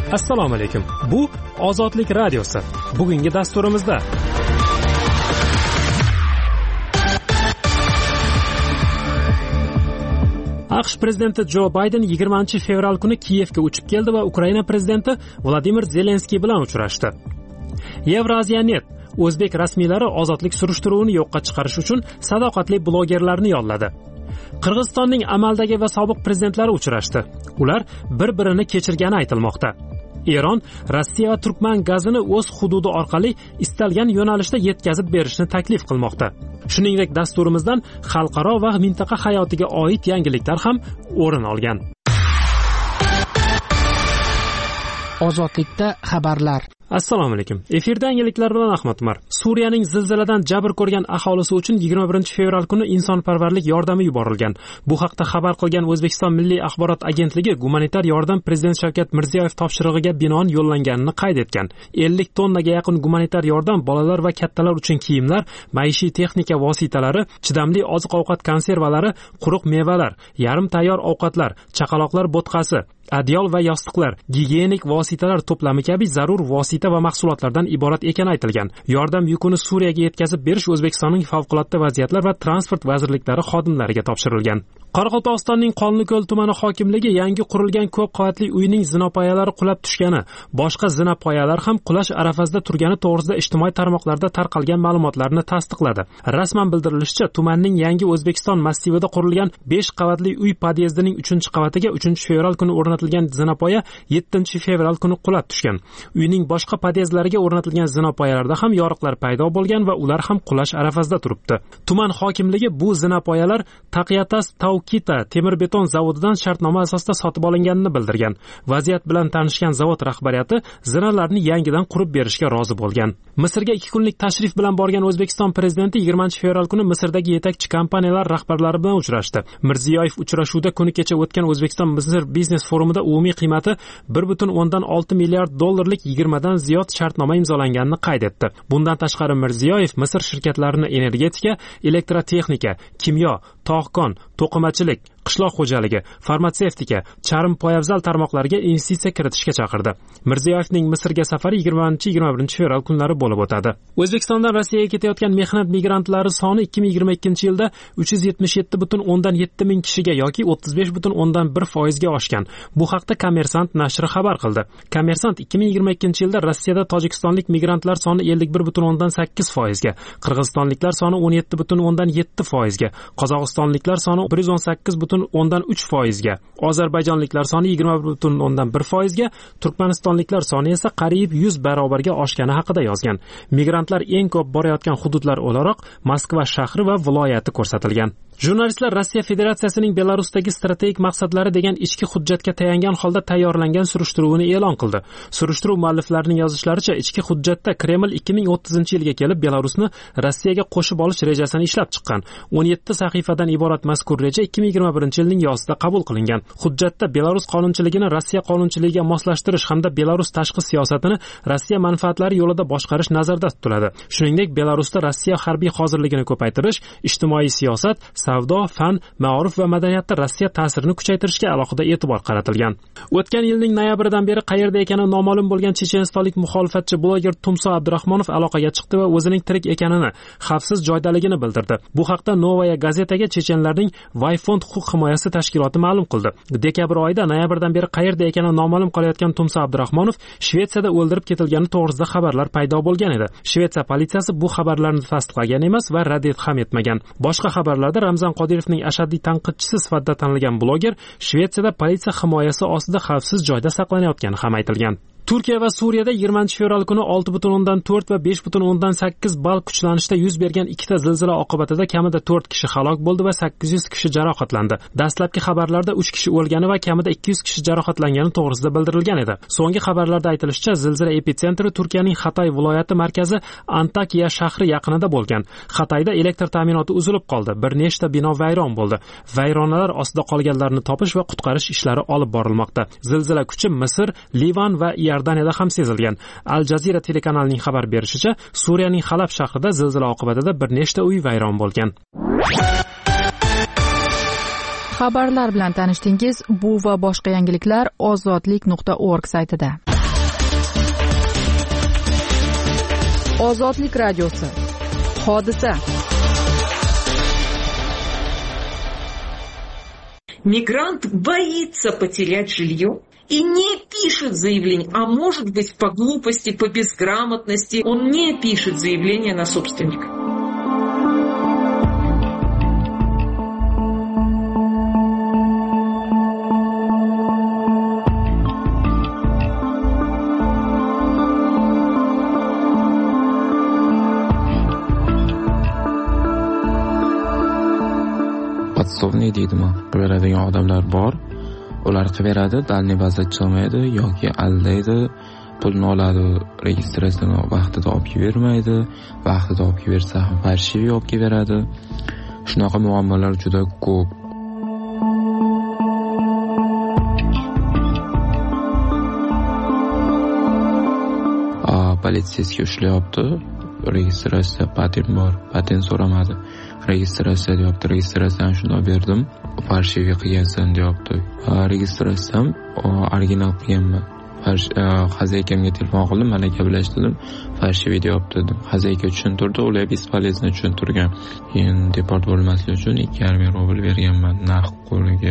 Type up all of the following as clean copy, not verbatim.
Assalomu alaykum. Bu Ozodlik radiosi. Bugungi dasturimizda AQSh prezidenti Jo Bayden 20-fevral kuni Kiyevga uchib keldi va Ukraina prezidenti Vladimir Zelenskiy bilan uchrashdi. Yevraziyanet o'zbek rasmiylari ozodlik surishtiruvini yo'qqa chiqarish uchun sadoqatli blogerlarni yolladi. Qirg'izistonning amaldagi va sobiq prezidentlari uchrashdi. Ular bir-birini kechirgani aytilmoqda. Eron Rossiya va Turkman gazini o'z hududi orqali istalgan yo'nalishda yetkazib berishni taklif qilmoqda. Shuningdek, dasturimizdan xalqaro va mintaqa hayotiga oid yangiliklar ham o'rin olgan. Ozodlikda xabarlar. Assalomu alaykum. Efirda yangiliklar bilan Ahmad Umar. Suriyaning zilziladan jabr ko'rgan aholisi uchun 21-fevral kuni insonparvarlik yordami yuborilgan. Bu haqda xabar qilgan O'zbekiston Milliy axborot agentligi gumanitar yordam Prezident Shavkat Mirziyoyev topshirig'iga binoan yo'llanganini qayd etgan. 50 tonnaga yaqin gumanitar yordam bolalar va kattalar uchun kiyimlar, maishiy texnika vositalari, chidamli oziq-ovqat konservalari, quruq mevalar, yarim tayyor ovqatlar, chaqaloqlar bo'tqasi, adyol va yostiqlar, gigiyenik vositalar to'plami kabi zarur vosita va mahsulotlardan iborat ekani aytilgan. Yordam yukini Suriyaga yetkazib berish O'zbekistonning favqulodda vaziyatlar va transport vazirliklari xodimlariga topshirilgan. Qoraqalpog'istonning Qonliko'l tumani hokimligi yangi qurilgan ko'p qavatli uyning zinapoyalari qulab tushgani, boshqa zinapoyalar ham qulash arafasida turgani to'g'risida ijtimoiy tarmoqlarda tarqalgan ma'lumotlarni tasdiqladi. Rasman bildirilishicha, tumanning yangi O'zbekiston massivida qurilgan 5 qavatli uy podyezdining 3-qavatiga 3-fevral kuni o'rnatilgan zinapoya 7-fevral kuni qulab tushgan. Uyning boshqa podyezdlariga o'rnatilgan zinapoyalarda ham yoriqlar paydo bo'lgan va ular ham qulash arafasida turibdi. Tuman hokimligi bu zinapoyalar Taqiyatas Taukita temir beton zavodidan shartnoma asosida sotib olinganini bildirgan. Vaziyat bilan tanishgan zavod rahbariyati zinalarni yangidan qurib berishga rozi bo'lgan. Misrga 2 kunlik tashrif bilan borgan O'zbekiston prezidenti 20-fevral kuni Misrdagi yetakchi kompaniyalar rahbarlari bilan uchrashdi. Mirziyoyev uchrashuvda kuni kecha o'tgan O'zbekiston-Misr biznes forumida umumiy qiymati 1.6 milliard dollarlik 20 dan ziyod shartnoma imzolanganini qayd etdi. Bundan tashqari Mirziyoyev Misr shirkatlarini energetika, elektrotexnika, kimyo, tog'kon, to'qimachilik, qishloq xo'jaligi, farmatsevtika, charm poyabzal tarmoqlariga investitsiya kiritishga chaqirdi. Mirziyoyevning Misrga safari 20-21-fevral kunlari bo'lib o'tadi. O'zbekistondan Rossiyaga ketayotgan mehnat migrantlari soni 2022-yilda 377,7 ming kishiga yoki 35,1% ga oshgan. Bu haqda Kommersant nashri xabar qildi. Kommersant 2022-yilda Rossiyada tojikistonlik migrantlar soni 51,8% ga, qirg'izistonliklar soni 17,7% ga, qozog'istonliklar soni 118,3% ga, ozarbayjonliklar soni 20,1% ga, turkmanistonliklar soni esa qariyb 100 barobarga oshgani haqida yozgan. Migrantlar eng ko'p borayotgan hududlar o'laroq Moskva shahri va viloyati ko'rsatilgan. Jurnalistlar Rossiya Federatsiyasining Belarusdagi strategik maqsadlari degan ichki hujjatga tayangan holda tayyorlangan surishtiruvini e'lon qildi. Surishtiruv mualliflarining yozishlaricha, ichki hujjatda Kreml 2030-yilga kelib Belarusni Rossiyaga qo'shib olish rejasini ishlab chiqqan. 17 sahifadan iborat mazkur reja 2021-yilning yozida qabul qilingan. Hujjatda Belarus qonunchiligini Rossiya qonunchiligiga moslashtirish hamda Belarus tashqi siyosatini Rossiya manfaatlari yo'lida boshqarish nazarda tutiladi. Shuningdek, Belarusda Rossiya harbiy hozirligini ko'paytirish, ijtimoiy siyosat, savdo, fan, ma'rif va madaniyatda Rossiya ta'sirini kuchaytirishga alohida e'tibor qaratilgan. O'tgan yilning noyabridan beri qayerda ekani noma'lum bo'lgan chechenistonlik muxolifatchi bloger Tumso Abdurahmonov aloqaga chiqdi va o'zining tirik ekanini, xavfsiz joydaligini bildirdi. Bu haqda Novaya gazetaga chechenlarning Vayfond huquq himoyasi tashkiloti ma'lum qildi. Dekabr oyida noyabrdan beri qayerda ekani noma'lum qolayotgan Tumso Abdurahmonov Shvetsiyada o'ldirib ketilgani to'g'risida xabarlar paydo bo'lgan edi. Shvetsiya politsiyasi bu xabarlarni tasdiqlagan emas va rad ham etmagan. Boshqa xabarlarda Ramzan Qodirovning ashaddiy tanqidchisi sifatida tanilgan bloger Shvetsiyada politsiya himoyasi ostida xavfsiz joyda saqlanayotgani ham aytilgan. Turkiya va Suriyada 20-fevral kuni 6.4 va 5.8 ball kuchlanishda yuz bergan ikkita zilzila oqibatida kamida 4 kishi halok bo'ldi va 800 kishi jarohatlandi. Dastlabki xabarlarda 3 kishi o'lgani va kamida 200 kishi jarohatlangani to'g'risida bildirilgan edi. So'nggi xabarlarda aytilishicha, zilzila epitsentri Turkiyaning Xatay viloyati markazi Antakya shahri yaqinida bo'lgan. Xatayda elektr ta'minoti uzilib qoldi. Bir nechta bino vayron bo'ldi. Vayronalar ostida qolganlarni topish va qutqarish ishlari olib borilmoqda. Zilzila kuchi Misr, Livan va Iordaniyada ham sezilgan. Al Jazeera telekanalining xabar berishicha, Suriyaning Halab shahrida zilzila oqibatida bir nechta uy vayron bo'lgan. Xabarlar bilan tanishdingiz. Bu va boshqa yangiliklar ozodlik.org saytida. Ozodlik radiosi. Hodisa. Мигрант боится потерять жилье и не пишет заявление, а может быть по глупости, по безграмотности, он не пишет заявление на собственника. Podstovniy deydimi, beradigan odamlar bor. Ular qilaveradi, dalniy bazat chiqmaydi yoki aldaydi, pulni oladi, registratsiyani vaqtida olib bermaydi, vaqtida olib bersa ham farshiviy olib beradi. Shunaqa muammolar juda ko'p. Politsiyasiga ushlayapti. Registratsiya patent bor, patent so'ramadi. Registratsiya deyapti, registratsiyani shunday berdim, farshiviy qilgansan deyapti. Registratsiyam original qilganman. Xazaykamga telefon qildim, mana gaplashdim, farshiviy deyapti dedim. Xazayka tushuntirdi, ular bespolezno tushuntirgan. Keyin deport bo'lmaslik uchun 2,5 rubl berganman naqd qo'liga.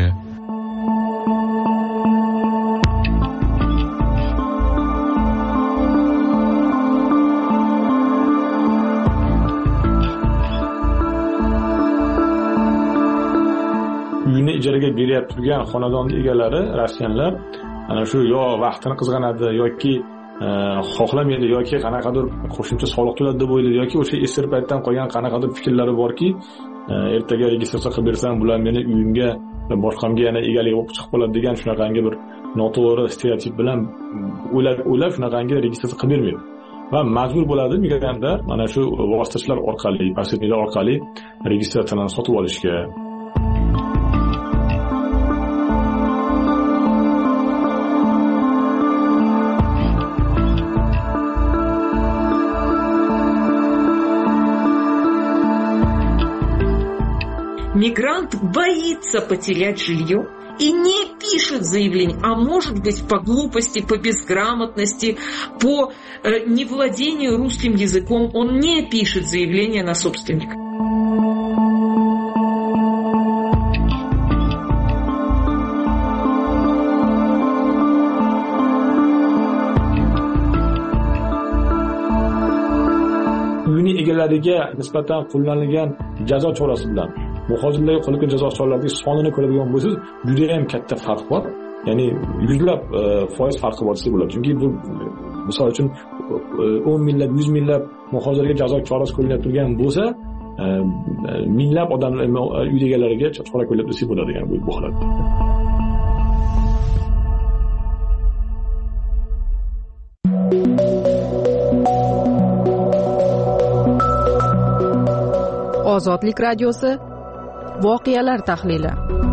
Uyini ijaraga berib turgan xonadon egalari, rossiyanlar, ana shu yo vaqtini qizg'anadi yoki xohlamaydi yoki qanaqadir qo'shimcha soliq to'ladi deb o'ylaydi yoki o'sha eski paytdan qolgan qanaqadir fikrlari borki, ertaga registratsiya qilib bersam, bular meni uyimga va boshqamga yana egalik bo'lib chiqib qoladi degan shunaqangi bir noto'g'ri stereotip bilan o'ylab shunaqangi registratsiya qilib bermaydi. Va majbur bo'ladi migrantlar mana shu vositachilar orqali, posredniklar orqali registratsiyani sotib olishga. Мигрант боится потерять жилье и не пишет заявление, а может быть по глупости, по безграмотности, по невладению русским языком, он не пишет заявление на собственника. Uyini egalariga nisbatan qo'llanilgan jazo chorasi bilan muhojirlarga qo'llangan jazo choralarining sonini ko'radigan bo'lsangiz, juda ham katta farq bor. Ya'ni yuzlab foiz farqi bor desa bo'ladi. Chunki bu misol uchun 10 minglab, 100 minglab muhojirlarga jazo chorasi qo'llanib turgan bo'lsa, minglab odamlar uy egalariga chora qo'llanib desa bo'ladi, ya'ni bu holatda. Ozodlik radiosi. Voqealar tahlili.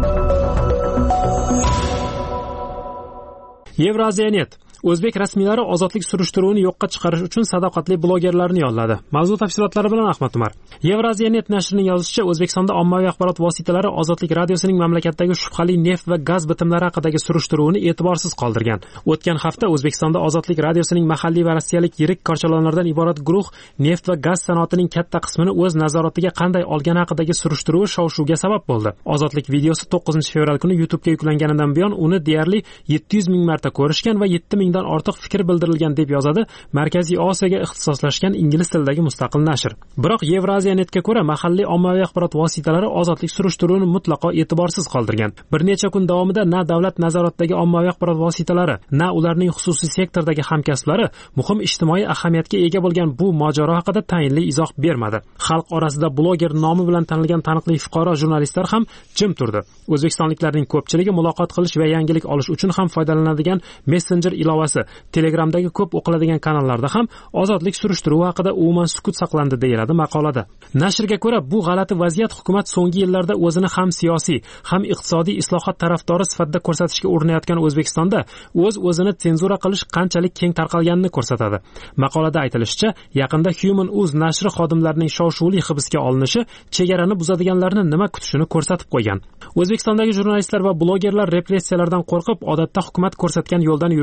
Yevraziyanet. O'zbek rasmiylari ozodlik surishtiruvini yo'qqa chiqarish uchun sadoqatli blogerlarni yolladi. Mavzu tafsilotlari bilan Ahmad Umar. Yevraziyanet nashrining yozishicha, O'zbekistonda ommaviy axborot vositalari Ozodlik radiosining mamlakatdagi shubhali neft va gaz bitimlari haqidagi surishtiruvini e'tiborsiz qoldirgan. O'tgan hafta O'zbekistonda Ozodlik radiosining mahalliy va rossiyalik yirik korchalonlardan iborat guruh neft va gaz sanoatining katta qismini o'z nazoratiga qanday olgani haqidagi surishtiruvi shov-shuvga sabab bo'ldi. Ozodlik videosi 9-fevral kuni YouTube'ga yuklanganidan buyon uni deyarli 700 ming marta ko'rishgan va 7 mingdan ortiq fikr bildirilgan deb yozadi Markaziy Osiyoga ixtisoslashgan ingliz tilidagi mustaqil nashr. Biroq Yevraziyonetga ko'ra, mahalliy ommaviy axborot vositalari ozodlik surishtiruvini mutlaqo e'tiborsiz qoldirgan. Bir necha kun davomida na davlat nazoratidagi ommaviy axborot vositalari, na ularning xususiy sektordagi hamkasblari muhim ijtimoiy ahamiyatga ega bo'lgan bu mojaro haqida tayinli izoh bermadi. Xalq orasida bloger nomi bilan tanilgan taniqli fuqaro jurnalistlar ham jim turdi. O'zbekistonliklarning ko'pchiligi muloqot qilish va yangilik olish uchun ham foydalanadigan Messenger ilovasi, Telegramdagi ko'p o'qiladigan kanallarda ham ozodlik surishtiruvi haqida umuman sukut saqlandi deyiladi maqolada. Nashrga ko'ra, bu g'alati vaziyat hukumat so'nggi yillarda o'zini ham siyosiy, ham iqtisodiy islohot tarafdori sifatida ko'rsatishga urinayotgan O'zbekistonda o'z-o'zini senzura qilish qanchalik keng tarqalganini ko'rsatadi. Maqolada aytilishicha, yaqinda Human Uz nashri xodimlarining shov-shuvli hibsga olinishi chegarani buzadiganlarni nima kutishini ko'rsatib qo'ygan. O'zbekistondagi jurnalistlar va blogerlar repressiyalardan qo'rqib, odatda hukumat ko'rsatgan yo'ldan yurishni afzal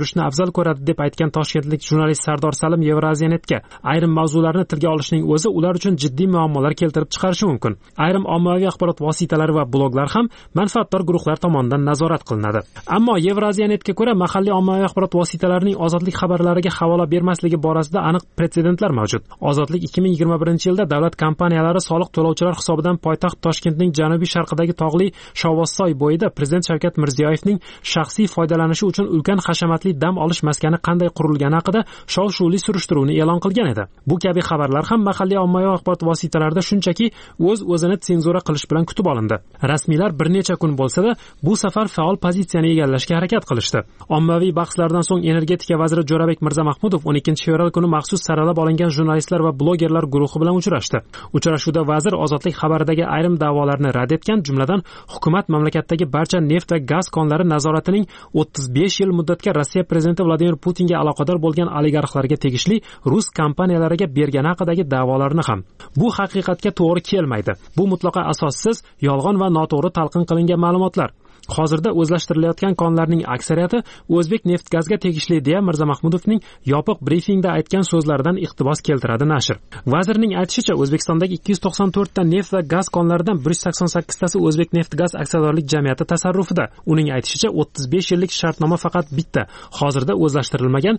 ko'radi deb aytgan toshkentlik jurnalist Sardor Salim Yevraziyonetga ayrim mavzularni tilga olishning o'zi ular uchun jiddiy muammolar keltirib chiqarishi mumkin. Ayrim ommaviy axborot vositalari va bloglar ham manfaatdor guruhlar tomonidan nazorat qilinadi. Ammo Yevraziyonetga ko'ra mahalliy ommaviy axborot vositalarining ozodlik xabarlariga havola bermasligi borasida aniq pretsedentlar mavjud. Ozodlik 2021-yilda davlat kompaniyalari soliq to'lovchilar hisobidan poytaxt Toshkentning janubiy sharqidagi tog'li Shovvozsoy bo'yida Prezident Shavkat Mirziyoyevning shaxsiy foydalanishi uchun ulkan hashamatli dam olish maskani qanday qurilgani haqida shov-shuvli surishtiruvni e'lon qilgan edi. Bu kabi xabarlar ham mahalliy ommaviy axborot vositalarida shunchaki o'z-o'zini senzura qilish bilan kutib olindi. Rasmiylar bir necha kun bo'lsa-da, bu safar faol pozitsiyani egallashga harakat qilishdi. Ommaviy bahslardan so'ng energetika vaziri Jo'rabek Mirzamahmudov 12-fevral kuni maxsus saralab olingan jurnalistlar va blogerlar guruhi bilan uchrashdi. Uchrashuvda vazir ozodlik xabaridagi ayrim da'volarni rad etgan, jumladan hukumat mamlakatdagi barcha neft va gaz konlari nazoratining 35 yil muddatga Rossiya prezidenti Vladimir Putinga aloqador bo'lgan oligarxlarga tegishli rus kompaniyalariga bergani haqidagi da'volarni ham. Bu haqiqatga to'g'ri kelmaydi. Bu mutlaqo asossiz, yolg'on va noto'g'ri talqin qilingan ma'lumotlar. Hozirda o'zlashtirilayotgan konlarning aksariyati O'zbek neft gazga tegishli deya Mirzamahmudovning yopiq brifingda aytgan so'zlaridan iqtibos keltiradi nashr. Vazirning aytishicha, O'zbekistondagi 294 ta neft va gaz konlaridan 188 tasi O'zbek neft gaz aksiyadorlik jamiyati tasarrufida. Uning aytishicha, 35 yillik shartnoma faqat bitta, hozirda o'zlashtirilmagan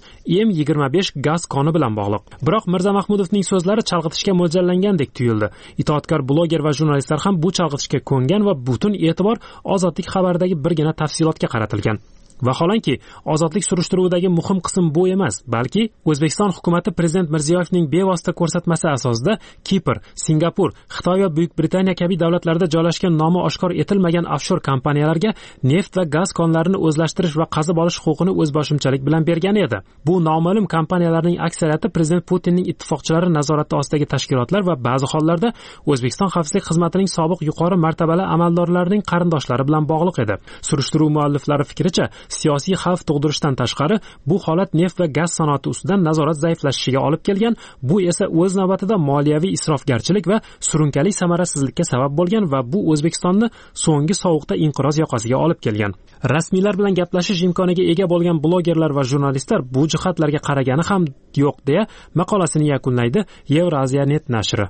M25 gaz koni bilan bog'liq. Biroq Mirzamahmudovning so'zlari chalg'itishga mo'ljallangandek tuyuldi. Itoatkor bloger va jurnalistlar ham bu chalg'itishga ko'ngan va butun e'tibor ozodlik xabaridagi birgina tafsilotga qaratilgan. Vaholanki, ozodlik surishtiruvidagi muhim qism bu emas, balki O'zbekiston hukumatı Prezident Mirziyoyevning bevosita ko'rsatmasi asosida Kipr, Singapur, Xitoy va Buyuk Britaniya kabi davlatlarda joylashgan nomi oshkor etilmagan offshor kompaniyalarga neft va gaz konlarini o'zlashtirish va qazib olish huquqini o'zboshimchalik bilan bergan edi. Bu noma'lum kompaniyalarning aksariyati Prezident Putinning ittifoqchilari nazorati ostidagi tashkilotlar va ba'zi hollarda O'zbekiston xavfsizlik xizmatining sobiq yuqori martabali amaldorlarining qarindoshlari bilan bog'liq edi. Surishtiruv mualliflari fikricha, siyosiy xavf tug'dirishdan tashqari, bu holat neft va gaz sanoati ustidan nazorat zaiflashishiga olib kelgan, bu esa o'z navbatida moliyaviy isrofgarchilik va surunkali samarasizlikka sabab bo'lgan va bu O'zbekistonni so'nggi sovuqda inqiroz yoqasiga olib kelgan. Rasmiylar bilan gaplashish imkoniga ega bo'lgan blogerlar va jurnalistlar bu jihatlarga qaragani ham yo'q deya maqolasini yakunlaydi Yevraziya.net nashri.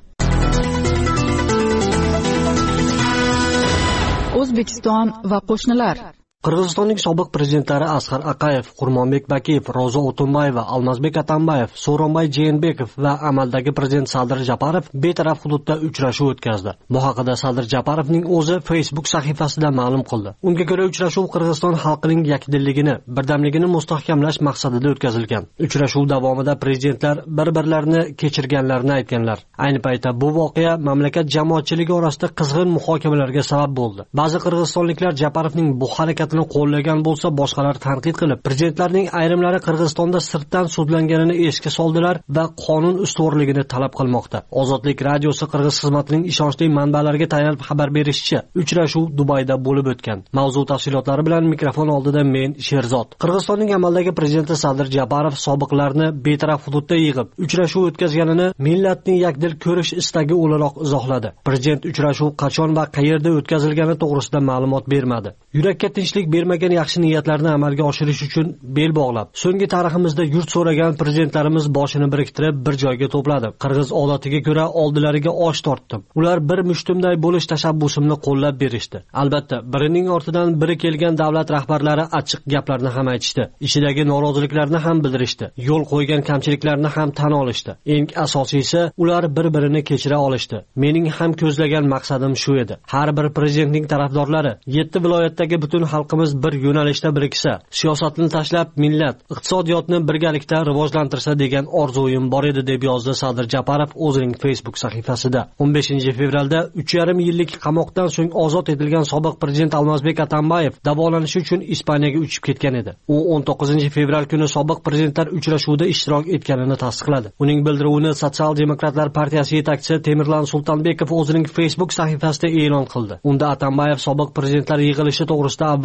O'zbekiston va qo'shnilar. Qirg'izistonning sobiq prezidentlari Asqar Aqayev, Qurmonbek Bakiyev, Ro'za O'tunbayeva, Almazbek Atambayev, So'ronbay Jeenbekov va amaldagi prezident Sadir Japarov betaraf hududda uchrashuv o'tkazdi. Bu haqida Sadir Japarovning o'zi Facebook sahifasida ma'lum qildi. Unga ko'ra, uchrashuv Qirg'iziston xalqining yakdilligini, birdamligini mustahkamlash maqsadida o'tkazilgan. Uchrashuv davomida prezidentlar bir-birlarini kechirganlarini aytganlar. Ayni paytda bu voqea mamlakat jamoatchiligi orasida qizg'in muhokamalarga sabab bo'ldi. Ba'zi qirg'izistonliklar Japarovning bu harakati qo'llagan bo'lsa, boshqalar tanqid qilib, prezidentlarning ayrimlari Qirg'izistonda sirtdan sudlanganini esga soldilar va qonun ustuvorligini talab qilmoqda. Ozodlik radiosi Qirg'iz xizmatining ishonchli manbalariga tayanib xabar berishicha, uchrashuv Dubayda bo'lib o'tgan. Mavzu tafsilotlari bilan mikrofon oldida men Sherzod. Qirg'izistonning amaldagi prezidenti Sadir Japarov sobiqlarni betaraf hududda yig'ib, uchrashuv o'tkazganini millatning yakdil ko'rish istagi o'laroq izohladi. Prezident uchrashuv qachon va qayerda o'tkazilgani to'g'risida ma'lumot bermadi. Yurakka tinchlik bermagan yaxshi niyatlarni amalga oshirish uchun bel bog'lab, so'nggi tariximizda yurt so'ragan prezidentlarimiz boshini biriktirib bir joyga to'pladi. Qirg'iz odatiga ko'ra oldilariga osh tortdim. Ular bir mushtumday bo'lish tashabbusimni qo'llab berishdi. Albatta, birining ortidan biri kelgan davlat rahbarlari achchiq gaplarni ham aytishdi. Ishidagi noroziliklarni ham bildirishdi. Yo'l qo'ygan kamchiliklarni ham tan olishdi. Eng asosiysi, ular bir-birini kechira olishdi. Mening ham ko'zlagan maqsadim shu edi. Har bir prezidentning tarafdorlari 7 viloyatdagi butun xalqimiz bir yo'nalishda biriksa, siyosatni tashlab millat, iqtisodiyotni birgalikda rivojlantirsa degan orzuim bor edi, deb yozdi Sadir Japarov o'zining Facebook sahifasida. 15-fevralda 3,5 yillik qamoqdan so'ng ozod etilgan sobiq prezident Almazbek Atambayev davolanish uchun Ispaniyaga uchib ketgan edi. U 19-fevral kuni sobiq prezidentlar uchrashuvida ishtirok etganini tasdiqladi. Uning bildiruvini Sotsial demokratlar partiyasi yetakchisi Temirlan Sultonbekov o'zining Facebook sahifasida e'lon qildi. Unda Atambayev sobiq prezidentlar yig'ilishi to'g'risida avval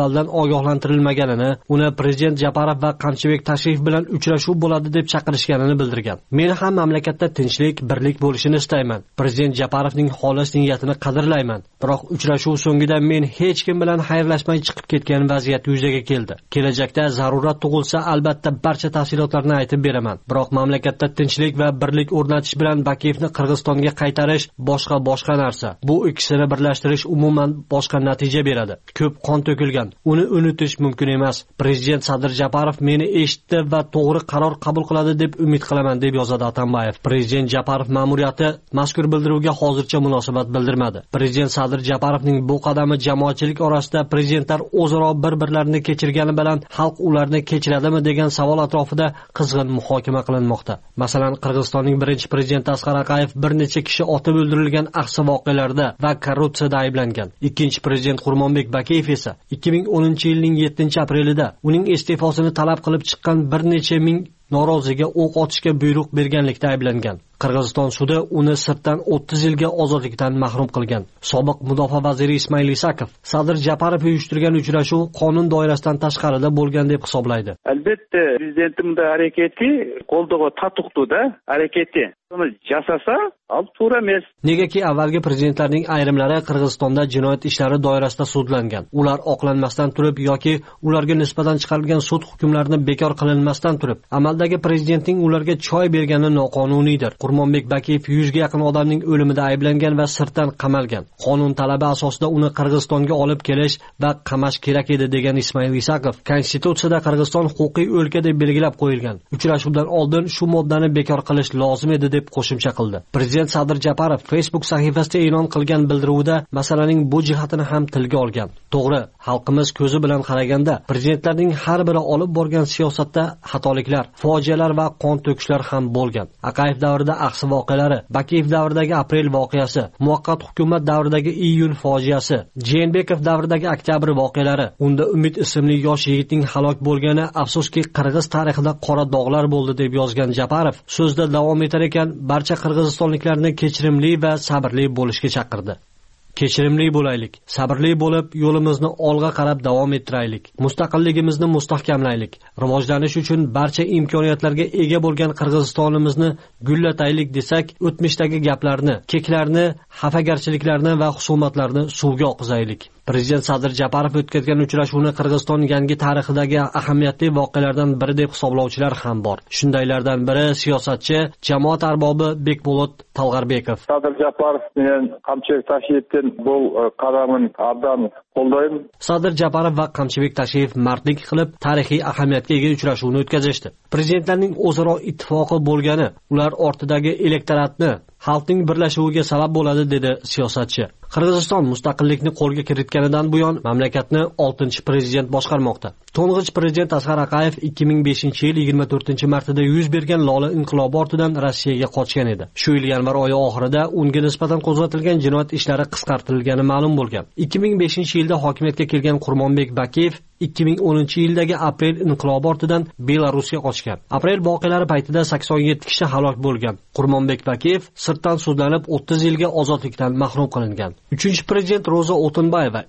avvaldan ogohlantirilmaganini, uni prezident Japarov va Qamchibek Tashev bilan uchrashuv bo'ladi deb chaqirishganini bildirgan. Men ham mamlakatda tinchlik, birlik bo'lishini istayman. Prezident Japarovning xolis niyatini qadrlayman. Biroq uchrashuv so'ngida men hech kim bilan xayrlashmay chiqib ketgan vaziyat yuzaga keldi. Kelajakda zarurat tug'ilsa, albatta barcha tafsilotlarni aytib beraman. Biroq mamlakatda tinchlik va birlik o'rnatish bilan Bakiyevni Qirg'izistonga qaytarish boshqa narsa. Bu ikkisini birlashtirish umuman boshqa natija beradi. Ko'p qon to'kilgan. Uni unutish mumkin emas. Prezident Sadir Japarov meni eshitdi va to'g'ri qaror qabul qiladi deb umid qilaman, deb yozadi Atambayev. Prezident Japarov ma'muriyati mazkur bildiruvga hozircha munosabat bildirmadi. Prezident Sadir Japarovning bu qadami jamoatchilik orasida prezidentlar o'zaro bir-birlarini kechirgani bilan xalq ularni kechiradimi degan savol atrofida qizg'in muhokama qilinmoqda. Masalan, Qirg'izistonning birinchi prezidenti Asqar Aqayev bir necha kishi otib o'ldirilgan ahsi voqealarda va korrupsiyada ayblangan. Ikkinchi prezident Qurmonbek Bakiyev esa 2010-yilning 7-aprelida uning iste'fosini talab qilib chiqqan bir necha ming noroziga o'q otishga buyruq berganlikda ayblangan. Qirg'iziston sudi uni sirtdan 30 yilga ozodlikdan mahrum qilgan. Sobiq mudofaa vaziri Ismoil Isakov Sadir Japarov uyushtirgan uchrashuv qonun doirasidan tashqarida bo'lgan deb hisoblaydi. Albatta, prezidentimda harakati qo'ldoqqa tatuqdi-da, harakati. Uni jasasa, al to'g'ri emas. Negaki avvalgi prezidentlarning ayrimlari Qirg'izistonda jinoyat ishlari doirasida sudlangan. Ular oqlanmasdan turib yoki ularga nisbatan chiqarilgan sud hukmlarini bekor qilinmasdan turib, amaldagi prezidentning ularga choy bergani noqonuniydir. Qurmonbek Bakiyev 100 ga yaqin odamning o'limida ayblangan va sirtdan qamalgan. Qonun talabi asosida uni Qirg'izistonga olib kelish va qamash kerak edi degan Ismoil Isakov Konstitutsiyada Qirg'iziston huquqiy o'lka deb belgilab qo'yilgan. Uchrashuvdan oldin shu moddani bekor qilish lozim edi deb qo'shimcha qildi. Prezident Sadir Japarov Facebook sahifasida e'lon qilgan bildiruvda masalaning bu jihatini ham tilga olgan. To'g'ri, xalqimiz ko'zi bilan qaraganda prezidentlarning har biri olib borgan siyosatda xatoliklar, fojialar va qon to'kishlar ham bo'lgan. Aqayev davrida ahsi voqealari, Bakiyev davridagi aprel voqeasi, muvaqqat hukumat davridagi iyun fojiasi, Jeenbekov davridagi oktyabr voqealari, unda Umid ismli yosh yigitning halok bo'lgani afsuski Qirg'iz tarixida qora dog'lar bo'ldi deb yozgan Japarov so'zda davom etar ekan, barcha qirg'izistonliklarni kechirimli va sabrli bo'lishga chaqirdi. Kechirimli bo'laylik, sabrli bo'lib, yo'limizni olg'a qarab davom ettiraylik. Mustaqilligimizni mustahkamlaylik. Rivojlanish uchun barcha imkoniyatlarga ega bo'lgan Qirg'izistonimizni gullataylik desak, o'tmishdagi gaplarni, keklarni, xafagarchiliklarni va husumatlarni suvga oqizaylik. Prezident Sadir Japarov o'tkazgan uchrashuvni Qirg'iziston yangi tarixidagi ahamiyatli voqealardan biri deb hisoblovchilar ham bor. Shundaylardan biri siyosatchi, jamoat arbobi Bekbolot Talg'arbekov. Sadir Japarov bilan Qamchibek Tashevning bu qadamini abdan qo'llayman. Sadir Japarov va Qamchibek Tashev mardlik qilib tarixiy ahamiyatga ega uchrashuvni o'tkazishdi. Prezidentlarning o'zaro ittifoqi bo'lgani ular ortidagi elektoratni xalqning birlashuviga sabab bo'ladi, dedi siyosatchi. Qirg'iziston mustaqillikni qo'lga kiritganidan buyon mamlakatni 6-prezident boshqarmoqda. To'ng'ich prezident Asqar Aqayev 2005-yil 24-martida yuz bergan Lola inqilobi ortidan Rossiyaga qochgan edi. Shu yil yanvar oyi oxirida unga nisbatan qo'zg'atilgan jinoyat ishlari qisqartirilgani ma'lum bo'lgan. 2005-yilda hokimiyatga kelgan Qurmonbek Bakiyev 2010-yildagi aprel inqilobi ortidan Belarusga qochgan. Aprel voqealari paytida 87 kishi halok bo'lgan. Qurmonbek Bakiyev sirtdan sudlanib 30 yilga ozodlikdan mahrum qilingan. 3-prezident Roza O'tunbayeva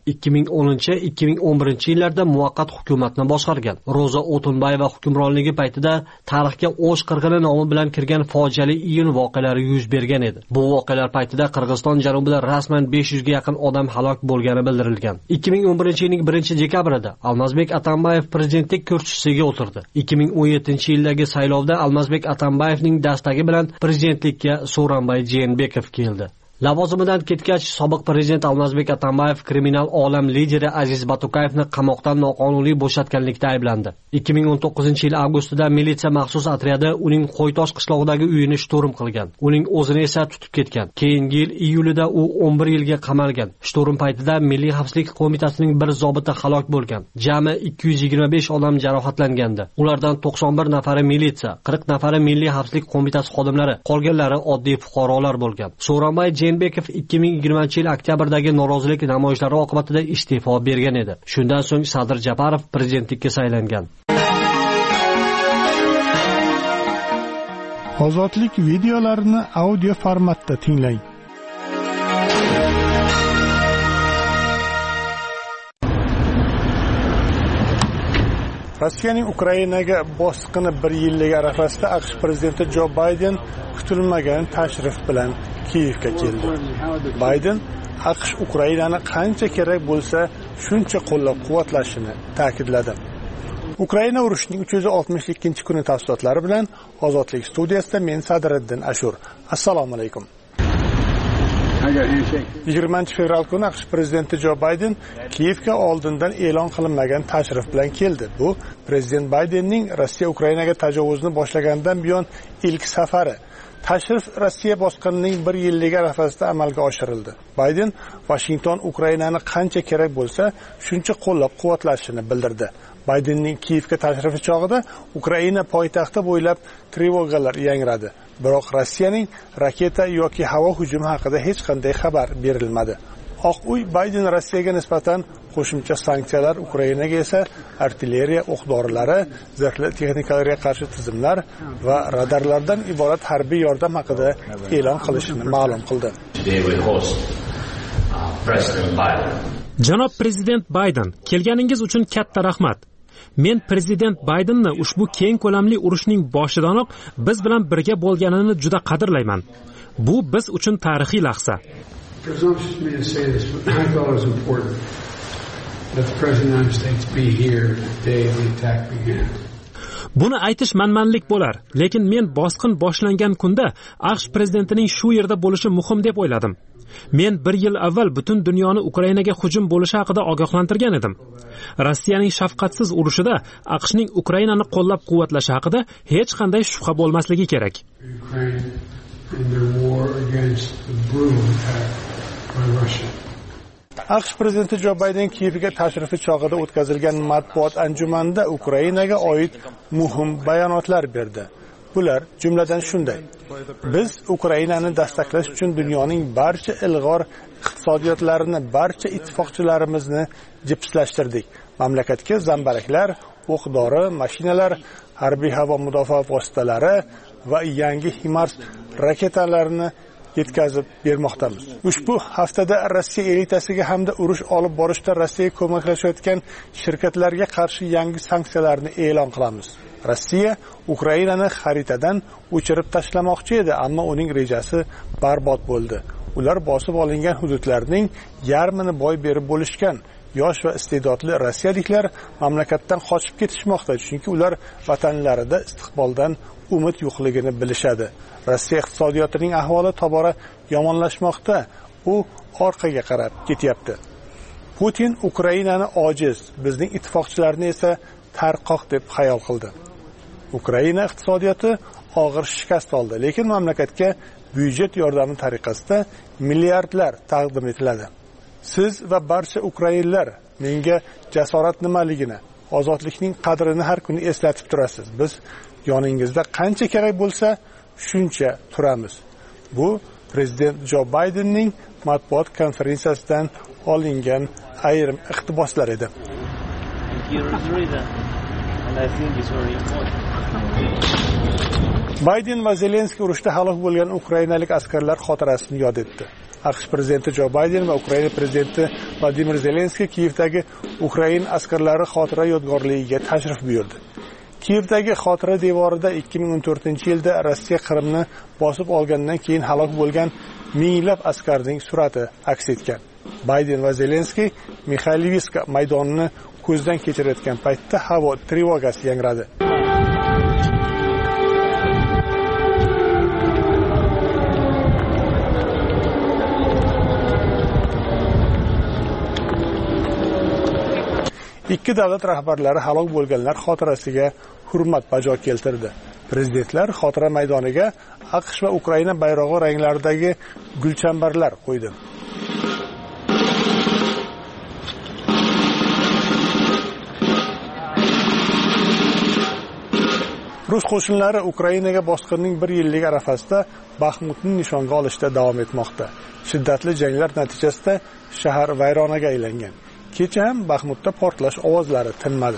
2010-2011-yillarda muvaqqat hukumatni boshqargan. Roza O'tunbayeva hukmronligi paytida tarixga O'sh qirg'ini nomi bilan kirgan fojiali iyun voqealari yuz bergan edi. Bu voqealar paytida Qirg'iziston janubida rasman 500 ga yaqin odam halok bo'lgani bildirilgan. 2011-yilning 1-dekabrida Almazbek Atambayev prezidentlik kursisiga o'tirdi. 2017-yildagi saylovda Almazbek Atambayevning dastagi bilan prezidentlikka Sooronbay Jeenbekov keldi. Lavozimidan ketgach, sobiq prezident Almazbek Atambayev kriminal olam lideri Aziz Batukayevni qamoqdan noqonuniy bo'shatganlikda ayblandi. 2019-yil avgustida militsiya maxsus otryadi uning Qo'ytosh qishlog'idagi uyini shturm qilgan. Uning o'zini esa tutib ketgan. Keyingi yil iyulida u 11 yilga qamalgan. Shturm paytida Milliy xavfsizlik qo'mitasining bir zobiti halok bo'lgan. Jami 225 odam jarohatlangandi. Ulardan 91 nafari militsiya, 40 nafari Milliy xavfsizlik qo'mitasi xodimlari, qolganlari oddiy fuqarolar bo'lgan. Sooronbay Jeenbekov 2020-yil oktyabrdagi norozilik namoyishlari oqibatida iste'fo bergan edi. Shundan so'ng Sadir Japarov prezidentlikka saylangan. Ozodlik videolarini audio formatda tinglang. Rossiyaning Ukrainaga bosqini 1 yillik arafasida AQSh prezidenti Jo Bayden kutilmagan tashrif bilan Kiyevga keldi. Bayden AQSh Ukrainani qancha kerak bo'lsa, shuncha qo'llab-quvvatlashini ta'kidladi. Ukraina urushining 362-kuni tafsilotlari bilan Ozodlik studiyasida men Sadriddin Ashur. Assalomu alaykum. 20-fevral kuni AQSh prezidenti Jo Bayden Kiyevga oldindan e'lon qilinmagan tashrif bilan keldi. Bu prezident Baydenning Rossiya Ukrainaga tajovuzni boshlagandan buyon ilk safari. Tashrif Rossiya bosqinining 1 yilligi arafasida amalga oshirildi. Bayden Washington Ukrainani qancha kerak bo'lsa, shuncha qo'llab-quvvatlashini bildirdi. Baydenning Kiyevga tashrifi chog'ida Ukraina poytaxti bo'ylab trevogalar yangradi. Biroq Rossiyaning raketa yoki havo hujumi haqida hech qanday xabar berilmadi. Oq uy Bayden Rossiyaga nisbatan qo'shimcha sanksiyalar, Ukrainaga esa artilleriya o'q-dorilari, zirhli texnikalarga qarshi tizimlar va radarlardan iborat harbiy yordam haqida e'lon qilishini ma'lum qildi. Janob prezident Bayden, kelganingiz uchun katta rahmat. Men prezident Baydenni ushbu keng ko'lamli urushning boshidanoq biz bilan birga bo'lganini juda qadrlayman. Bu biz uchun tarixiy lahza. Buni aytish manmanlik bo'lar, lekin men bosqin boshlangan kunda AQSh prezidentining shu yerda bo'lishi muhim deb o'yladim. Men 1 yil avval butun dunyoni Ukrainaga hujum bo'lishi haqida ogohlantirgan edim. Rossiyaning shafqatsiz urushida AQShning Ukrainani qo'llab-quvvatlashi haqida hech qanday shubha bo'lmasligi kerak. AQSh prezidenti Jo Bayden Kiyevga tashrifi chog'ida o'tkazilgan matbuot anjumanida Ukrainaga oid muhim bayonotlar berdi. Bular jumladan shunday: biz Ukrainani dastaqlash uchun dunyoning barcha ilg'or iqtisodiyotlarini, barcha ittifoqchilarimizni jipslashtirdik. Mamlakatga zambaraklar, o'q-dori, mashinalar, harbiy havo mudofaa vositalari va yangi HIMARS raketalarini yetkazib bermoqdamiz. Ushbu haftada Rossiya elitasiga hamda urush olib borishda Rossiyaga ko'maklashayotgan shirkatlarga qarshi yangi sanksiyalarni e'lon qilamiz. Rossiya Ukrainani xaritadan o'chirib tashlamoqchi edi, ammo uning rejasi barbod bo'ldi. Ular bosib olingan hududlarning yarmini boy berib bo'lishgan. Yosh va iste'dodli rossiyaliklar mamlakatdan qochib ketishmoqda, chunki ular vatanlarida istiqboldan umid yo'qligini bilishadi. Rossiya iqtisodiyotining ahvoli tobora yomonlashmoqda. U orqaga qarab ketyapti. Putin Ukrainani ojiz, bizning ittifoqchilarni esa tarqoq deb xayol qildi. Ukraina iqtisodiyoti og'ir shikast oldi, lekin mamlakatga byudjet yordami tariqasida milliardlar taqdim etiladi. Siz va barcha ukrainlar menga jasorat nimaligini, ozodlikning qadrini har kuni eslatib turasiz. Biz yoningizda qancha kerak bo'lsa, shuncha turamiz. Bu prezident Jo Baydenning matbuot konferensiyasidan olingan ayrim iqtiboslar edi. Bayden va Zelenskiy urushda halok bo'lgan ukrainalik askarlar xotirasini yod etdi. AQSh prezidenti Jo Bayden va Ukraina prezidenti Vladimir Zelenskiy Kiyevdagi Ukraina askarlari xotira yodgorligiga tashrif buyurdi. Kiyevdagi xotira devorida 2014-yilda Rossiya Qrimni bosib olgandan keyin halok bo'lgan minglab askarning surati aks etgan. Bayden va Zelenskiy Mikhailivska maydonini ko'zdan kechirayotgan paytda havo trevogasi yangradi. Ikki davlat rahbarlari halok bo'lganlar xotirasiga hurmat bajo keltirdi. Prezidentlar xotira maydoniga AQSh va Ukraina bayrog'i ranglaridagi gulchambarlar qo'ydi. Rus qo'shinlari Ukrainaga bosqinning 1 yillik arafasida Baxmutni nishonga olishda davom etmoqda. Shiddatli janglar natijasida shahar vayronaga aylangan. Kecha ham Baxmutda portlash ovozlari tinmadi.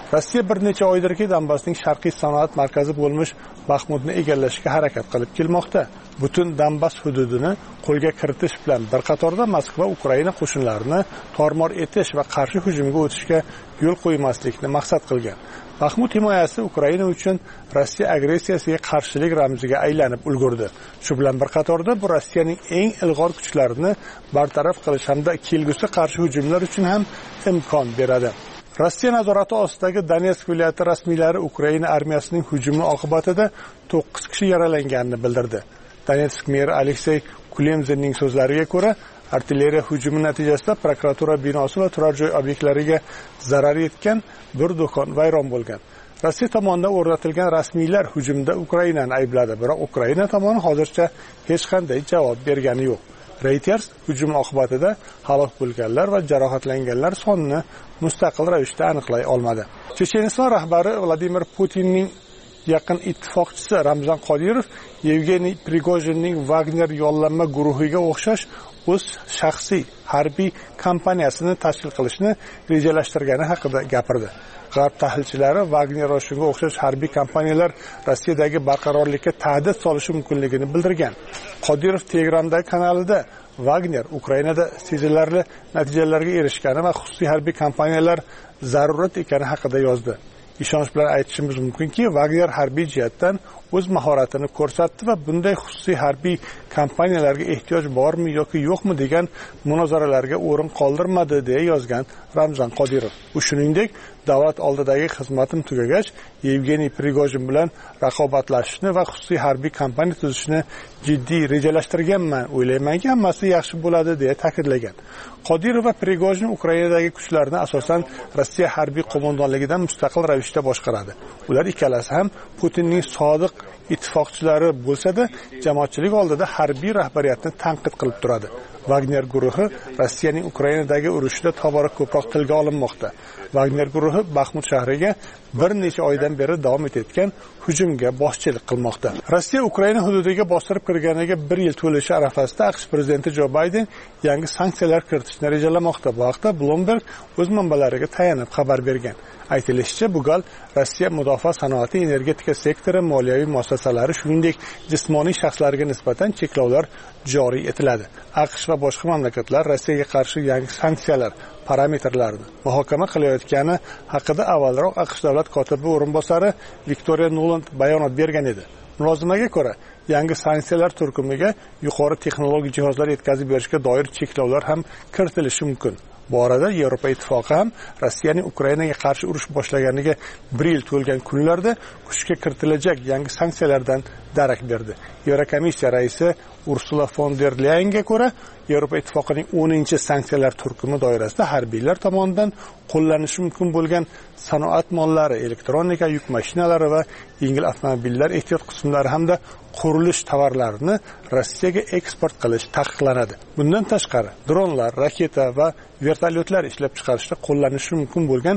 Rossiya bir necha oydirki Donbassning sharqiy sanoat markazi bo'lmish Baxmutni egallashga harakat qilib kelmoqda. Butun Donbass hududini qo'lga kiritish bilan bir qatorda Moskva Ukraina qo'shinlarini tormor etish va qarshi hujumga o'tishga yo'l qo'ymaslikni maqsad qilgan. Baxmut himoyasi Ukraina uchun Rossiya agressiyasiga qarshilik ramziga aylanib ulgurdi. Shu bilan bir qatorda bu Rossiyaning eng ilg'or kuchlarini bartaraf qilish hamda kelgusi qarshi hujumlar uchun ham imkon beradi. Rossiya nazorati ostidagi Donetsk viloyati rasmiylari Ukraina armiyasining hujumi oqibatida 9 kishi yaralanganini bildirdi. Donetsk meri Aleksey Kulemzinning so'zlariga ko'ra, artilleriya hujumi natijasida prokuratura binosi va turar joy obyektlariga zarar yetgan, bir do'kon vayron bo'lgan. Rossiya tomonidan o'rnatilgan rasmiylar hujumda Ukrainani aybladi, biroq Ukraina tomoni hozircha hech qanday javob bergani yo'q. Reuters hujum oqibatida halok bo'lganlar va jarohatlanganlar sonini mustaqil ravishda aniqlay olmadi. Checheniston rahbari Vladimir Putinning yaqin ittifoqchisi Ramzan Qodirov Yevgeniy Prigojinning Wagner yollanma guruhiga o'xshash o'z shaxsiy harbiy kompaniyasini tashkil qilishni rejalashtirgani haqida gapirdi. G'arb tahlilchilari Wagner va shunga o'xshash harbiy kompaniyalar Rossiyadagi barqarorlikka tahdid solishi mumkinligini bildirgan. Qodirov Telegramdagi kanalida Wagner Ukrainada sezilarli natijalarga erishgani va xususiy harbiy kompaniyalar zarurat ekani haqida yozdi. Ishonch bilan aytishimiz mumkinki, Wagner harbiy jihatdan o'z mahoratini ko'rsatdi va bunday xususiy harbiy kompaniyalarga ehtiyoj bormi yoki yo'qmi degan munozaralarga o'rin qoldirmadi deya yozgan Ramzan Qodirov. U shuningdek, davlat oldidagi xizmatim tugagach, Yevgeniy Prigojin bilan raqobatlashishni va xususiy harbiy kompaniya tuzishni jiddiy rejalashtirganman, o'ylaymanki, hammasi yaxshi bo'ladi deya ta'kidlagan. Qodirov va Prigojin Ukrainadagi kuchlarni asosan Rossiya harbiy qo'mondonligidan mustaqil ravishda boshqaradi. Ular ikkalasi ham Putinning sodiq ittifoqchilari bo'lsa-da, jamoatchilik oldida harbiy rahbariyatni tanqid qilib turadi. Wagner guruhi Rossiyaning Ukrainadagi urushida tobora ko'proq tilga olinmoqda. Wagner guruhi Baxmut shahriga bir necha oydan beri davom etayotgan hujumga boshchilik qilmoqda. Rossiya Ukraina hududiga bostirib kirganiga 1 yil to'lishi arafasida AQSh prezidenti Jo Bayden yangi sanksiyalar kiritishni rejalamoqda. Bu haqda Bloomberg o'z manbalariga tayanib xabar bergan. Aytilishicha, bu gal Rossiya mudofaa sanoati, energetika sektori, moliyaviy muassasalari, shuningdek jismoniy shaxslarga nisbatan cheklovlar joriy etiladi. AQSh va boshqa mamlakatlar Rossiyaga qarshi yangi sanksiyalar parametrlarini muhokama qilayotgani haqida avvalroq AQSh davlat kotibi o'rinbosari Victoria Nuland bayonot bergan edi. Mulozimaga ko'ra, yangi sanksiyalar turkumiga yuqori texnologik jihozlar yetkazib berishga doir cheklovlar ham kiritilishi mumkin. Bu orada Yevropa ittifoqi ham Rossiyaning Ukrainaga qarshi urush boshlaganiga 1 yil to'lgan kunlarda kuchga kiritilajak yangi sanksiyalardan darak berdi. Yevrokomissiya raisi Ursula von der Leyenga ko'ra, Yevropa ittifoqining 10-sanksiyalar turkumi doirasida harbiylar tomonidan qo'llanishi mumkin bo'lgan sanoat mollari, elektronika, yuk mashinalari va yengil avtomobillar ehtiyot qismlari hamda qurilish tovarlarini Rossiyaga eksport qilish taqiqlanadi. Bundan tashqari, dronlar, raketa va vertolyotlar ishlab chiqarishda qo'llanishi mumkin bo'lgan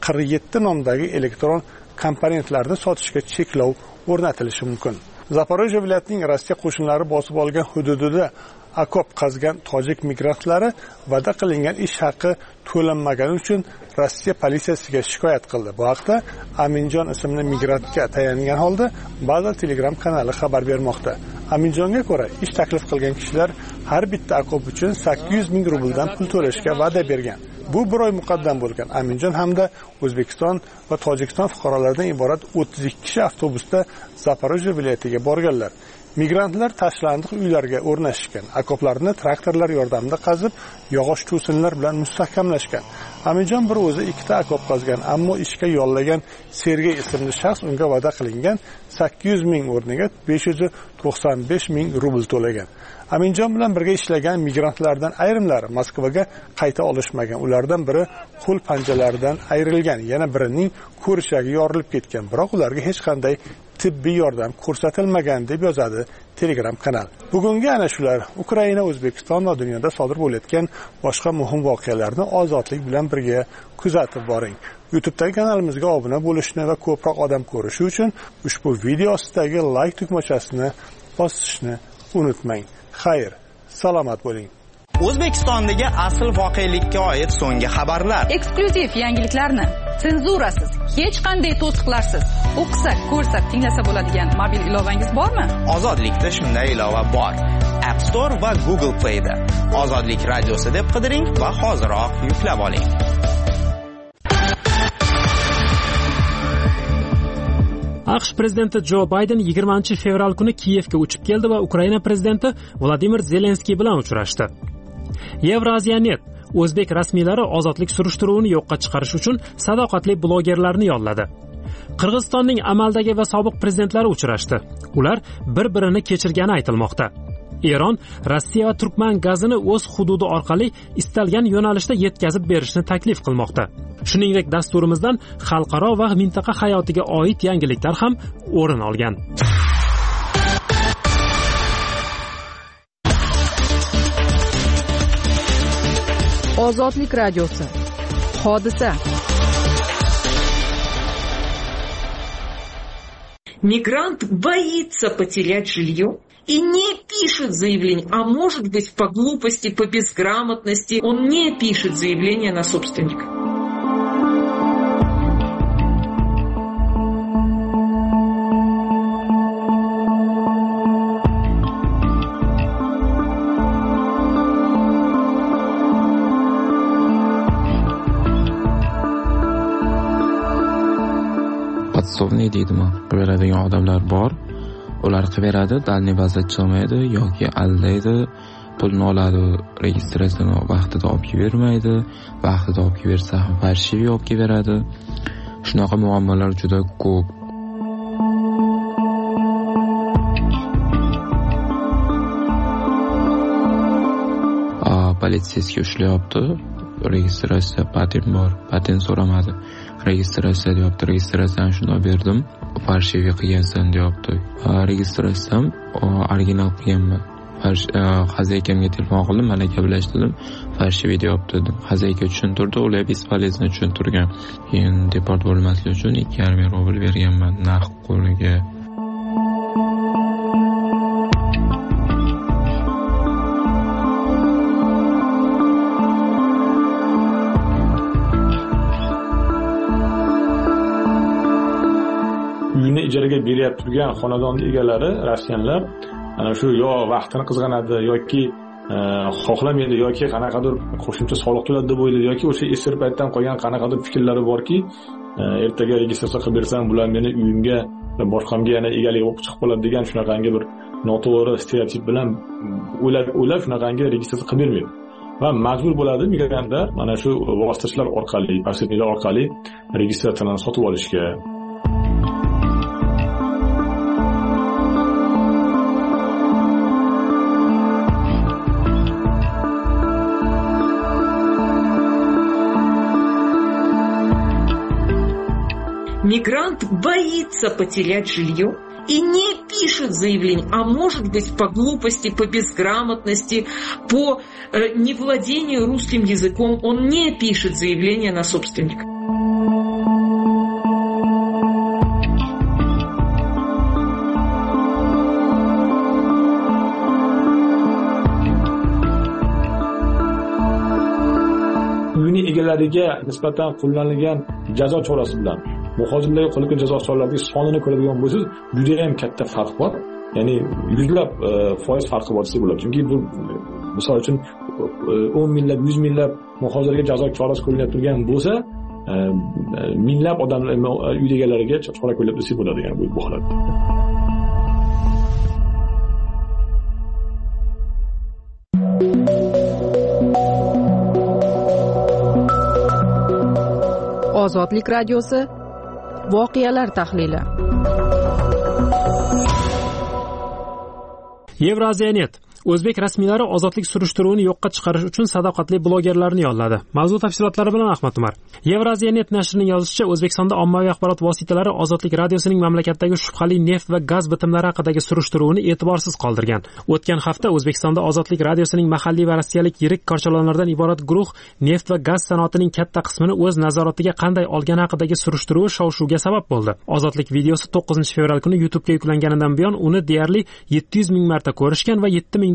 47 nomdagi elektron komponentlarni sotishga cheklov o'rnatilishi mumkin. Zaporojye viloyatining Rossiya qo'shinlari bosib olgan hududida akop qazgan tojik migrantlari va'da qilingan ish haqi to'lanmagani uchun Rossiya politsiyasiga shikoyat qildi. Bu haqda Aminjon ismli migrantga tayangan holda Baza Telegram kanali xabar bermoqda. Aminjonga ko'ra, ish taklif qilgan kishilar har bitta akop uchun 800 ming rubldan pul to'lashga va'da bergan. Bu bir oy muqaddam bo'lgan. Aminjon hamda O'zbekiston va Tojikiston fuqarolaridan iborat 32 kishi avtobusda Zaporojye viloyatiga borganlar. Migrantlar tashlandiq uylarga o'rnashgan, akoplarni traktorlar yordamida qazib, yog'och to'sinlar bilan mustahkamlashgan. Aminjon bir o'zi 2 ta akop qazgan, ammo ishga yollagan Sergey ismli shaxs unga va'da qilingan 800 ming o'rniga 595 ming rubl to'lagan. Aminjon bilan birga ishlagan migrantlardan ayrimlari Moskvaga qayta olishmagan. Ulardan biri qo'l panjalaridan ayrilgan, yana birining ko'rishagi yorilib ketgan. Biroq ularga hech qanday tibbiy yordam ko'rsatilmagan deb yozadi Telegram kanal. Bugungi ana shular Ukraina, O'zbekiston va dunyoda sodir bo'layotgan boshqa muhim voqealarni ozodlik bilan birga kuzatib boring. YouTube'dagi kanalimizga obuna bo'lishni va ko'proq odam ko'rishi uchun ushbu video ostidagi like tugmachasini bosishni unutmang. Xayr, salomat bo'ling. O'zbekistondagi asl voqelikka oid so'nggi xabarlar. Eksklyuziv yangiliklarni senzurasiz, hech qanday to'siqlarsiz o'qisak, ko'rsak, tinglasa bo'ladigan mobil ilovangiz bormi? Ozodlikda shunday ilova bor. App Store va Google Play da. Ozodlik radiosi deb qidiring va hoziroq yuklab oling. AQSh prezidenti Jo Bayden 20-fevral kuni Kiyevga uchib keldi va Ukraina prezidenti Vladimir Zelenskiy bilan uchrashdi. Yevraziyanet o'zbek rasmiylari ozodlik surishtiruvini yo'qqa chiqarish uchun sadoqatli blogerlarni yolladi. Qirg'izistonning amaldagi va sobiq prezidentlari uchrashdi. Ular bir-birini kechirgani aytilmoqda. Eron Rossiya va Turkman gazini o'z hududi orqali istalgan yo'nalishda yetkazib berishni taklif qilmoqda. Shuningdek, dasturimizdan xalqaro va mintaqa hayotiga oid yangiliklar ham o'rin olgan. Ozodlik radiosi. Hodisa. Мигрант боится потерять жилье и не пишет заявление, а может быть по глупости, по безграмотности он не пишет заявление на собственника. Podsovniy deydimi? Beradigan odamlar bor. Ular qilib beradi, dalniy bazat chiqmaydi yoki aldaydi, pulni oladi, registratsiyani vaqtida olib bermaydi, vaqtida olib bersa ham farshiviy olib beradi. Shunaqa muammolar juda ko'p. Politsiyasiga ushlayapti. Registratsiya patent bor, patent so'ramadi. Registratsiya deyapti, registratsiyani shunday berdim, farshiviy qilgansan deyapti. Registratsiyam original qilganman. Xazaykamga telefon qildim, malaka bilan ishladim, farshiviy deyapti dedim. Xazayka tushuntirdi, ular bespolezno tushuntirgan. Keyin deport bo'lmaslik uchun 2,5 rubl berganman naqd qo'liga. Uyini ijaraga beryapti turgan xonadon egalari, rossiyanlar, ana shu yo vaqtini qizg'anadi yoki xohlamaydi yoki qanaqadir qo'shimcha soliq to'ladi deb o'ylaydi yoki o'sha eski paytdan qolgan qanaqadir fikrlari borki, ertaga registratsiya qilib bersam, bular meni uyimga va boshqamga yana egalik bo'lib chiqib qoladi degan shunaqangi bir noto'g'ri stereotip bilan o'ylab shunaqangi registratsiya qilib bermaydi. Va majbur bo'ladi migrantlar mana shu vositachilar orqali, posredniklar orqali registratsiyani sotib olishga. Мигрант боится потерять жилье и не пишет заявление, а может быть по глупости, по безграмотности, по невладению русским языком он не пишет заявление на собственника. Uyini egalariga nisbatan qo'llanilgan jazo chorasi bilan muhojirlarga qo'llangan jazo choralarining sonini ko'radigan bo'lsangiz, juda ham katta farq bor. Ya'ni yuzlab foiz farqi bor desa bo'ladi. Chunki bu misol uchun 10 minglab, 100 minglab muhojirlarga jazo chorasi qo'llanib turgan bo'lsa, minglab odamlar uy egalariga chora qo'llab desa bo'ladi, ya'ni bu holatda. Ozodlik radiosi. Voqealar tahlili. Yevraziyanet o'zbek rasmiylari ozodlik surishtiruvini yo'qqa chiqarish uchun sadoqatli blogerlarni yolladi. Mavzu tafsilotlari bilan Ahmad Umar. Yevraziyanet nashrining yozishicha, O'zbekistonda ommaviy axborot vositalari Ozodlik radiosining mamlakatdagi shubhali neft va gaz bitimlari haqidagi surishtiruvini e'tiborsiz qoldirgan. O'tgan hafta O'zbekistonda Ozodlik radiosining mahalliy va rossiyalik yirik korchalonlardan iborat guruh neft va gaz sanoatining katta qismini o'z nazoratiga qanday olgani haqidagi surishtiruvi shov-shuvga sabab bo'ldi. Ozodlik videosi 9-fevral kuni YouTube'ga yuklanganidan buyon uni deyarli 700 ming marta ko'rishgan va 7 ming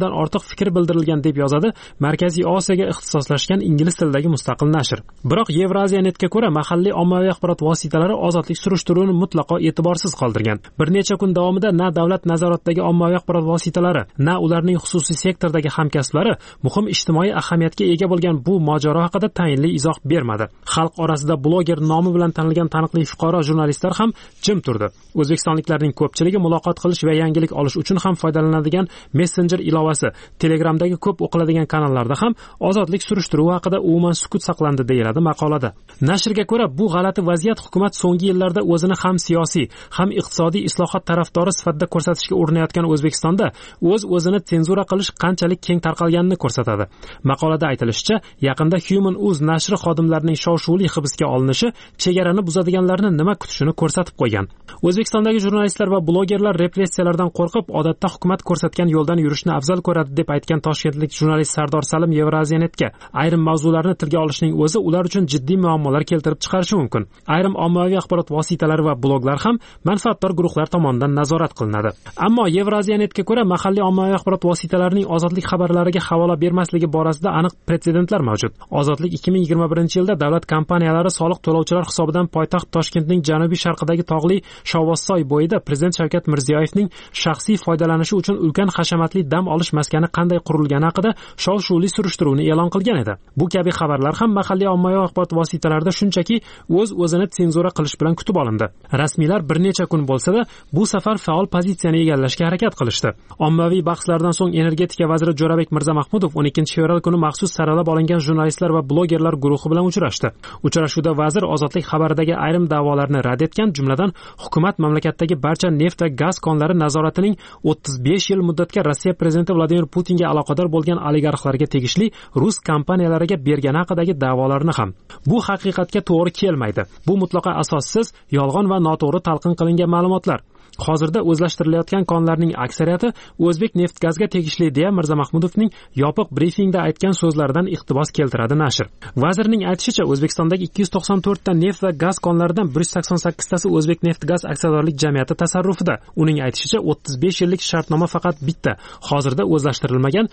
mingdan ortiq fikr bildirilgan deb yozadi Markaziy Osiyoga ixtisoslashgan ingliz tilidagi mustaqil nashr. Biroq Евразиянetga ko'ra mahalliy ommaviy axborot vositalari ozodlik surishtiruvini mutlaqo e'tiborsiz qoldirgan. Bir necha kun davomida na davlat nazoratidagi ommaviy axborot vositalari, na ularning xususiy sektordagi hamkasblari muhim ijtimoiy ahamiyatga ega bo'lgan bu mojaro haqida tayinli izoh bermadi. Xalq orasida bloger nomi bilan tanilgan taniqli fuqaro jurnalistlar ham jim turdi. O'zbekistonliklarning ko'pchiligi muloqot qilish va yangilik olish uchun ham foydalanadigan Messenger ilovasi, Telegramdagi ko'p o'qiladigan kanallarda ham ozodlik surishtiruvi haqida umuman sukut saqlandi deyiladi maqolada. Nashrga ko'ra bu g'alati vaziyat hukumat so'nggi yillarda o'zini ham siyosiy, ham iqtisodiy islohot tarafdori sifatida ko'rsatishga urinayotgan O'zbekistonda o'zini senzura qilish qanchalik keng tarqalganini ko'rsatadi. Maqolada aytilishicha, yaqinda Human Uz nashri xodimlarining shov-shuvli hibsga olinishi chegarani buzadiganlarni nima kutishini ko'rsatib qo'ygan. O'zbekistondagi jurnalistlar va blogerlar repressiyalardan qo'rqib, odatda hukumat ko'rsatgan yo'ldan yurishni afzal ko'radi deb aytgan toshkentlik jurnalist Sardor Salim Евразиянetga ayrim mavzularni tilga olishning o'zi ular uchun jiddiy muammolar keltirib chiqarishi mumkin. Ayrim ommaviy axborot vositalari va bloglar ham manfaatdor guruhlar tomonidan nazorat qilinadi. Ammo Евразиянetga ko'ra mahalliy ommaviy axborot vositalarining ozodlik xabarlariga havola bermasligi borasida aniq pretsedentlar mavjud. Ozodlik 2021-yilda davlat kompaniyalari soliq to'lovchilar hisobidan poytaxt Toshkentning janubiy sharqidagi tog'li Shovvozsoy bo'yida Prezident Shavkat Mirziyoyevning shaxsiy foydalanishi uchun ulkan hashamatli dam olish maskani qanday qurilgani haqida shov-shuvli surishtiruvni e'lon qilgan edi. Bu kabi xabarlar ham mahalliy ommaviy axborot vositalarida shunchaki o'zini senzura qilish bilan kutib olindi. Rasmiylar bir necha kun bo'lsa-da, bu safar faol pozitsiyani egallashga harakat qilishdi. Ommaviy bahslardan so'ng energetika vaziri Jo'rabek Mirzamahmudov 12-fevral kuni maxsus saralab olingan jurnalistlar va blogerlar guruhi bilan uchrashdi. Uchrashuvda vazir ozodlik xabaridagi ayrim da'volarni rad etgan, jumladan hukumat mamlakatdagi barcha neft va gaz konlari nazoratining 35 yil muddatga Rossiya prezidenti Vladimir Putinga aloqador bo'lgan oligarxlarga tegishli rus kompaniyalariga bergani haqidagi da'volarni ham. Bu haqiqatga to'g'ri kelmaydi. Bu mutlaqo asossiz, yolg'on va noto'g'ri talqin qilingan ma'lumotlar. Hozirda o'zlashtirilayotgan konlarning aksariyati O'zbek neft gazga tegishli deya Mirzamahmudovning yopiq brifingda aytgan so'zlaridan iqtibos keltiradi nashr. Vazirning aytishicha, O'zbekistondagi 294 ta neft va gaz konlaridan 188 tasi O'zbek neft gaz aksiyadorlik jamiyati tasarrufida. Uning aytishicha, 35 yillik shartnoma faqat bitta, hozirda o'zlashtirilmagan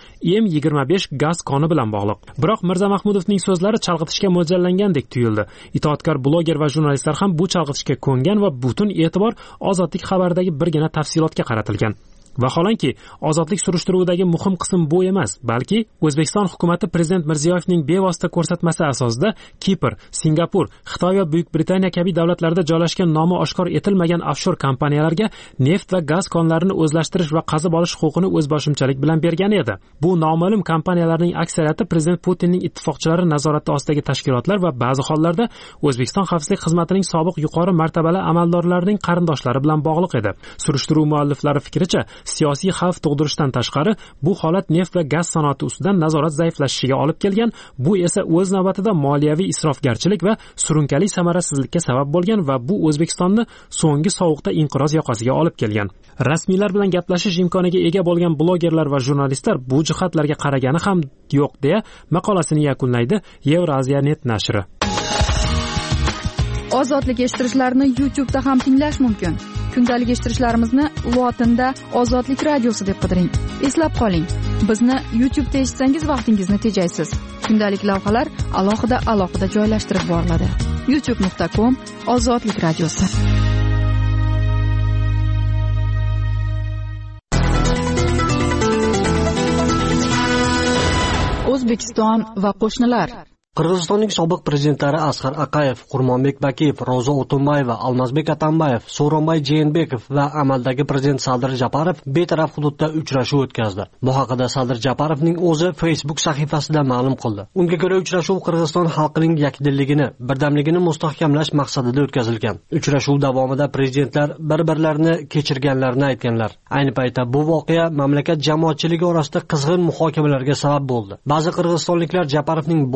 M25 gaz koni bilan bog'liq. Biroq Mirzamahmudovning so'zlari chalg'itishga mo'ljallangandek tuyuldi. Itoatkor bloger va jurnalistlar ham bu chalg'itishga ko'ngan va butun e'tibor ozodlik xabaridagi birgina tafsilotga qaratilgan. Vaholanki, ozodlik surishtiruvidagi muhim qism bu emas, balki O'zbekiston hukumatı Prezident Mirziyoyevning bevosita ko'rsatmasi asosida Kipr, Singapur, Xitoy va Buyuk Britaniya kabi davlatlarda joylashgan nomi oshkor etilmagan offshor kompaniyalarga neft va gaz konlarini o'zlashtirish va qazib olish huquqini o'zboshimchalik bilan bergan edi. Bu noma'lum kompaniyalarning aksariyati Prezident Putinning ittifoqchilari nazorati ostidagi tashkilotlar va ba'zi hollarda O'zbekiston xavfsizlik xizmatining sobiq yuqori martabali amaldorlarining qarindoshlari bilan bog'liq edi. Surishtiruv mualliflari fikricha, siyosiy xavf tug'dirishdan tashqari, bu holat neft va gaz sanoati ustidan nazorat zaiflashishiga olib kelgan, bu esa o'z navbatida moliyaviy isrofgarchilik va surunkali samarasizlikka sabab bo'lgan va bu O'zbekistonni so'nggi sovuqda inqiroz yoqasiga olib kelgan. Rasmiylar bilan gaplashish imkoniga ega bo'lgan blogerlar va jurnalistlar bu jihatlarga qaragani ham yo'q deya maqolasini yakunlaydi Евразиянет nashri. Ozodlik eshittirishlarni YouTube'da ham tinglash mumkin. Kundalik eshittirishlarimizni lotinda Ozodlik radiosi deb qidiring. Eslab qoling, bizni YouTube'da eshitsangiz vaqtingizni tejaysiz. Kundalik lavhalar alohida joylashtirib boriladi. youtube.com/Ozodlik radiosi. O'zbekiston va qo'shnilar. Qirg'izistonning sobiq prezidentlari Asqar Aqayev, Qurmonbek Bakiyev, Ro'za O'tunbayeva, Almazbek Atambayev, So'ronbay Jeenbekov va amaldagi prezident Sadir Japarov betaraf hududda uchrashuv o'tkazdi. Bu haqida Sadir Japarovning o'zi Facebook sahifasida ma'lum qildi. Unga ko'ra uchrashuv Qirg'iziston xalqining yakdilligini, birdamligini mustahkamlash maqsadida o'tkazilgan. Uchrashuv davomida prezidentlar bir-birlarini kechirganlarini aytganlar. Ayni paytda bu voqea mamlakat jamoatchiligi orasida qizg'in muhokamalarga sabab bo'ldi. Ba'zi qirg'izistonliklar Japarovning bu harakati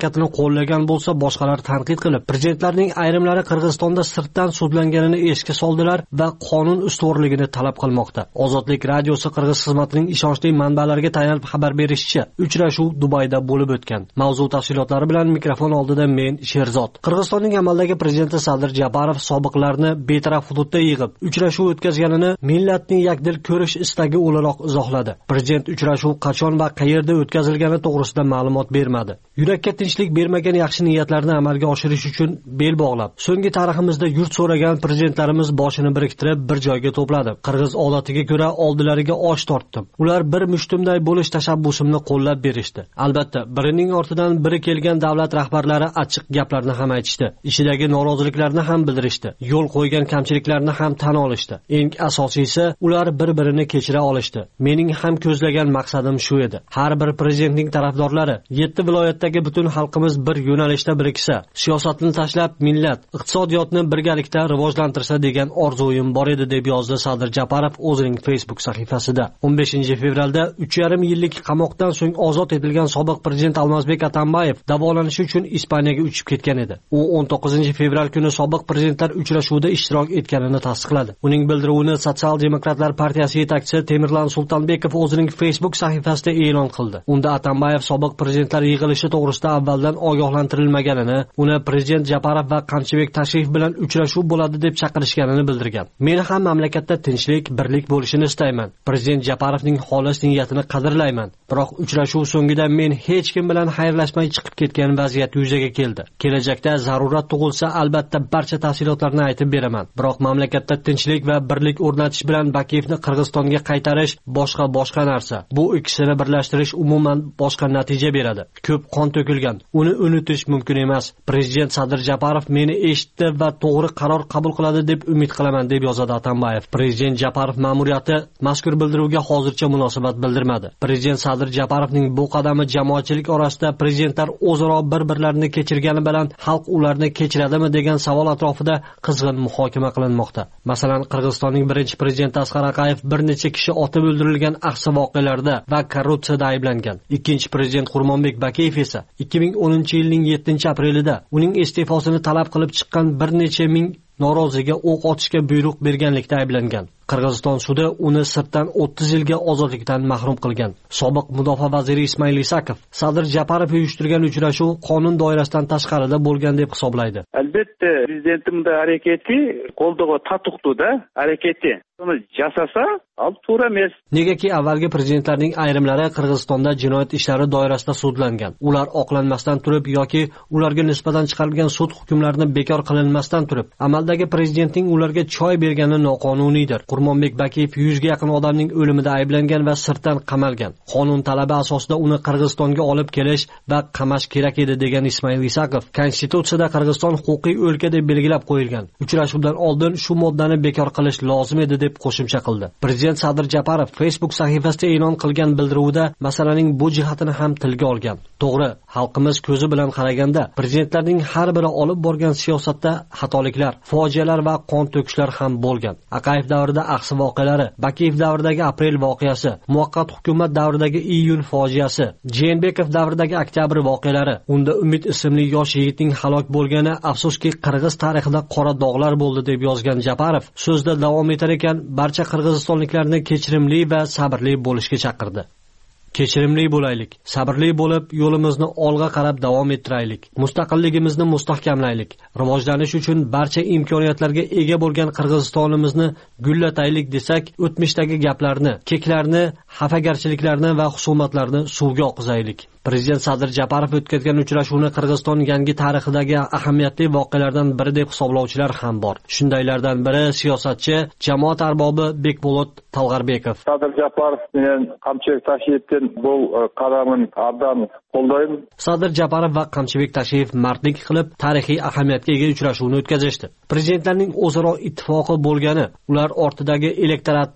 harakatini qo'llagan bo'lsa, boshqalar tanqid qilib, prezidentlarning ayrimlari Qirg'izistonda sirtdan sudlanganini esga soldilar va qonun ustuvorligini talab qilmoqda. Ozodlik radiosi Qirg'iz xizmatining ishonchli manbalariga tayanib xabar berishicha, uchrashuv Dubayda bo'lib o'tgan. Mavzu tafsilotlari bilan mikrofon oldida men Sherzod. Qirg'izistonning amaldagi prezidenti Sadir Japarov sobiqlarni betaraf hududda yig'ib, uchrashuv o'tkazganini millatning yakdil ko'rish istagi o'laroq izohladi. Prezident uchrashuv qachon va qayerda o'tkazilgani to'g'risida ma'lumot bermadi. Yurakka tinchlik bermagan yaxshi niyatlarni amalga oshirish uchun bel bog'lab, so'nggi tariximizda yurt so'ragan prezidentlarimiz boshini biriktirib bir joyga to'pladi. Qirg'iz odatiga ko'ra oldilariga osh tortdim. Ular bir mushtumday bo'lish tashabbusimni qo'llab berishdi. Albatta, birining ortidan biri kelgan davlat rahbarlari achchiq gaplarni ham aytishdi. Ishidagi noroziliklarni ham bildirishdi. Yo'l qo'ygan kamchiliklarni ham tan olishdi. Eng asosiysi, ular bir-birini kechira olishdi. Mening ham ko'zlagan maqsadim shu edi. Har bir prezidentning tarafdorlari 7 viloyatdagi butun xalqimiz bir yo'nalishda biriksa, siyosatni tashlab millat, iqtisodiyotni birgalikda rivojlantirsa degan orzuim bor edi, deb yozdi Sadir Japarov o'zining Facebook sahifasida. 15-fevralda 3,5 yillik qamoqdan so'ng ozod etilgan sobiq prezident Almazbek Atambayev davolanish uchun Ispaniyaga uchib ketgan edi. U 19-fevral kuni sobiq prezidentlar uchrashuvida ishtirok etganini tasdiqladi. Uning bildiruvini Sotsial demokratlar partiyasi yetakchisi Temirlan Sultonbekov o'zining Facebook sahifasida e'lon qildi. Unda Atambayev sobiq prezidentlar yig'ilishi to'g'risida avvaldan ogohlantirilmaganini, uni prezident Japarov va Qamchibek Tashrif bilan uchrashuv bo'ladi deb chaqirishganini bildirgan. Men ham mamlakatda tinchlik, birlik bo'lishini istayman. Prezident Japarovning xolis niyatini qadrlayman. Biroq uchrashuv so'ngida men hech kim bilan xayrlashmay chiqib ketgan vaziyat yuzaga keldi. Kelajakda zarurat tug'ilsa, albatta barcha tafsilotlarni aytib beraman. Biroq mamlakatda tinchlik va birlik o'rnatish bilan Bakiyevni Qirg'izistonga qaytarish boshqa narsa. Bu ikkisini birlashtirish umuman boshqa natija beradi. Ko'p qon to'kilgan. Uni unutish mumkin emas. Prezident Sadir Japarov meni eshitdi va to'g'ri qaror qabul qiladi deb umid qilaman, deb yozadi Atambayev. Prezident Japarov ma'muriyati mazkur bildiruvga hozircha munosabat bildirmadi. Prezident Sadir Japarovning bu qadami jamoatchilik orasida prezidentlar o'zaro bir-birlarini kechirgani bilan xalq ularni kechiradimi degan savol atrofida qizg'in muhokama qilinmoqda. Masalan, Qirg'izistonning birinchi prezidenti Asqar Aqayev bir necha kishi otib o'ldirilgan ahsi voqealarda va korrupsiyada ayblangan. Ikkinchi prezident Xurmonbek Bakiyev esa 2010-yilning 7-aprelida uning iste'fosini talab qilib chiqqan bir necha ming noroziga o'q otishga buyruq berganlikda ayblangan. Qirg'iziston sudi uni sirtdan 30 yilga ozodlikdan mahrum qilgan. Sobiq mudofaa vaziri Ismoil Isakov Sadir Japarov uyushtirgan uchrashuv qonun doirasidan tashqarida bo'lgan deb hisoblaydi. Albatta, prezidentimning harakati qo'ldoga tatuqdi-da, harakati. Uni jasasa, al to'g'ri emas. Negaki avvalgi prezidentlarning ayrimlari Qirg'izistonda jinoyat ishlari doirasida sudlangan. Ular oqlanmasdan turib yoki ularga nisbatan chiqarilgan sud hukmlarini bekor qilinmasdan turib, amaldagi prezidentning ularga choy bergani noqonuniydir. Xurmonbek Bakiyev 100 ga yaqin odamning o'limida ayblangan va sirtdan qamalgan. Qonun talabi asosida uni Qirg'izistonga olib kelish va qamash kerak edi, degan Ismoil Isakov Konstitutsiyada Qirg'iziston huquqiy o'lka deb belgilab qo'yilgan. Uchrashuvdan oldin shu moddani bekor qilish lozim edi, deb qo'shimcha qildi. Prezident Sadir Japarov Facebook sahifasida e'lon qilgan bildiruvda masalaning bu jihatini ham tilga olgan. To'g'ri, xalqimiz ko'zi bilan qaraganda prezidentlarning har biri olib borgan siyosatda xatoliklar, fojialar va qon to'kishlar ham bo'lgan. Aqayev davrida ahsi voqealari, Bakiyev davridagi aprel voqeasi, muvaqqat hukumat davridagi iyun fojiasi, Jeenbekov davridagi oktyabr voqealari, unda Umid ismli yosh yigitning halok bo'lgani afsuski Qirg'iz tarixida qora dog'lar bo'ldi, deb yozgan Japarov so'zda davom etar ekan, barcha qirg'izistonliklarni kechirimli va sabrli bo'lishga chaqirdi. Kechirimli bo'laylik, sabrli bo'lib, yo'limizni olg'a qarab davom ettiraylik. Mustaqilligimizni mustahkamlaylik. Rivojlanish uchun barcha imkoniyatlarga ega bo'lgan Qirg'izistonimizni gullataylik desak, o'tmishdagi gaplarni, keklarni, xafagarchiliklarni va husumatlarni suvga oqizaylik. Prezident Sadir Japarov o'tkazgan uchrashuvni Qirg'iziston yangi tarixidagi ahamiyatli voqealardan biri deb hisoblovchilar ham bor. Shundaylardan biri siyosatchi, jamoat arbobi Bekbolot Talg'arbekov. Sadir Japarov bilan Qamchibek Tashiyevning bu qadamini abdan qo'llayman. Sadir Japarov va Qamchibek Tashiyev mardlik qilib tarixiy ahamiyatga ega uchrashuvni o'tkazishdi. Prezidentlarning o'zaro ittifoqi bo'lgani, ular ortidagi elektoratni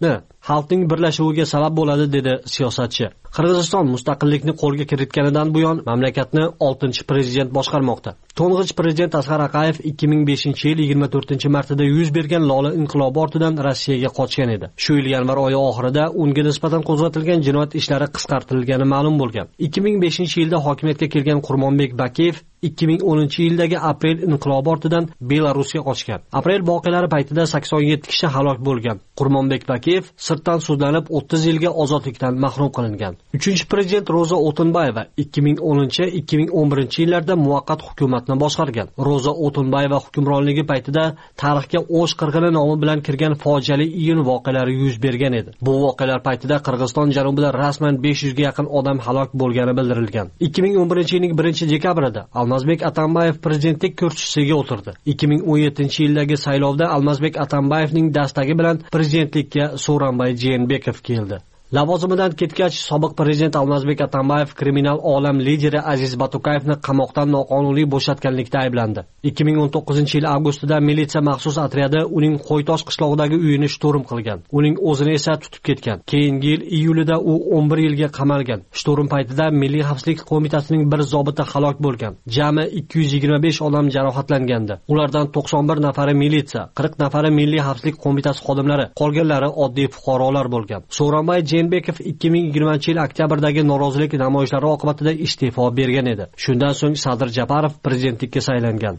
xalqning birlashuviga sabab bo'ladi, dedi siyosatchi. Qirg'iziston mustaqillikni qo'lga kiritganidan buyon mamlakatni 6-prezident boshqarmoqda. To'ng'ich prezident Asqar Aqayev 2005-yil 24-martida yuz bergan Lola inqilobi ortidan Rossiyaga qochgan edi. Shu yil yanvar oyi oxirida unga nisbatan qo'zg'atilgan jinoyat ishlari qisqartirilgani ma'lum bo'lgan. 2005-yilda hokimiyatga kelgan Qurmonbek Bakiyev 2010-yildagi aprel inqilobi ortidan Belarusga qochgan. Aprel voqealari paytida 87 kishi halok bo'lgan. Qurmonbek Bakiyev sirtdan sudlanib 30 yilga ozodlikdan mahrum qilingan. 3-prezident Roza O'tinbayeva 2010-2011-yillarda muvaqqat hukumatni boshqargan. Roza O'tinbayeva hukmronligi paytida tarixga O'sh qirg'ini nomi bilan kirgan fojiali iyun voqealari yuz bergan edi. Bu voqealar paytida Qirg'iziston janubida rasman 500 ga yaqin odam halok bo'lgani bildirilgan. 2011-yilning 1-dekabrida Almazbek Atambayev prezidentlik kursisiga o'tirdi. 2017-yildagi saylovda Almazbek Atambayevning dastagi bilan prezidentlikka Sooronbay Jeenbekov keldi. Lavozimidan ketgach, sobiq prezident Almazbek Atambayev kriminal olam lideri Aziz Batukayevni qamoqdan noqonuniy bo'shatganlikda ayblandi. 2019-yil avgustida militsiya maxsus otryadi uning Qo'ytosh qishlog'idagi uyini shturm qilgan. Uning o'zini esa tutib ketgan. Keyingi yil iyulida u 11 yilga qamalgan. Shturm paytida Milliy xavfsizlik qo'mitasining bir zobiti halok bo'lgan. Jami 225 odam jarohatlangandi. Ulardan 91 nafari militsiya, 40 nafari Milliy xavfsizlik qo'mitasi xodimlari, qolganlari oddiy fuqarolar bo'lgan. Sooronbay Jeenbekov 2020-yil oktyabrdagi norozilik namoyishlari oqibatida iste'fo bergan edi. Shundan so'ng Sadir Japarov prezidentlikka saylangan.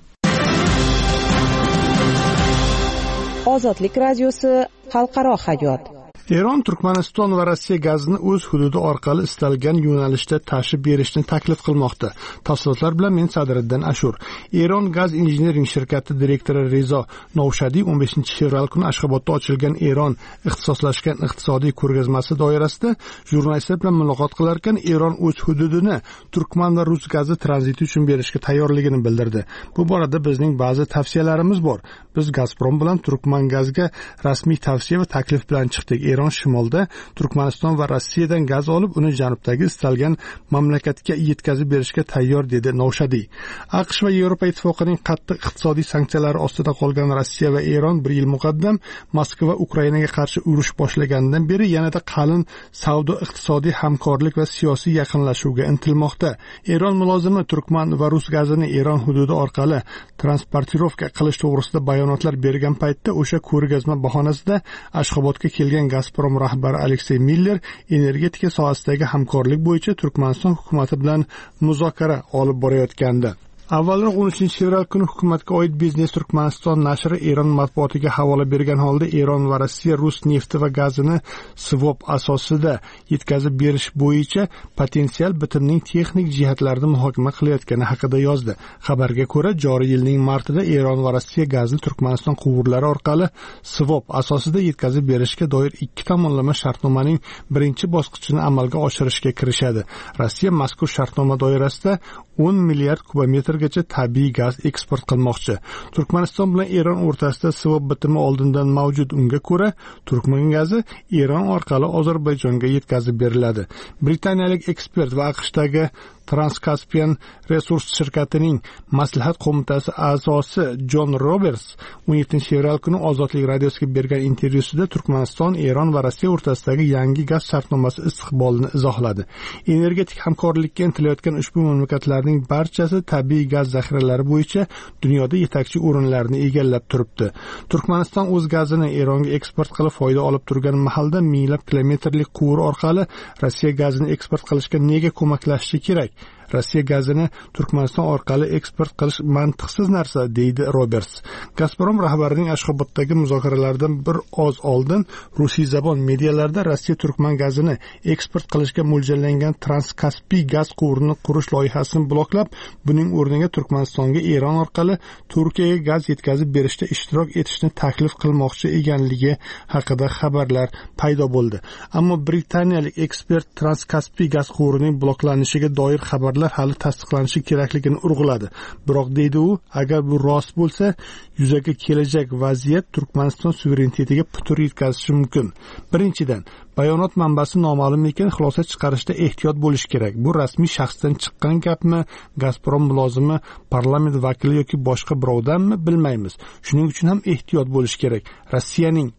Ozodlik radiosi xalqaro hayot. Eron Turkmaniston va Rossiya gazini o'z hududi orqali istalgan yo'nalishda tashib berishni taklif qilmoqda. Tafsilotlar bilan men Sadiriddin Ashur. Eron Gaz Engineering shirkati direktori Rezo Novshadiy 15-fevral kuni Ashxobodda ochilgan Eron ixtisoslashgan iqtisodiy ko'rgazmasi doirasida jurnalistlar bilan muloqot qilarkan, Eron o'z hududini turkman va rus gazi tranziti uchun berishga tayyorligini bildirdi. Bu borada bizning ba'zi tavsiyalarimiz bor. Biz Gazprom bilan turkman gazga rasmiy tavsiya va taklif bilan chiqdik. Eron shimolda Turkmaniston va Rossiyadan gaz olib, uni janubdagi istalgan mamlakatga yetkazib berishga tayyor, dedi Novshadiy. AQSh va Yevropa ittifoqining qattiq iqtisodiy sanksiyalari ostida qolgan Rossiya va Eron bir yil muqaddam Moskva Ukrainaga qarshi urush boshlaganidan beri yanada qalin savdo-iqtisodiy hamkorlik va siyosiy yaqinlashuvga intilmoqda. Eron mulozimi turkman va rus gazini Eron hududi orqali transportirovka qilish to'g'risida bayonotlar bergan paytda o'sha ko'rgazma bahonasida Ashxobodga kelgan Gazprom rahbari Aleksey Miller energetika sohasidagi hamkorlik bo'yicha Turkmaniston hukumati bilan muzokara olib borayotgandi. Avvalroq 13-fevral kuni hukumatga oid Biznes Turkmaniston nashri Eron matbuotiga havola bergan holda Eron va Rossiya rus nefti va gazini swap asosida yetkazib berish bo'yicha potensial bitimning texnik jihatlarini muhokama qilayotgani haqida yozdi. Xabarga ko'ra, joriy yilning martida Eron va Rossiya gazni Turkmaniston quvurlari orqali swap asosida yetkazib berishga doir ikki tomonlama shartnomaning birinchi bosqichini amalga oshirishga kirishadi. Rossiya mazkur shartnoma doirasida 10 milliard kubometrgacha tabiiy gaz eksport qilmoqchi. Turkmaniston bilan Eron o'rtasida swap bitimi oldindan mavjud. Unga ko'ra, turkman gazi Eron orqali Ozarbayjonga yetkazib beriladi. Britaniyalik ekspert va AQShdagi Transkaspian Resurs shirkatining maslahat qo'mitasi a'zosi Jon Roberts 17-fevral kuni Ozodlik radiosiga bergan intervyusida Turkmaniston, Eron va Rossiya o'rtasidagi yangi gaz shartnomasi istiqbolini izohladi. Energetik hamkorlikka intilayotgan ushbu mamlakatlarning barchasi tabiiy gaz zaxiralari bo'yicha dunyoda yetakchi o'rinlarni egallab turibdi. Turkmaniston o'z gazini Eronga eksport qilib foyda olib turgan mahalda minglab kilometrlik quvur orqali Rossiya gazini eksport qilishga nega ko'maklashishi kerak? Rossiya gazini Turkmaniston orqali eksport qilish mantiqsiz narsa, deydi Roberts. Gazprom rahbarining Ashxoboddagi muzokaralardan bir oz oldin rusiy zabon medialarda Rossiya turkman gazini eksport qilishga mo'ljallangan Transkaspiy gaz quvurini qurish loyihasini bloklab, buning o'rniga Turkmanistonga Eron orqali Turkiyaga gaz yetkazib berishda ishtirok etishni taklif qilmoqchi ekanligi haqida xabarlar paydo bo'ldi. Ammo britaniyalik ekspert Transkaspiy gaz quvurining bloklanishiga doir xabarlar hali tasdiqlanishi kerakligini urg'uladi. Biroq, deydi u, agar bu rost bo'lsa, yuzaga kelajak vaziyat Turkmaniston suverenitetiga putur yetkazishi mumkin. Birinchidan, bayonot manbasi noma'lum ekan, xulosa chiqarishda ehtiyot bo'lish kerak. Bu rasmiy shaxsdan chiqqan gapmi, Gazprom mulozimi, parlament vakili yoki boshqa birovdanmi, bilmaymiz. Shuning uchun ham ehtiyot bo'lish kerak. Rossiyaning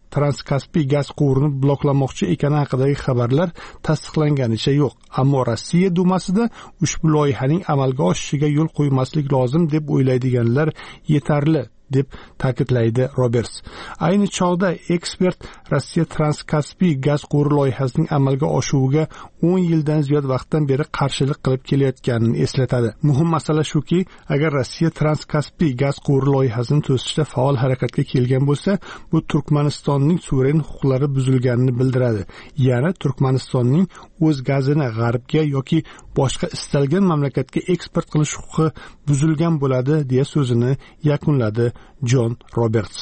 Transkaspiy gaz quvurini bloklamoqchi ekani haqidagi xabarlar tasdiqlanganicha yo'q. Ammo Rossiya Dumasida ushbu loyihaning amalga oshishiga yo'l qo'ymaslik lozim deb o'ylaydiganlar yetarli deb ta'kidlaydi Roberts. Ayni chog'da ekspert Rossiya Transkaspiy gaz quvuri loyihasining amalga oshuviga 10 yildan ziyod vaqtdan beri qarshilik qilib kelayotganini eslatadi. Muhim masala shuki, agar Rossiya Transkaspiy gaz quvuri loyihasini to'sishda faol harakatga kelgan bo'lsa, bu Turkmanistonning suveren huquqlari buzilganini bildiradi. Ya'ni Turkmanistonning o'z gazini g'arbga yoki boshqa istalgan mamlakatga eksport qilish huquqi buzilgan bo'ladi, deya so'zini yakunladi Jon Roberts.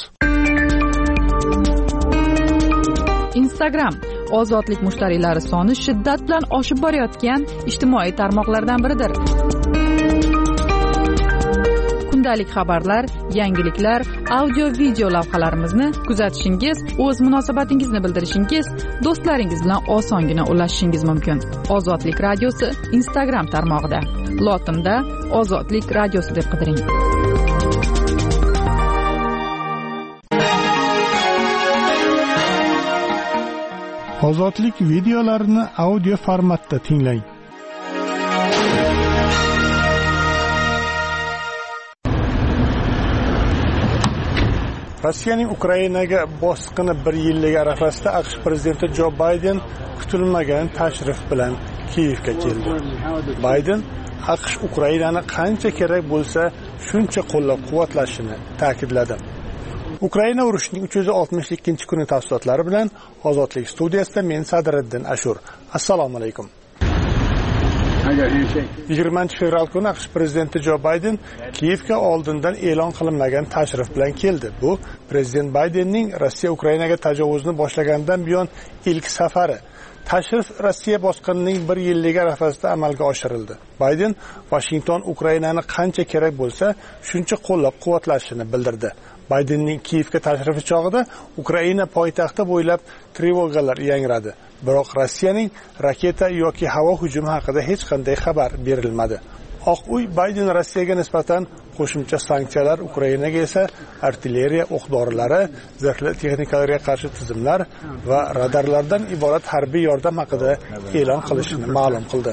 Instagram ozodlik mushtariylari soni shiddat bilan oshib borayotgan ijtimoiy tarmoqlardan biridir. Kundalik xabarlar, yangiliklar, audio-video lavhalarimizni kuzatishingiz, o'z munosabatingizni bildirishingiz, do'stlaringiz bilan osongina ulashishingiz mumkin. Ozodlik radiosi Instagram tarmog'ida. Lotinda Ozodlik radiosi deb qidiring. Ozodlik videolarini audio formatda tinglang. Rossiyaning Ukrainaga bosqini 1 yillik arafasida AQSh prezidenti Jo Bayden kutilmagan tashrif bilan Kiyevga keldi. Bayden AQSh Ukrainani qancha kerak bo'lsa, shuncha qo'llab-quvvatlashini ta'kidladi. Ukraina urushining 362-kuni tafsilotlari bilan Ozodlik studiyasida men Sadriddin Ashur. Assalomu alaykum. 20 fevral kuni AQSh prezidenti Jo Bayden Kiyevga oldindan e'lon qilinmagan tashrif bilan keldi. Bu prezident Baydenning Rossiya Ukrainaga tajovuzni boshlagandan buyon ilk safari. Tashrif Rossiya bosqinining 1 yilligi arafasida amalga oshirildi. Bayden Washington Ukrainani qancha kerak bo'lsa, shuncha qo'llab-quvvatlashini bildirdi. Baydenning Kiyevga tashrifi chog'ida Ukraina poytaxti bo'ylab trevogalar yangradi. Biroq Rossiyaning raketa yoki havo hujumi haqida hech qanday xabar berilmadi. Oq uy Bayden Rossiyaga nisbatan qo'shimcha sanksiyalar, Ukrainaga esa artilleriya o'q-dorilari, zirhli texnikalarga qarshi tizimlar va radarlardan iborat harbiy yordam haqida e'lon qilishini ma'lum qildi.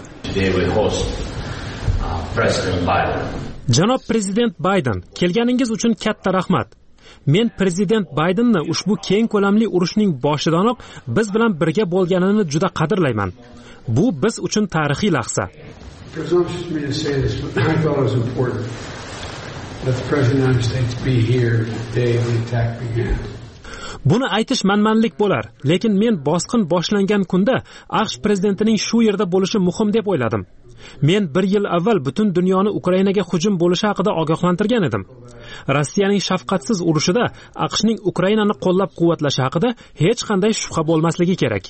Janob prezident Bayden, kelganingiz uchun katta rahmat. Men prezident Baydenni ushbu keng ko'lamli urushning boshidanoq biz bilan birga bo'lganini juda qadrlayman. Bu biz uchun tarixiy lahza. Buni aytish manmanlik bo'lar, lekin men bosqin boshlangan kunda AQSh prezidentining shu yerda bo'lishi muhim deb o'yladim. Men 1 yil avval butun dunyoni Ukrainaga hujum bo'lishi haqida ogohlantirgan edim. Rossiyaning shafqatsiz urushida AQShning Ukrainani qo'llab-quvvatlashi haqida hech qanday shubha bo'lmasligi kerak.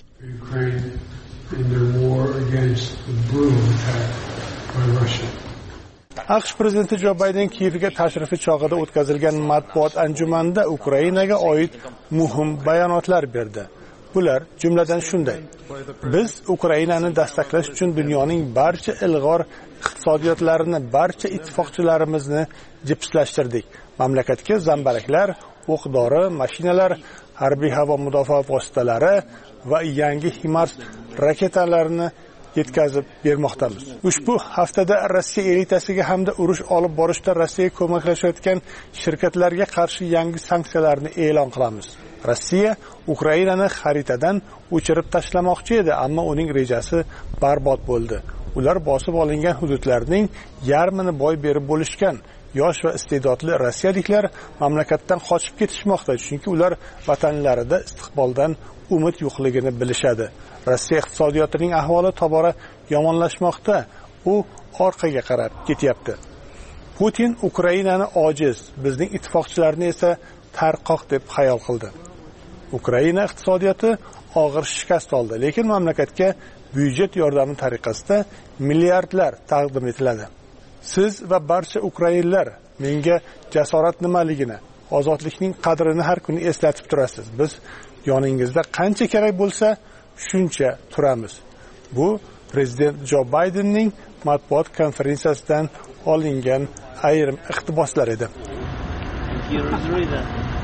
AQSh prezidenti Jo Bayden Kiyevga tashrifi chog'ida o'tkazilgan matbuot anjumanida Ukrainaga oid muhim bayonotlar berdi. Bular jumladan shunday: biz Ukrainani dastaklash uchun dunyoning barcha ilg'or iqtisodiyotlarini, barcha ittifoqchilarimizni jipslashtirdik. Mamlakatga zambaraklar, o'q-dori, mashinalar, harbiy havo mudofaa vositalari va yangi HIMARS raketalarini yetkazib bermoqdamiz. Ushbu haftada Rossiya elitasiga hamda urush olib borishda Rossiyaga ko'maklashayotgan shirkatlarga qarshi yangi sanksiyalarni e'lon qilamiz. Rossiya Ukrainani xaritadan o'chirib tashlamoqchi edi, ammo uning rejasi barbod bo'ldi. Ular bosib olingan hududlarning yarmini boy berib bo'lishgan. Yosh va iste'dodli rossiyaliklar mamlakatdan qochib ketishmoqda, chunki ular vatanlarida istiqboldan umid yo'qligini bilishadi. Rossiya iqtisodiyotining ahvoli tobora yomonlashmoqda. U orqaga qarab ketyapti. Putin Ukrainani ojiz, bizning ittifoqchilarni esa tarqoq deb xayol qildi. Ukraina iqtisodiyoti og'ir shikast oldi, lekin mamlakatga byudjet yordami tariqasida milliardlar taqdim etiladi. Siz va barcha ukrainlar menga jasorat nimaligini, ozodlikning qadrini har kuni eslatib turasiz. Biz yoningizda qancha kerak bo'lsa, shuncha turamiz. Bu prezident Jo Baydenning matbuot konferensiyasidan olingan ayrim iqtiboslar edi.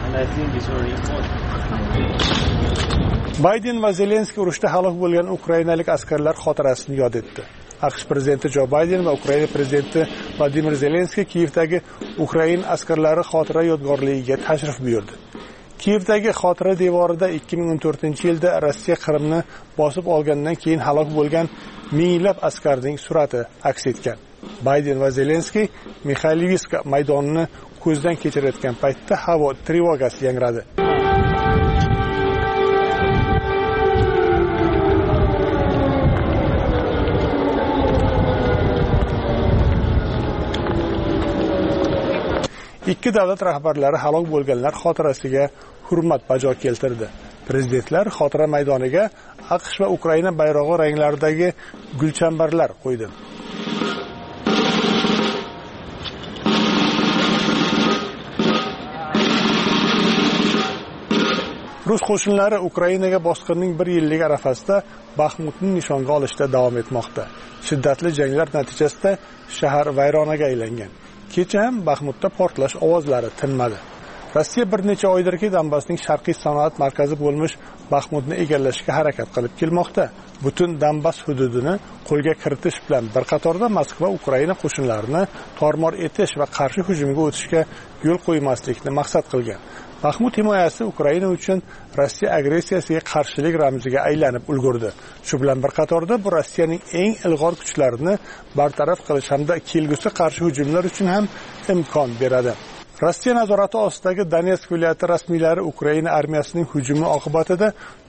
Bayden va Zelenskiy urushda halok bo'lgan ukrainalik askarlar xotirasini yod etdi. AQSh prezidenti Jo Bayden va Ukraina prezidenti Vladimir Zelenskiy Kiyevdagi Ukraina askarlari xotira yodgorligiga tashrif buyurdi. Kiyevdagi xotira devorida 2014-yilda Rossiya Qrimni bosib olgandan keyin halok bo'lgan minglab askarning surati aks etgan. Bayden va Zelenskiy Mikhailivska maydonini ko'zdan kechirayotgan paytda havo trevogasi yangradi. Ikki davlat rahbarlari halok bo'lganlar xotirasiga hurmat bajo keltirdi. Prezidentlar xotira maydoniga AQSh va Ukraina bayrog'i ranglaridagi gulchambarlar qo'ydi. Rus qo'shinlari Ukrainaga bosqinning 1 yillik arafasida Baxmutni nishonga olishda davom etmoqda. Shiddatli janglar natijasida shahar vayronaga aylangan. Kecha ham Baxmutda portlash ovozlari tinmadi. Rossiya bir necha oydirki Donbassning sharqiy sanoat markazi bo'lmish Baxmutni egallashga harakat qilib kelmoqda. Butun Donbass hududini qo'lga kiritish bilan bir qatorda Moskva Ukraina qo'shinlarini tormor etish va qarshi hujumga o'tishga yo'l qo'ymaslikni maqsad qilgan. Baxmut himoyasi Ukraina uchun Rossiya agressiyasiga qarshilik ramziga aylanib ulgurdi. Shu bilan bir qatorda bu Rossiyaning eng ilg'or kuchlarini bartaraf qilish hamda kelgusi qarshi hujumlar uchun ham imkon beradi. Rossiya nazorati ostidagi Donetsk viloyati rasmiylari Ukraina armiyasining hujumi oqibatida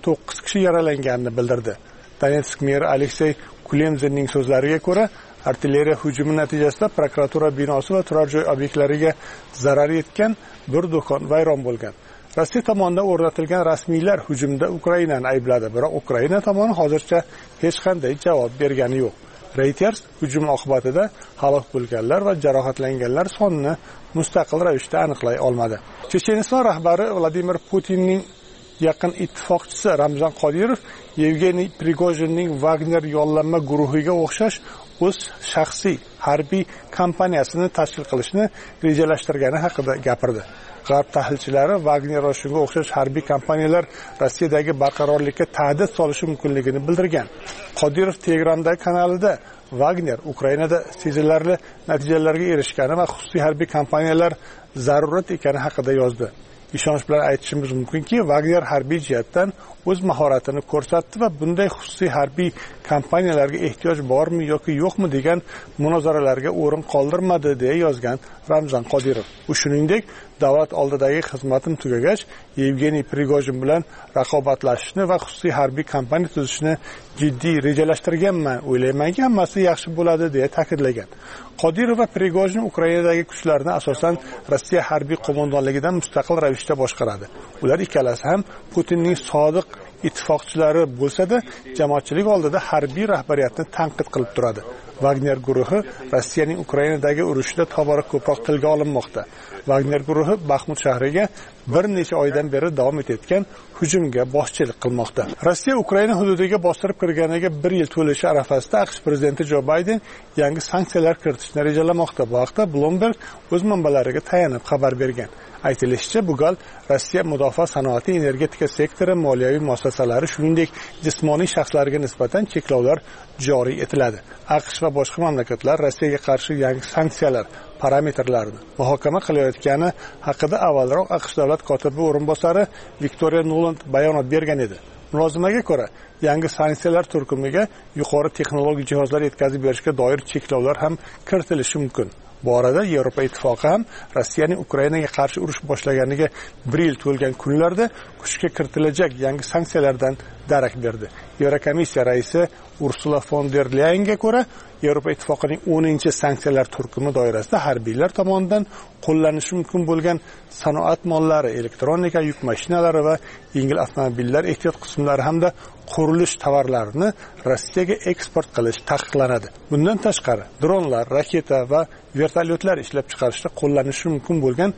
9 kishi yaralanganini bildirdi. Donetsk meri Aleksey Kulemzinning so'zlariga ko'ra, artilleriya hujumi natijasida prokuratura binosi va turar joy obyektlariga zarar yetgan, bir do'kon vayron bo'lgan. Rossiya tomonidan o'rnatilgan rasmiylar hujumda Ukrainani aybladi, biroq Ukraina tomoni hozircha hech qanday javob bergani yo'q. Reuters hujum oqibatida halok bo'lganlar va jarohatlanganlar sonini mustaqil ravishda aniqlay olmadi. Checheniston rahbari Vladimir Putinning yaqin ittifoqchisi Ramzan Qodirov Yevgeniy Prigojinning Wagner yollanma guruhiga o'xshash o'z shaxsiy harbiy kompaniyasini tashkil qilishni rejalashtirgani haqida gapirdi. G'arb tahlilchilari Wagner va shunga o'xshash harbiy kompaniyalar Rossiyadagi barqarorlikka tahdid solishi mumkinligini bildirgan. Qodirov Telegramdagi kanalida Wagner Ukrainada sezilarli natijalarga erishgani va xususiy harbiy kompaniyalar zarurat ekani haqida yozdi. Ishonch bilan aytishimiz mumkinki, Wagner harbiy jihatdan o'z mahoratini ko'rsatdi va bunday xususiy harbiy kompaniyalarga ehtiyoj bormi yoki yo'qmi degan munozaralarga o'rin qoldirmadi deya yozgan Ramzan Qodirov. U shuningdek, davlat oldidagi xizmatim tugagach, Yevgeniy Prigojin bilan raqobatlashishni va xususiy harbiy kompaniya tuzishni jiddiy rejalashtirganman, o'ylaymanki, hammasi yaxshi bo'ladi deya ta'kidlagan. Qodirov va Prigojin Ukrainadagi kuchlarni asosan Rossiya harbiy qo'mondonligidan mustaqil ravishda boshqaradi. Ular ikkalasi ham Putinning sodiq ittifoqchilari bo'lsa-da, jamoatchilik oldida harbiy rahbariyatni tanqid qilib turadi. Wagner guruhi Rossiyaning Ukrainadagi urushida tobora ko'proq tilga olinmoqda. Wagner guruhi Baxmut shahriga bir necha oydan beri davom etayotgan hujumga boshchilik qilmoqda. Rossiya Ukraina hududiga bostirib kirganiga 1 yil to'lishi arafasida AQSh prezidenti Jo Bayden yangi sanksiyalar kiritishni rejalamoqda. Bu haqda Bloomberg o'z manbalariga tayanib xabar bergan. Aytilishicha, bu gal Rossiya mudofaa sanoati, energetika sektori, moliyaviy muassasalari, shuningdek jismoniy shaxslarga nisbatan cheklovlar joriy etiladi. AQSh va boshqa mamlakatlar Rossiyaga qarshi yangi sanksiyalar parametrlarini muhokama qilayotgani haqida avvalroq AQSh davlat kotibi o'rinbosari Victoria Nuland bayonot bergan edi. Mulozimaga ko'ra, yangi sanksiyalar turkumiga yuqori texnologik jihozlar yetkazib berishga doir cheklovlar ham kiritilishi mumkin. Bu orada Yevropa ittifoqi ham Rossiyaning Ukrainaga qarshi urush boshlaganiga 1 yil to'lgan kunlarda kuchga kiritilajak yangi sanksiyalardan darak berdi. Yevrokomissiya raisi Ursula von der Leyenga ko'ra, Yevropa ittifoqining 10-sanksiyalar turkumi doirasida harbiylar tomonidan qo'llanishi mumkin bo'lgan sanoat mollari, elektronika, yuk mashinalari va yengil avtomobillar ehtiyot qismlari hamda qurilish tovarlarini Rossiyaga eksport qilish taqiqlanadi. Bundan tashqari, dronlar, raketa va vertolyotlar ishlab chiqarishda qo'llanishi mumkin bo'lgan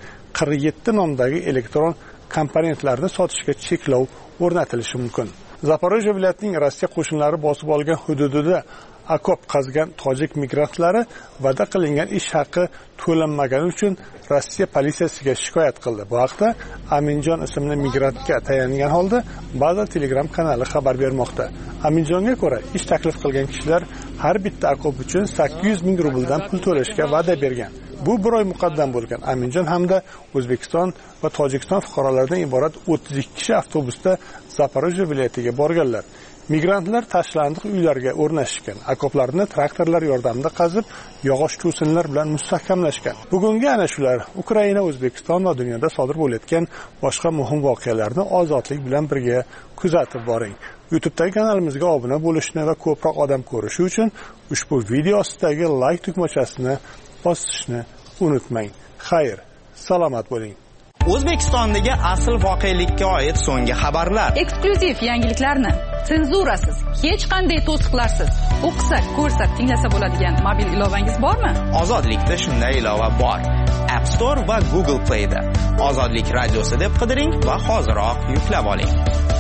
47 nomdagi elektron komponentlarni sotishga cheklov o'rnatilishi mumkin. Zaporojye viloyatining Rossiya qo'shinlari bosib olgan hududida okop qazgan tojik migrantlari va'da qilingan ish haqi to'lanmagani uchun Rossiya politsiyasiga shikoyat qildi. Bu haqda Aminjon ismli migrantga tayangan holda ba'zi Telegram kanali xabar bermoqda. Aminjonga ko'ra, ish taklif qilgan kishilar har bitta okop uchun 800 ming rubldan pul to'lashga va'da bergan. Bu bir oy muqaddam bo'lgan. Aminjon hamda O'zbekiston va Tojikiston fuqarolaridan iborat 32 kishi avtobusda Zaporojye viloyatiga borganlar. Migrantlar tashlandiq uylarga o'rnashgan, okoplarni traktorlar yordamida qazib, yog'och to'sinlar bilan mustahkamlashgan. Bugungi ana shular Ukraina, O'zbekiston va dunyoda sodir bo'layotgan boshqa muhim voqealarni ozodlik bilan birga kuzatib boring. YouTube'dagi kanalimizga obuna bo'lishni va ko'proq odam ko'rishi uchun ushbu video ostidagi like tugmachasini bosishni unutmang. Xayr, salomat bo'ling. O'zbekistondagi asl voqelikka oid so'nggi xabarlar. Eksklyuziv yangiliklarni senzurasiz, hech qanday to'siqlarsiz o'qisak, ko'rsak, tinglasa bo'ladigan mobil ilovangiz bormi? Ozodlikda shunday ilova bor. App Store va Google Play'da Ozodlik radiosi deb qidiring va hoziroq yuklab oling.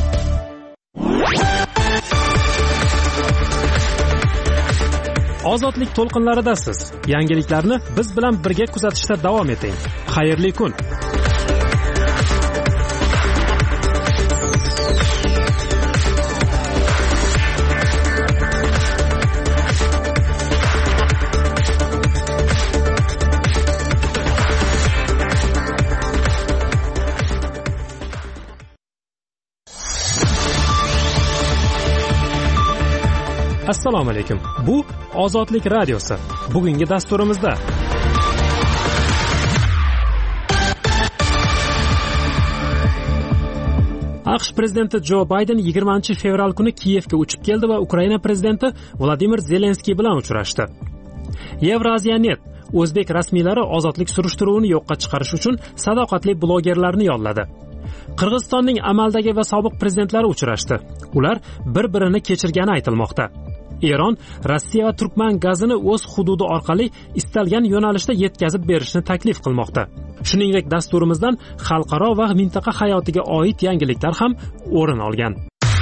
Ozodlik to'lqinlaridasiz. Yangiliklarni biz bilan birga kuzatishda davom eting. Xayrli kun. Assalomu alaykum. Bu Ozodlik radiosi. Bugungi dasturimizda AQSh prezidenti Jo Bayden 20-fevral kuni Kiyevga uchib keldi va Ukraina prezidenti Vladimir Zelenskiy bilan uchrashdi. Evraziyanet o'zbek rasmiylari ozodlik surishtiruvini yo'qqa chiqarish uchun sadoqatli blogerlarni yolladi. Qirg'izistonning amaldagi va sobiq prezidentlari uchrashdi. Ular bir-birini kechirgani aytilmoqda. Eron Rossiya va Turkman gazini o'z hududi orqali istalgan yo'nalishda yetkazib berishni taklif qilmoqda. Shuningdek, dasturimizdan xalqaro va mintaqa hayotiga oid yangiliklar ham o'rin olgan.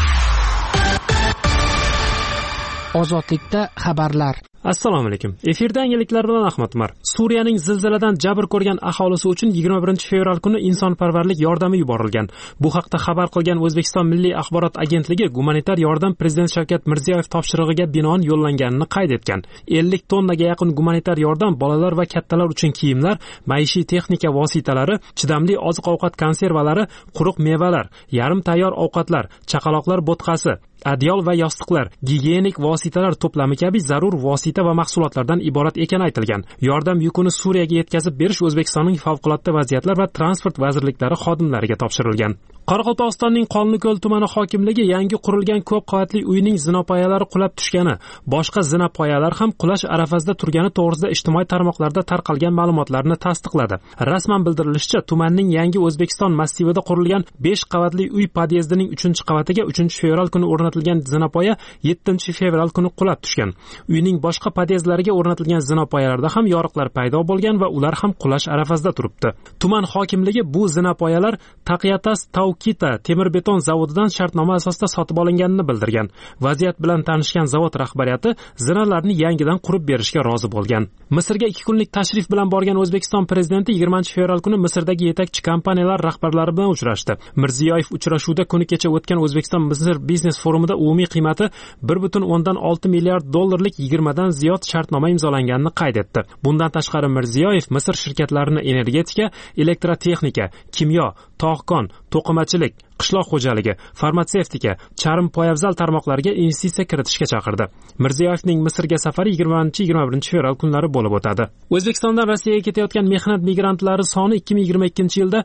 Ozodlikda xabarlar. Assalomu alaykum. Efirda yangiliklar bilan Ahmad Umar. Suriyaning zilziladan jabr ko'rgan aholisi uchun 21-fevral kuni insonparvarlik yordami yuborilgan. Bu haqda xabar qilgan O'zbekiston Milliy axborot agentligi gumanitar yordam Prezident Shavkat Mirziyoyev topshirig'iga binoan yo'llanganini qayd etgan. 50 tonnaga yaqin gumanitar yordam bolalar va kattalar uchun kiyimlar, maishiy texnika vositalari, chidamli oziq-ovqat konservalari, quruq mevalar, yarim tayyor ovqatlar, chaqaloqlar bo'tqasi, adyol va yostiqlar, gigiyenik vositalar to'plami kabi zarur vosita va mahsulotlardan iborat ekani aytilgan. Yordam yukini Suriyaga yetkazib berish O'zbekistonning favqulodda vaziyatlar va transport vazirliklari xodimlariga topshirilgan. Qoraqalpog'istonning Qonliko'l tumani hokimligi yangi qurilgan ko'p qavatli uyning zinapoyalari qulab tushgani, boshqa zinapoyalar ham qulash arafasida turgani to'g'risida ijtimoiy tarmoqlarda tarqalgan ma'lumotlarni tasdiqladi. Rasman bildirilishicha, tumanning yangi O'zbekiston massivida qurilgan 5 qavatli uy podyezdining 3-qavatiga 3-fevral kuni o'rnatilgan zinapoya 7-fevral kuni qulab tushgan. Uyning boshqa podyezdlariga o'rnatilgan zinapoyalarda ham yoriqlar paydo bo'lgan va ular ham qulash arafasida turibdi. Tuman hokimligi bu zinapoyalar Taqiyatas Taukita temir beton zavodidan shartnoma asosida sotib olinganini bildirgan. Vaziyat bilan tanishgan zavod rahbariyati zinalarni yangidan qurib berishga rozi bo'lgan. Misrga 2 kunlik tashrif bilan borgan O'zbekiston prezidenti 20-fevral kuni Misrdagi yetakchi kompaniyalar rahbarlari bilan uchrashdi. Mirziyoyev uchrashuvda kuni kecha o'tgan O'zbekiston Misr biznes forumida umumiy qiymati 1.6 milliard dollarlik 20 dan ziyod shartnoma imzolanganini qayd etdi. Bundan tashqari Mirziyoyev Misr shirkatlarini energetika, elektrotexnika, kimyo, tog'-kon, to'qimachilik, qishloq xo'jaligi, farmatsevtika, charm poyabzal tarmoqlariga investitsiya kiritishga chaqirdi. Mirziyoyevning Misrga safari 20-21 kunlari bo'lib o'tadi. O'zbekistondan Rossiyaga ketayotgan mehnat migrantlari soni 2022-yilda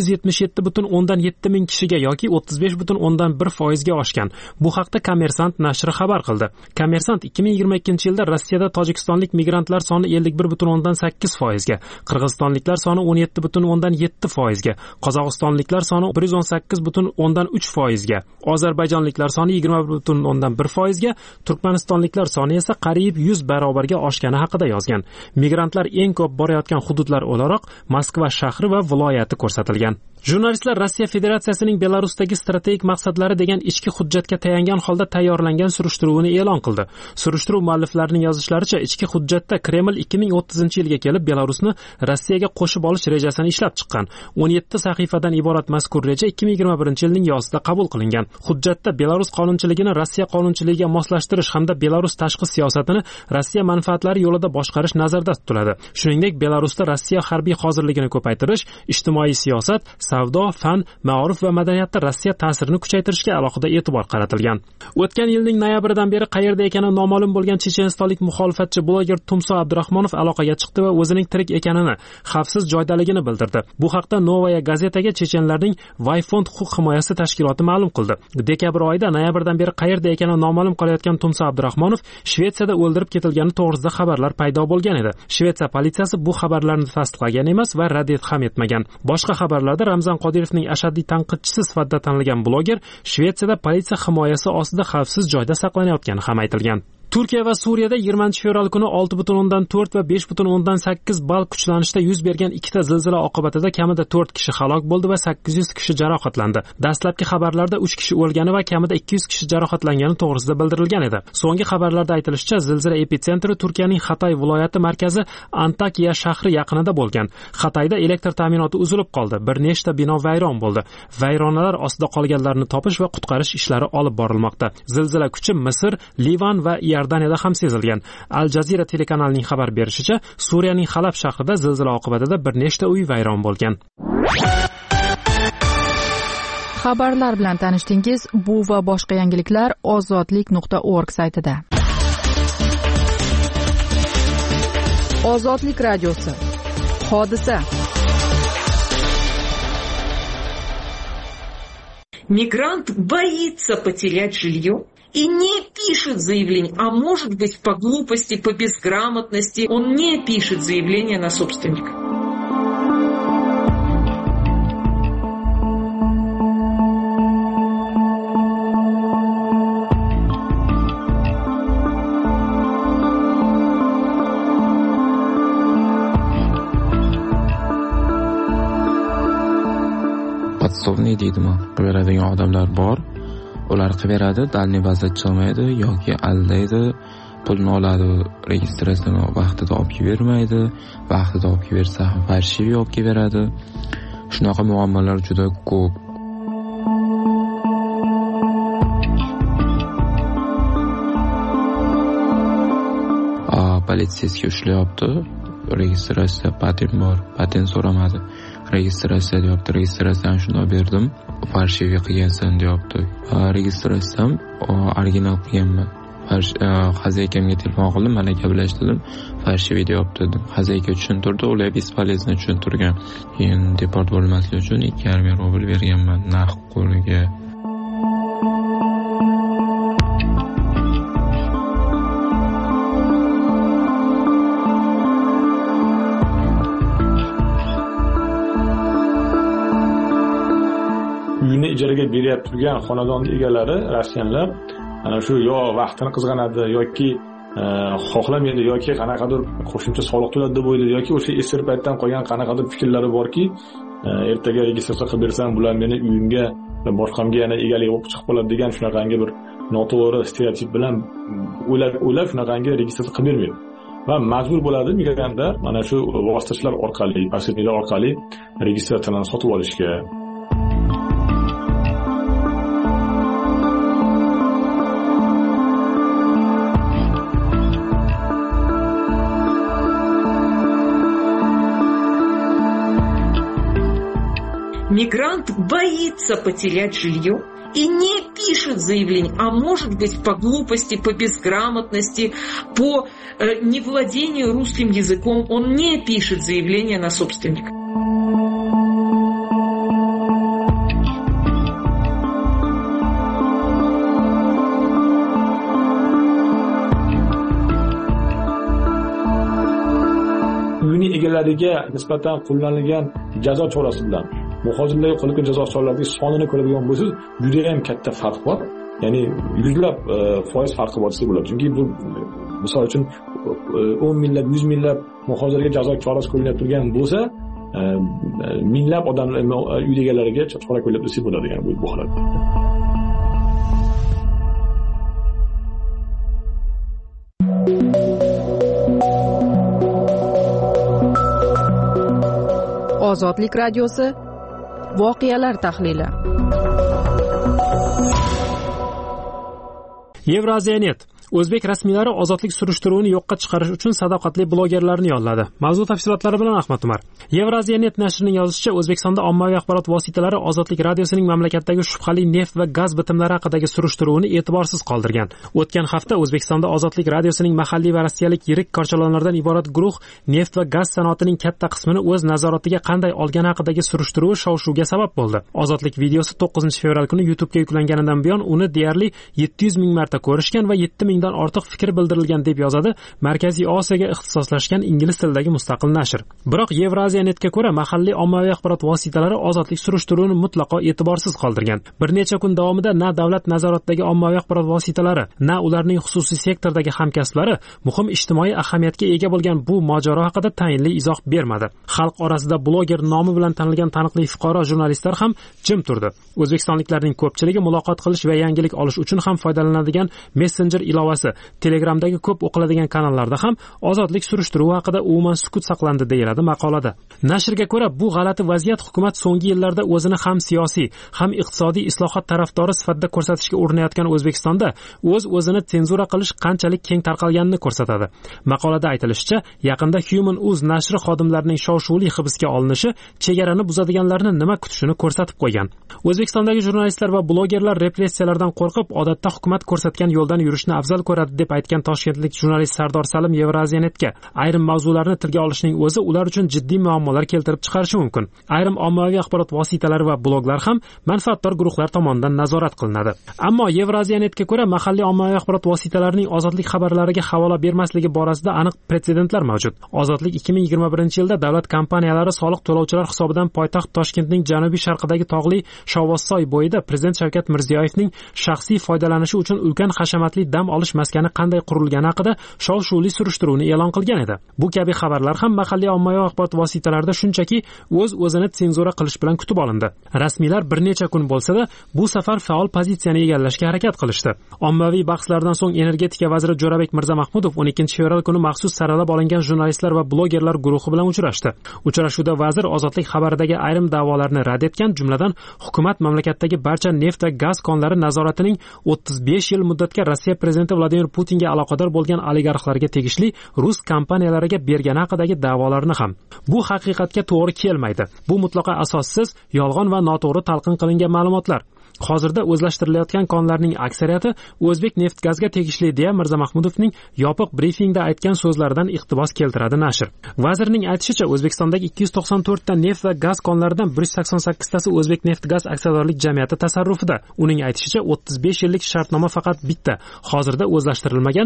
377,7 ming kishiga yoki 35,1% ga oshgan. Bu haqda Kommersant nashri xabar qildi. Kommersant 2022-yilda Rossiyada tojikistonlik migrantlar soni 51,8% ga, qirg'izistonliklar soni 17,7% ga, Qozog'iston Turkmanistonliklar soni 118,3% ga, ozarbayjonliklar soni 21,1% ga, turkmanistonliklar soni esa qariyb 100 barobarga oshgani haqida yozgan. Migrantlar eng ko'p borayotgan hududlar o'laroq Moskva shahri va viloyati ko'rsatilgan. Jurnalistlar Rossiya Federatsiyasining Belarusdagi strategik maqsadlari degan ichki hujjatga tayangan holda tayyorlangan surishtiruvini e'lon qildi. Surishtiruv mualliflarining yozishlaricha, ichki hujjatda Kreml 2030-yilga kelib Belarusni Rossiyaga qo'shib olish rejasini ishlab chiqqan. 17 sahifadan iborat mazkur reja 2021-yilning yozida qabul qilingan. Hujjatda Belarus qonunchiligini Rossiya qonunchiligiga moslashtirish hamda Belarus tashqi siyosatini Rossiya manfaatlari yo'lida boshqarish nazarda tutiladi. Shuningdek, Belarusda Rossiya harbiy hozirligini ko'paytirish, ijtimoiy siyosat, savdo, fan, ma'rif va madaniyatda Rossiya ta'sirini kuchaytirishga alohida e'tibor qaratilgan. O'tgan yilning noyabridan beri qayerda ekani noma'lum bo'lgan chechenistonlik muxolifatchi bloger Tumso Abdurahmonov aloqaga chiqdi va o'zining tirik ekanini, xavfsiz joydaligini bildirdi. Bu haqda Novaya gazetaga chechenlarning Vayfond huquq himoyasi tashkiloti ma'lum qildi. Dekabr oyida noyabrdan beri qayerda ekani noma'lum qolayotgan Tumso Abdurahmonov Shvetsiyada o'ldirib ketilgani to'g'risida xabarlar paydo bo'lgan edi. Shvetsiya politsiyasi bu xabarlarni tasdiqlagan emas va rad ham etmagan. Boshqa xabarlarda Ramzan Qodirovning ashaddiy tanqidchisi sifatida tanilgan bloger Shvetsiyada politsiya himoyasi ostida xavfsiz joyda saqlanayotgani ham aytilgan. Turkiya va Suriyada 20-fevral kuni 6,4 va 5,8 ball kuchlanishda yuz bergan ikkita zilzila oqibatida kamida 4 kishi halok bo'ldi va 800 kishi jarohatlandi. Dastlabki xabarlarda 3 kishi o'lgani va kamida 200 kishi jarohatlangani to'g'risida bildirilgan edi. So'nggi xabarlarda aytilishicha, zilzila epitsentri Turkiyaning Xatay viloyati markazi Antakya shahri yaqinida bo'lgan. Xatayda elektr ta'minoti uzilib qoldi. Bir nechta bino vayron bo'ldi. Vayronalar ostida qolganlarni topish va qutqarish ishlari olib borilmoqda. Zilzila kuchi Misr, Livan va Iordaniyada ham sezilgan. Al Jazeera telekanalining xabar berishicha, Suriyaning Halab shahrida zilzila oqibatida bir nechta uy vayron bo'lgan. Xabarlar bilan tanishdingiz. Bu va boshqa yangiliklar ozodlik.org saytida. Ozodlik radiosi. Hodisa. Мигрант боится потерять жилье и не пишет заявление, а может быть по глупости, по безграмотности, он не пишет заявление на собственника. Podsovniy deydimi, qilaveradigan odamlar bor. Ular qilaveradi, dalniy vaziyat chiqmaydi yoki aldaydi, pulni oladi, registratsiyani vaqtida olib bermaydi, vaqtida olib bersa ham farshiy olib beradi. Shunaqa muammolar juda ko'p. Politsiyasiga ushlayapti. Registratsiya patent bor, patent so'ramadi. Registratsiya deyapti, registratsiyani shunday berdim, farshiy qilgansan deyapti. Registratsiyam original qilganman. Xazaykamga telefon qildim, mana gaplashdim, farshiy deyapti dedim. Xazayka tushuntirdi, ular bespolezno tushuntirgan. Keyin deport bo'lmaslik uchun 2,5 rubl berganman narx qo'liga. Uyini ijaraga berib turgan xonadon egalari rossiyanlar ana shu yo vaqtini qizg'anadi yoki xohlamaydi yoki qanaqadir qo'shimcha soliq to'ladi deb o'ylaydi yoki o'sha eski paytdan qolgan qanaqadir fikrlari borki, ertaga registratsiya qilib bersam bular meni uyimga va boshqamga yana egalik bo'lib chiqib qoladi degan shunaqangi bir noto'g'ri stereotip bilan o'ylab shunaqangi registratsiya qilib bermaydi. Va majbur bo'ladi migrantlar mana shu vositachilar orqali, posredniklar orqali registratsiyani sotib olishga. Мигрант боится потерять жилье и не пишет заявление, а может быть по глупости, по безграмотности, по невладению русским языком, он не пишет заявление на собственника. Uyini egalariga nisbatan qo'llanilgan jazo chorasi bilan muhojirlarga qo'yilgan jazo choralarining sonini ko'radigan bo'lsangiz, juda ham katta farq bor. Ya'ni yuzlab foiz farqi bor desa bo'ladi. Chunki bu misol uchun 10 minglab, 100 minglab muhojirga jazo chorasi qo'llanib turgan bo'lsa, minglab odamlar uy egalariga chora qo'llab desa bo'ladi, ya'ni bu holatda. Ozodlik radiosi voqealar tahlili. Yevraziyanet O'zbek rasmiylari ozodlik surishtiruvini yo'qqa chiqarish uchun sadoqatli blogerlarni yolladi. Mavzu tafsilotlari bilan Ahmad Umar. Yevraziyanet nashrining yozishicha, O'zbekistonda ommaviy axborot vositalari Ozodlik radiosining mamlakatdagi shubhali neft va gaz bitimlari haqidagi surishtiruvini e'tiborsiz qoldirgan. O'tgan hafta O'zbekistonda Ozodlik radiosining mahalliy va rossiyalik yirik korchalonlardan iborat guruh neft va gaz sanoatining katta qismini o'z nazoratiga qanday olgani haqidagi surishtiruvi shov-shuvga sabab bo'ldi. Ozodlik videosi 9-fevral kuni YouTube'ga yuklanganidan buyon uni deyarli 700 ming marta ko'rishgan va 7 mingdan ortiq fikr bildirilgan deb yozadi Markaziy Osiyoga ixtisoslashgan ingliz tilidagi mustaqil nashr. Biroq Yevraziyonetga ko'ra, mahalliy ommaviy axborot vositalari ozodlik surishtiruvini mutlaqo e'tiborsiz qoldirgan. Bir necha kun davomida na davlat nazoratidagi ommaviy axborot vositalari, na ularning xususiy sektordagi hamkasblari muhim ijtimoiy ahamiyatga ega bo'lgan bu mojaro haqida tayinli izoh bermadi. Xalq orasida bloger nomi bilan tanilgan taniqli fuqaro jurnalistlar ham jim turdi. O'zbekistonliklarning ko'pchiligi muloqot qilish va yangilik olish uchun ham foydalanadigan Messenger ilovasi, Telegramdagi ko'p o'qiladigan kanallarda ham ozodlik surishtiruvi haqida umuman sukut saqlandi deyiladi maqolada. Nashrga ko'ra, bu g'alati vaziyat hukumat so'nggi yillarda o'zini ham siyosiy, ham iqtisodiy islohot tarafdori sifatida ko'rsatishga urinayotgan O'zbekistonda o'z-o'zini senzura qilish qanchalik keng tarqalganini ko'rsatadi. Maqolada aytilishicha, yaqinda Human.uz nashri xodimlarining shov-shuvli hibsga olinishi chegarani buzadiganlarni nima kutishini ko'rsatib qo'ygan. O'zbekistondagi jurnalistlar va blogerlar repressiyalardan qo'rqib, odatda hukumat ko'rsatgan yo'ldan yurishni afzal ko'radi deb aytgan toshkentlik jurnalist Sardor Salim Yevraziyonetga ayrim mavzularni tilga olishning o'zi ular uchun jiddiy muammolar keltirib chiqarishi mumkin. Ayrim ommaviy axborot vositalari va bloglar ham manfaatdor guruhlar tomonidan nazorat qilinadi. Ammo Yevraziyonetga ko'ra, mahalliy ommaviy axborot vositalarining ozodlik xabarlariga havola bermasligi borasida aniq pretsedentlar mavjud. Ozodlik 2021-yilda davlat kompaniyalari soliq to'lovchilar hisobidan poytaxt Toshkentning janubiy sharqidagi tog'li Shovvozsoy bo'yida Prezident Shavkat Mirziyoyevning shaxsiy foydalanishi uchun ulkan hashamatli dam olish maskani qanday qurilgani haqida shov-shuvli surishtiruvni e'lon qilgan edi. Bu kabi xabarlar ham mahalliy ommaviy axborot vositalarida shunchaki o'z-o'zini senzura qilish bilan kutib olindi. Rasmiylar bir necha kun bo'lsa-da, bu safar faol pozitsiyani egallashga harakat qilishdi. Ommaviy bahslardan so'ng energetika vaziri Jo'rabek Mirzamahmudov 12-fevral kuni maxsus saralab olingan jurnalistlar va blogerlar guruhi bilan uchrashdi. Uchrashuvda vazir ozodlik xabaridagi ayrim da'volarni rad etgan, jumladan hukumat mamlakatdagi barcha neft va gaz konlari nazoratining 35 yil muddatga Rossiya prezidenti Vladimir Putinga aloqador bo'lgan oligarxlarga tegishli rus kompaniyalariga bergani haqidagi da'volarni ham. Bu haqiqatga to'g'ri kelmaydi. Bu mutlaqo asossiz, yolg'on va noto'g'ri talqin qilingan ma'lumotlar. Hozirda o'zlashtirilayotgan konlarning aksariyati O'zbek neft gazga tegishli deya Mirzamahmudovning yopiq brifingda aytgan so'zlaridan iqtibos keltiradi nashr. Vazirning aytishicha, O'zbekistondagi 294 ta neft va gaz konlaridan 188 tasi O'zbek neft gaz aksiyadorlik jamiyati tasarrufida. Uning aytishicha, 35 yillik shartnoma faqat bitta, hozirda o'zlashtirilmagan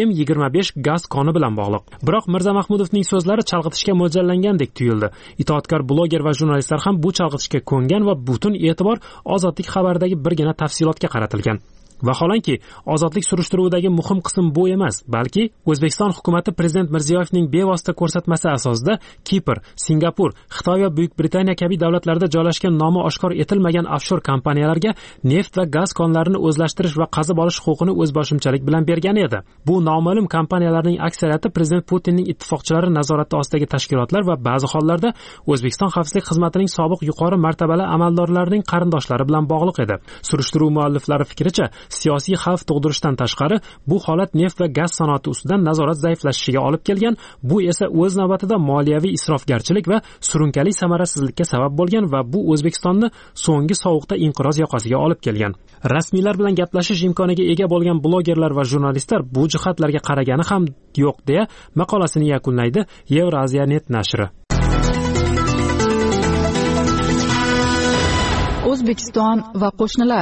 M25 gaz koni bilan bog'liq. Biroq Mirzamahmudovning so'zlari chalg'itishga mo'ljallangandek tuyuldi. Itoatkor bloger va jurnalistlar ham bu chalg'itishga ko'ngan va butun e'tibor ozodlik xabaridagi birgina tafsilotga qaratilgan. Vaholanki, ozodlik surishtiruvidagi muhim qism bu emas, balki O'zbekiston hukumatı Prezident Mirziyoyevning bevosita ko'rsatmasi asosida Kipr, Singapur, Xitoy va Buyuk Britaniya kabi davlatlarda joylashgan nomi oshkor etilmagan offshor kompaniyalarga neft va gaz konlarini o'zlashtirish va qazib olish huquqini o'zboshimchalik bilan bergan edi. Bu noma'lum kompaniyalarning aksariyati Prezident Putinning ittifoqchilari nazorati ostidagi tashkilotlar va ba'zi hollarda O'zbekiston xavfsizlik xizmatining sobiq yuqori martabali amaldorlarining qarindoshlari bilan bog'liq edi. Surishtiruv mualliflari fikricha, siyosiy xavf tug'dirishdan tashqari, bu holat neft va gaz sanoati ustidan nazorat zaiflashishiga olib kelgan, bu esa o'z navbatida moliyaviy isrofgarchilik va surunkali samarasizlikka sabab bo'lgan va bu O'zbekistonni so'nggi sovuqda inqiroz yoqasiga olib kelgan. Rasmiylar bilan gaplashish imkoniga ega bo'lgan blogerlar va jurnalistlar bu jihatlarga qaragani ham yo'q deya maqolasini yakunlaydi Yevraziyanet nashri. O'zbekiston va qo'shnilar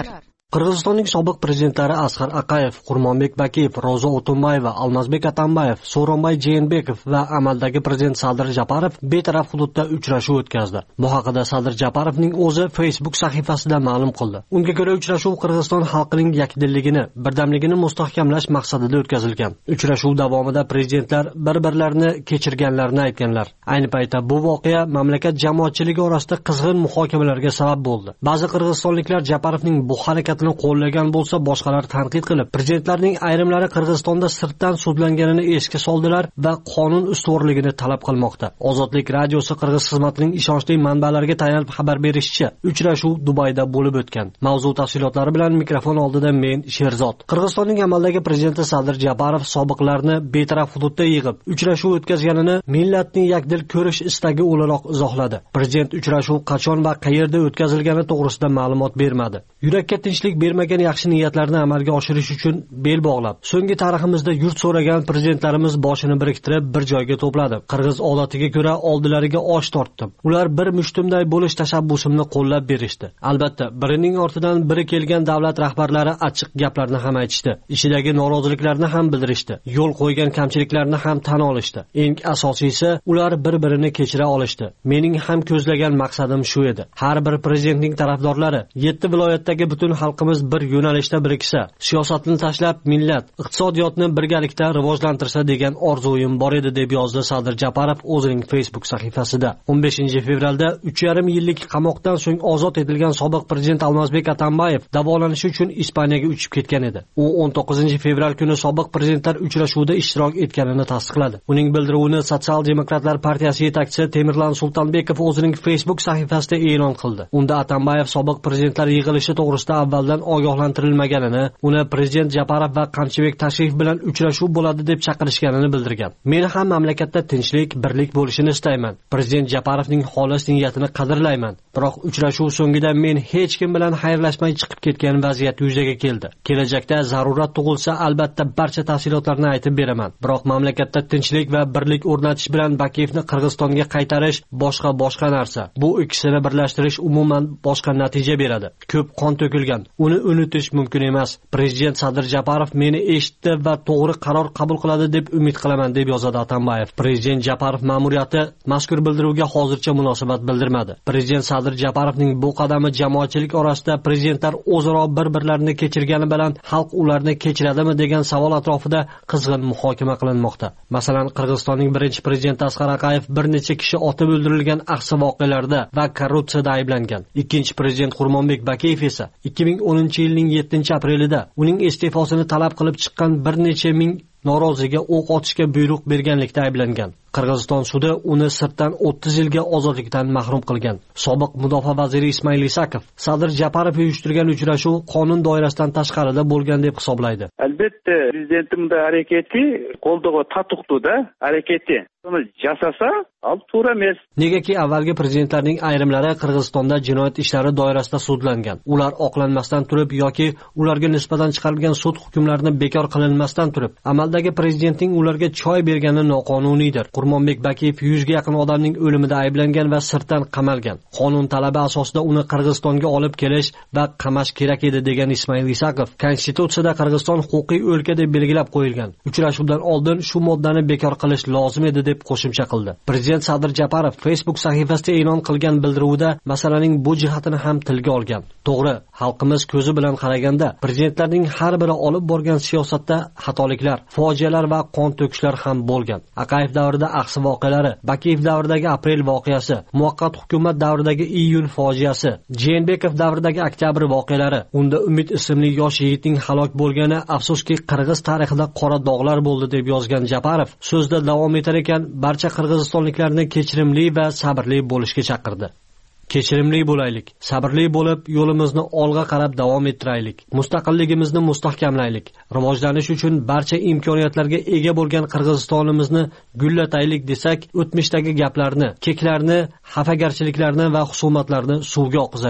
Qirg'izistonning sobiq prezidentlari Asqar Aqayev, Qurmonbek Bakiyev, Ro'zo O'tunbayeva, Almazbek Atambayev, So'ronbay Jeenbekov va amaldagi prezident Sadir Japarov betaraf hududda uchrashuv o'tkazdi. Bu haqida Sadir Japarovning o'zi Facebook sahifasida ma'lum qildi. Unga ko'ra uchrashuv Qirg'iziston xalqining yakdilligini, birdamligini mustahkamlash maqsadida o'tkazilgan. Uchrashuv davomida prezidentlar bir-birlarini kechirganlarini aytganlar. Ayni paytda bu voqea mamlakat jamoatchiligi orasida qizg'in muhokamalarga sabab bo'ldi. Ba'zi qirg'izistonliklar Japarovning bu harakatini qo'llagan bo'lsa, boshqalar tanqid qilib, prezidentlarning ayrimlari Qirg'izistonda sirtdan sudlanganini esga soldilar va qonun ustuvorligini talab qilmoqda. Ozodlik radiosi Qirg'iz xizmatining ishonchli manbalariga tayanib xabar berishicha, uchrashuv Dubayda bo'lib o'tgan. Mavzu tafsilotlari bilan mikrofon oldida men Sherzod. Qirg'izistonning amaldagi prezidenti Sadir Japarov sobiqlarni betaraf hududda yig'ib, uchrashuv o'tkazganini millatning yakdil ko'rish istagi o'laroq izohladi. Prezident uchrashuv qachon va qayerda o'tkazilgani to'g'risida ma'lumot bermadi. Yurakka tinchlik bermagan yaxshi niyatlarni amalga oshirish uchun bel bog'lab, so'nggi tariximizda yurt so'ragan prezidentlarimiz boshini biriktirib bir joyga to'pladi. Qirg'iz odatiga ko'ra oldilariga osh tortdim. Ular bir mushtumday bo'lish tashabbusimni qo'llab berishdi. Albatta, birining ortidan biri kelgan davlat rahbarlari achchiq gaplarni ham aytishdi. Ishidagi noroziliklarni ham bildirishdi. Yo'l qo'ygan kamchiliklarni ham tan olishdi. Eng asosiysi, ular bir-birini kechira olishdi. Mening ham ko'zlagan maqsadim shu edi. Har bir prezidentning tarafdorlari 7 viloyatdagi butun xalqimiz bir yo'nalishda biriksa, siyosatni tashlab millat, iqtisodiyotni birgalikda rivojlantirsa degan orzuim bor edi, deb yozdi Sadir Japarov o'zining Facebook sahifasida. 15-fevralda 3,5 yillik qamoqdan so'ng ozod etilgan sobiq prezident Almazbek Atambayev davolanish uchun Ispaniyaga uchib ketgan edi. U 19-fevral kuni sobiq prezidentlar uchrashuvida ishtirok etganini tasdiqladi. Uning bildiruvini Sotsial demokratlar partiyasi yetakchisi Temirlan Sultonbekov o'zining Facebook sahifasida e'lon qildi. Unda Atambayev sobiq prezidentlar yig'ilishi to'g'risida avvaldan ogohlantirilmaganini, uni prezident Japarov va Qamchibek tashrif bilan uchrashuv bo'ladi deb chaqirishganini bildirgan. Men ham mamlakatda tinchlik, birlik bo'lishini istayman. Prezident Japarovning xolis niyatini qadrlayman. Biroq uchrashuv so'ngida men hech kim bilan xayrlashmay chiqib ketgan vaziyat yuzaga keldi. Kelajakda zarurat tug'ilsa, albatta barcha tafsilotlarni aytib beraman. Biroq mamlakatda tinchlik va birlik o'rnatish bilan Bakiyevni Qirg'izistonga qaytarish boshqa narsa. Bu ikkisini birlashtirish umuman boshqa natija beradi. Ko'p qon to'kilgan. Uni unutish mumkin emas. Prezident Sadir Japarov meni eshitdi va to'g'ri qaror qabul qiladi deb umid qilaman, deb yozadi Atambayev. Prezident Japarov ma'muriyati mazkur bildiruvga hozircha munosabat bildirmadi. Prezident Sadir Japarovning bu qadami jamoatchilik orasida prezidentlar o'zaro bir-birlarini kechirgani bilan xalq ularni kechiradimi degan savol atrofida qizg'in muhokama qilinmoqda. Masalan, Qirg'izistonning birinchi prezidenti Asqar Aqayev bir necha kishi otib o'ldirilgan ahsi voqealarda va korrupsiyada ayblangan. Ikkinchi prezident Qurmonbek Bakiyev esa 2010-yilning 7-aprelida uning iste'fosini talab qilib chiqqan bir necha ming noroziga o'q otishga buyruq berganlikda ayblangan. Qirg'iziston sudi uni sirtdan 30 yilga ozodlikdan mahrum qilgan. Sobiq mudofaa vaziri Ismoil Isakov Sadir Japarov uyushtirgan uchrashuv qonun doirasidan tashqarida bo'lgan deb hisoblaydi. Albatta, prezidentimning harakati qo'ldaga tatuqdi-da, harakati. Buni jasasa, al to'g'ri emas. Negaki avvalgi prezidentlarning ayrimlari Qirg'izistonda jinoyat ishlari doirasida sudlangan. Ular oqlanmasdan turib yoki ularga nisbatan chiqarilgan sud hukmlarini bekor qilinmasdan turib, amaldagi prezidentning ularga choy bergani noqonuniydir. Qurmonbek Bakiyev 100 ga yaqin odamning o'limida ayblangan va sirtdan qamalgan. Qonun talabi asosida uni Qirg'izistonga olib kelish va qamash kerak edi, degan Ismoil Isakov Konstitutsiyada Qirg'iziston huquqiy o'lka deb belgilab qo'yilgan. Uchrashuvdan oldin shu moddani bekor qilish lozim edi, deb qo'shimcha qildi. Prezident Sadir Japarov Facebook sahifasida e'lon qilgan bildiruvda masalaning bu jihatini ham tilga olgan. To'g'ri, xalqimiz ko'zi bilan qaraganda prezidentlarning har biri olib borgan siyosatda xatoliklar, fojialar va qon to'kishlar ham bo'lgan. Aqayev davrida ahsi voqealari, Bakiyev davridagi aprel voqeasi, muvaqqat hukumat davridagi iyun fojiasi, Jeenbekov davridagi oktyabr voqealari, unda Umid ismli yosh yigitning halok bo'lgani afsuski Qirg'iz tarixida qora dog'lar bo'ldi, deb yozgan Japarov so'zda davom etar ekan, barcha qirg'izistonliklarni kechirimli va sabrli bo'lishga chaqirdi. Kechirimli bo'laylik, sabrli bo'lib, yo'limizni olg'a qarab davom ettiraylik. Mustaqilligimizni mustahkamlaylik. Rivojlanish uchun barcha imkoniyatlarga ega bo'lgan Qirg'izistonimizni gullataylik desak, o'tmishdagi gaplarni, keklarni, xafagarchiliklarni va husumatlarni suvga oqizaylik.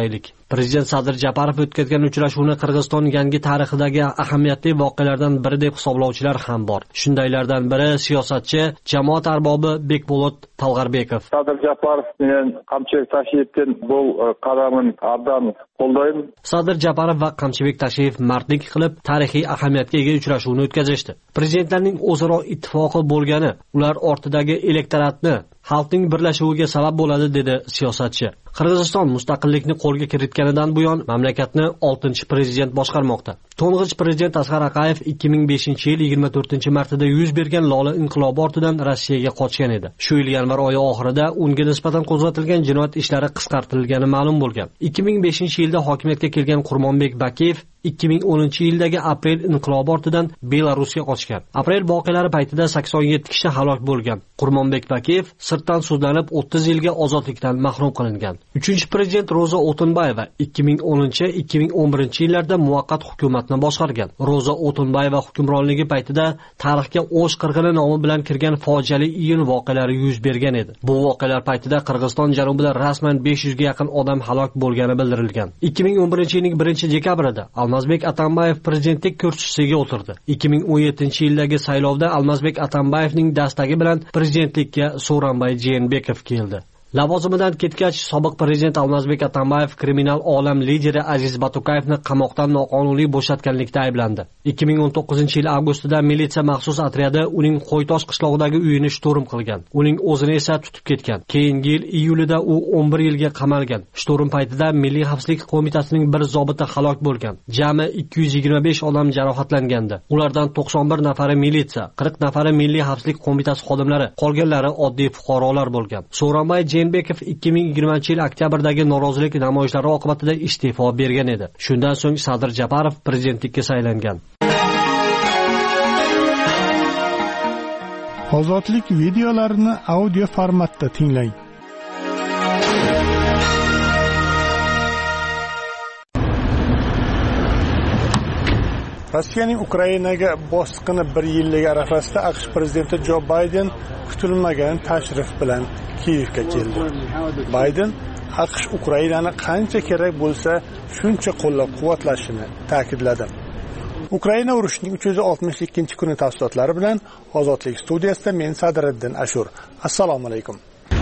Prezident Sadir Japarov o'tkazgan uchrashuvni Qirg'iziston yangi tarixidagi ahamiyatli voqealardan biri deb hisoblovchilar ham bor. Shundaylardan biri siyosatchi, jamoat arbobi Bekbolot Talg'arbekov. Sadir Japarov bilan Qamchibek Tashiyevning bu qadamini abdan qo'llayman. Sadir Japarov va Qamchibek Tashiyev mardlik qilib tarixiy ahamiyatga ega uchrashuvni o'tkazishdi. Prezidentlarning o'zaro ittifoqi bo'lgani ular ortidagi elektoratni xalqning birlashuviga sabab bo'ladi, dedi siyosatchi. Qirg'iziston mustaqillikni qo'lga kiritganidan buyon mamlakatni 6-prezident boshqarmoqda. To'ng'ich prezident Asqar Aqayev 2005-yil 24-martida yuz bergan Lola inqilobi ortidan Rossiyaga qochgan edi. Shu yil yanvar oyi oxirida unga nisbatan qo'zg'atilgan jinoyat ishlari qisqartirilgani ma'lum bo'lgan. 2005-yilda hokimiyatga kelgan Qurmonbek Bakiyev 2010-yildagi aprel inqilobi ortidan Belarusga qochgan. Aprel voqealari paytida 87 kishi halok bo'lgan. Qurmonbek Bakiyev sirtdan sudlanib 30 yilga ozodlikdan mahrum qilingan. 3-prezident Roza O'tinbayeva 2010-2011-yillarda muvaqqat hukumatni boshqargan. Roza O'tinbayeva hukmronligi paytida tarixga O'sh qirg'ini nomi bilan kirgan fojiali iyun voqealari yuz bergan edi. Bu voqealar paytida Qirg'iziston janubida rasman 500 ga yaqin odam halok bo'lgani bildirilgan. 2011-yilning 1-dekabrida Almazbek Atambayev prezidentlik kursisiga o'tirdi. 2017-yildagi saylovda Almazbek Atambayevning dastagi bilan prezidentlikka Sooronbay Jeenbekov keldi. Lavozimidan ketgach, sobiq prezident Almazbek Atambayev kriminal olam lideri Aziz Batukayevni qamoqdan noqonuniy bo'shatganlikda ayblandi. 2019-yil avgustida militsiya maxsus otryadi uning Qo'ytosh qishlog'idagi uyini shturm qilgan. Uning o'zini esa tutib ketgan. Keyingi yil iyulida u 11 yilga qamalgan. Shturm paytida Milliy xavfsizlik qo'mitasining bir zobiti halok bo'lgan. Jami 225 odam jarohatlangandi. Ulardan 91 nafari militsiya, 40 nafari Milliy xavfsizlik qo'mitasi xodimlari, qolganlari oddiy fuqarolar bo'lgan. Sooronbay Jeenbekov 2020-yil oktyabrdagi norozilik namoyishlari oqibatida iste'fo bergan edi. Shundan so'ng Sadir Japarov prezidentlikka saylangan. Ozodlik videolarini audio formatda tinglang. Rossiyaning Ukrainaga bosqini 1 yilligi arafasida AQSh prezidenti Jo Bayden kutilmagan tashrif bilan Kiyevga keldi. Bayden AQSh Ukrainani qancha kerak bo'lsa, shuncha qo'llab-quvvatlashini ta'kidladi. Ukraina urushining 362-kuni tafsilotlari bilan Ozodlik studiyasida men Sadiriddin Ashur. Assalomu alaykum.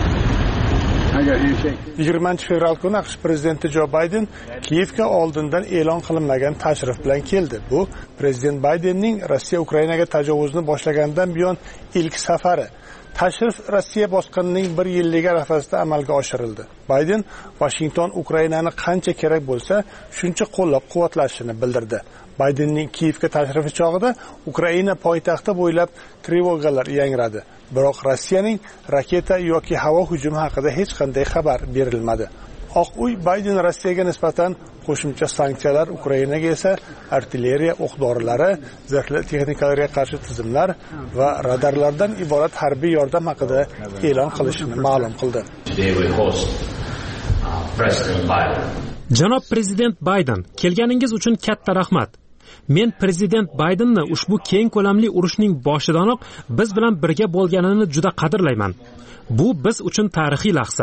20-fevral kuni AQSh prezidenti Jo Bayden Kiyevga oldindan e'lon qilinmagan tashrif bilan keldi. Bu prezident Baydenning Rossiya Ukrainaga tajovuzni boshlagandan buyon ilk safari. Tashrif Rossiya bosqinining 1 yilligi arafasida amalga oshirildi. Bayden Washington Ukrainani qancha kerak bo'lsa, shuncha qo'llab-quvvatlashini bildirdi. Baydenning Kiyevga tashrifi chog'ida Ukraina poytaxti bo'ylab trevogalar yangradi. Biroq Rossiyaning raketa yoki havo hujumi haqida hech qanday xabar berilmadi. Oq uy Bayden Rossiyaga nisbatan qo'shimcha sanksiyalar, Ukrainaga esa artilleriya o'q-dorilari, zirhli texnikalarga qarshi tizimlar va radarlardan iborat harbiy yordam haqida e'lon qilishini ma'lum qildi. Janob prezident Bayden, kelganingiz uchun katta rahmat. Men prezident Baydenni ushbu keng ko'lamli urushning boshidanoq biz bilan birga bo'lganini juda qadrlayman. Bu biz uchun tarixiy lahza.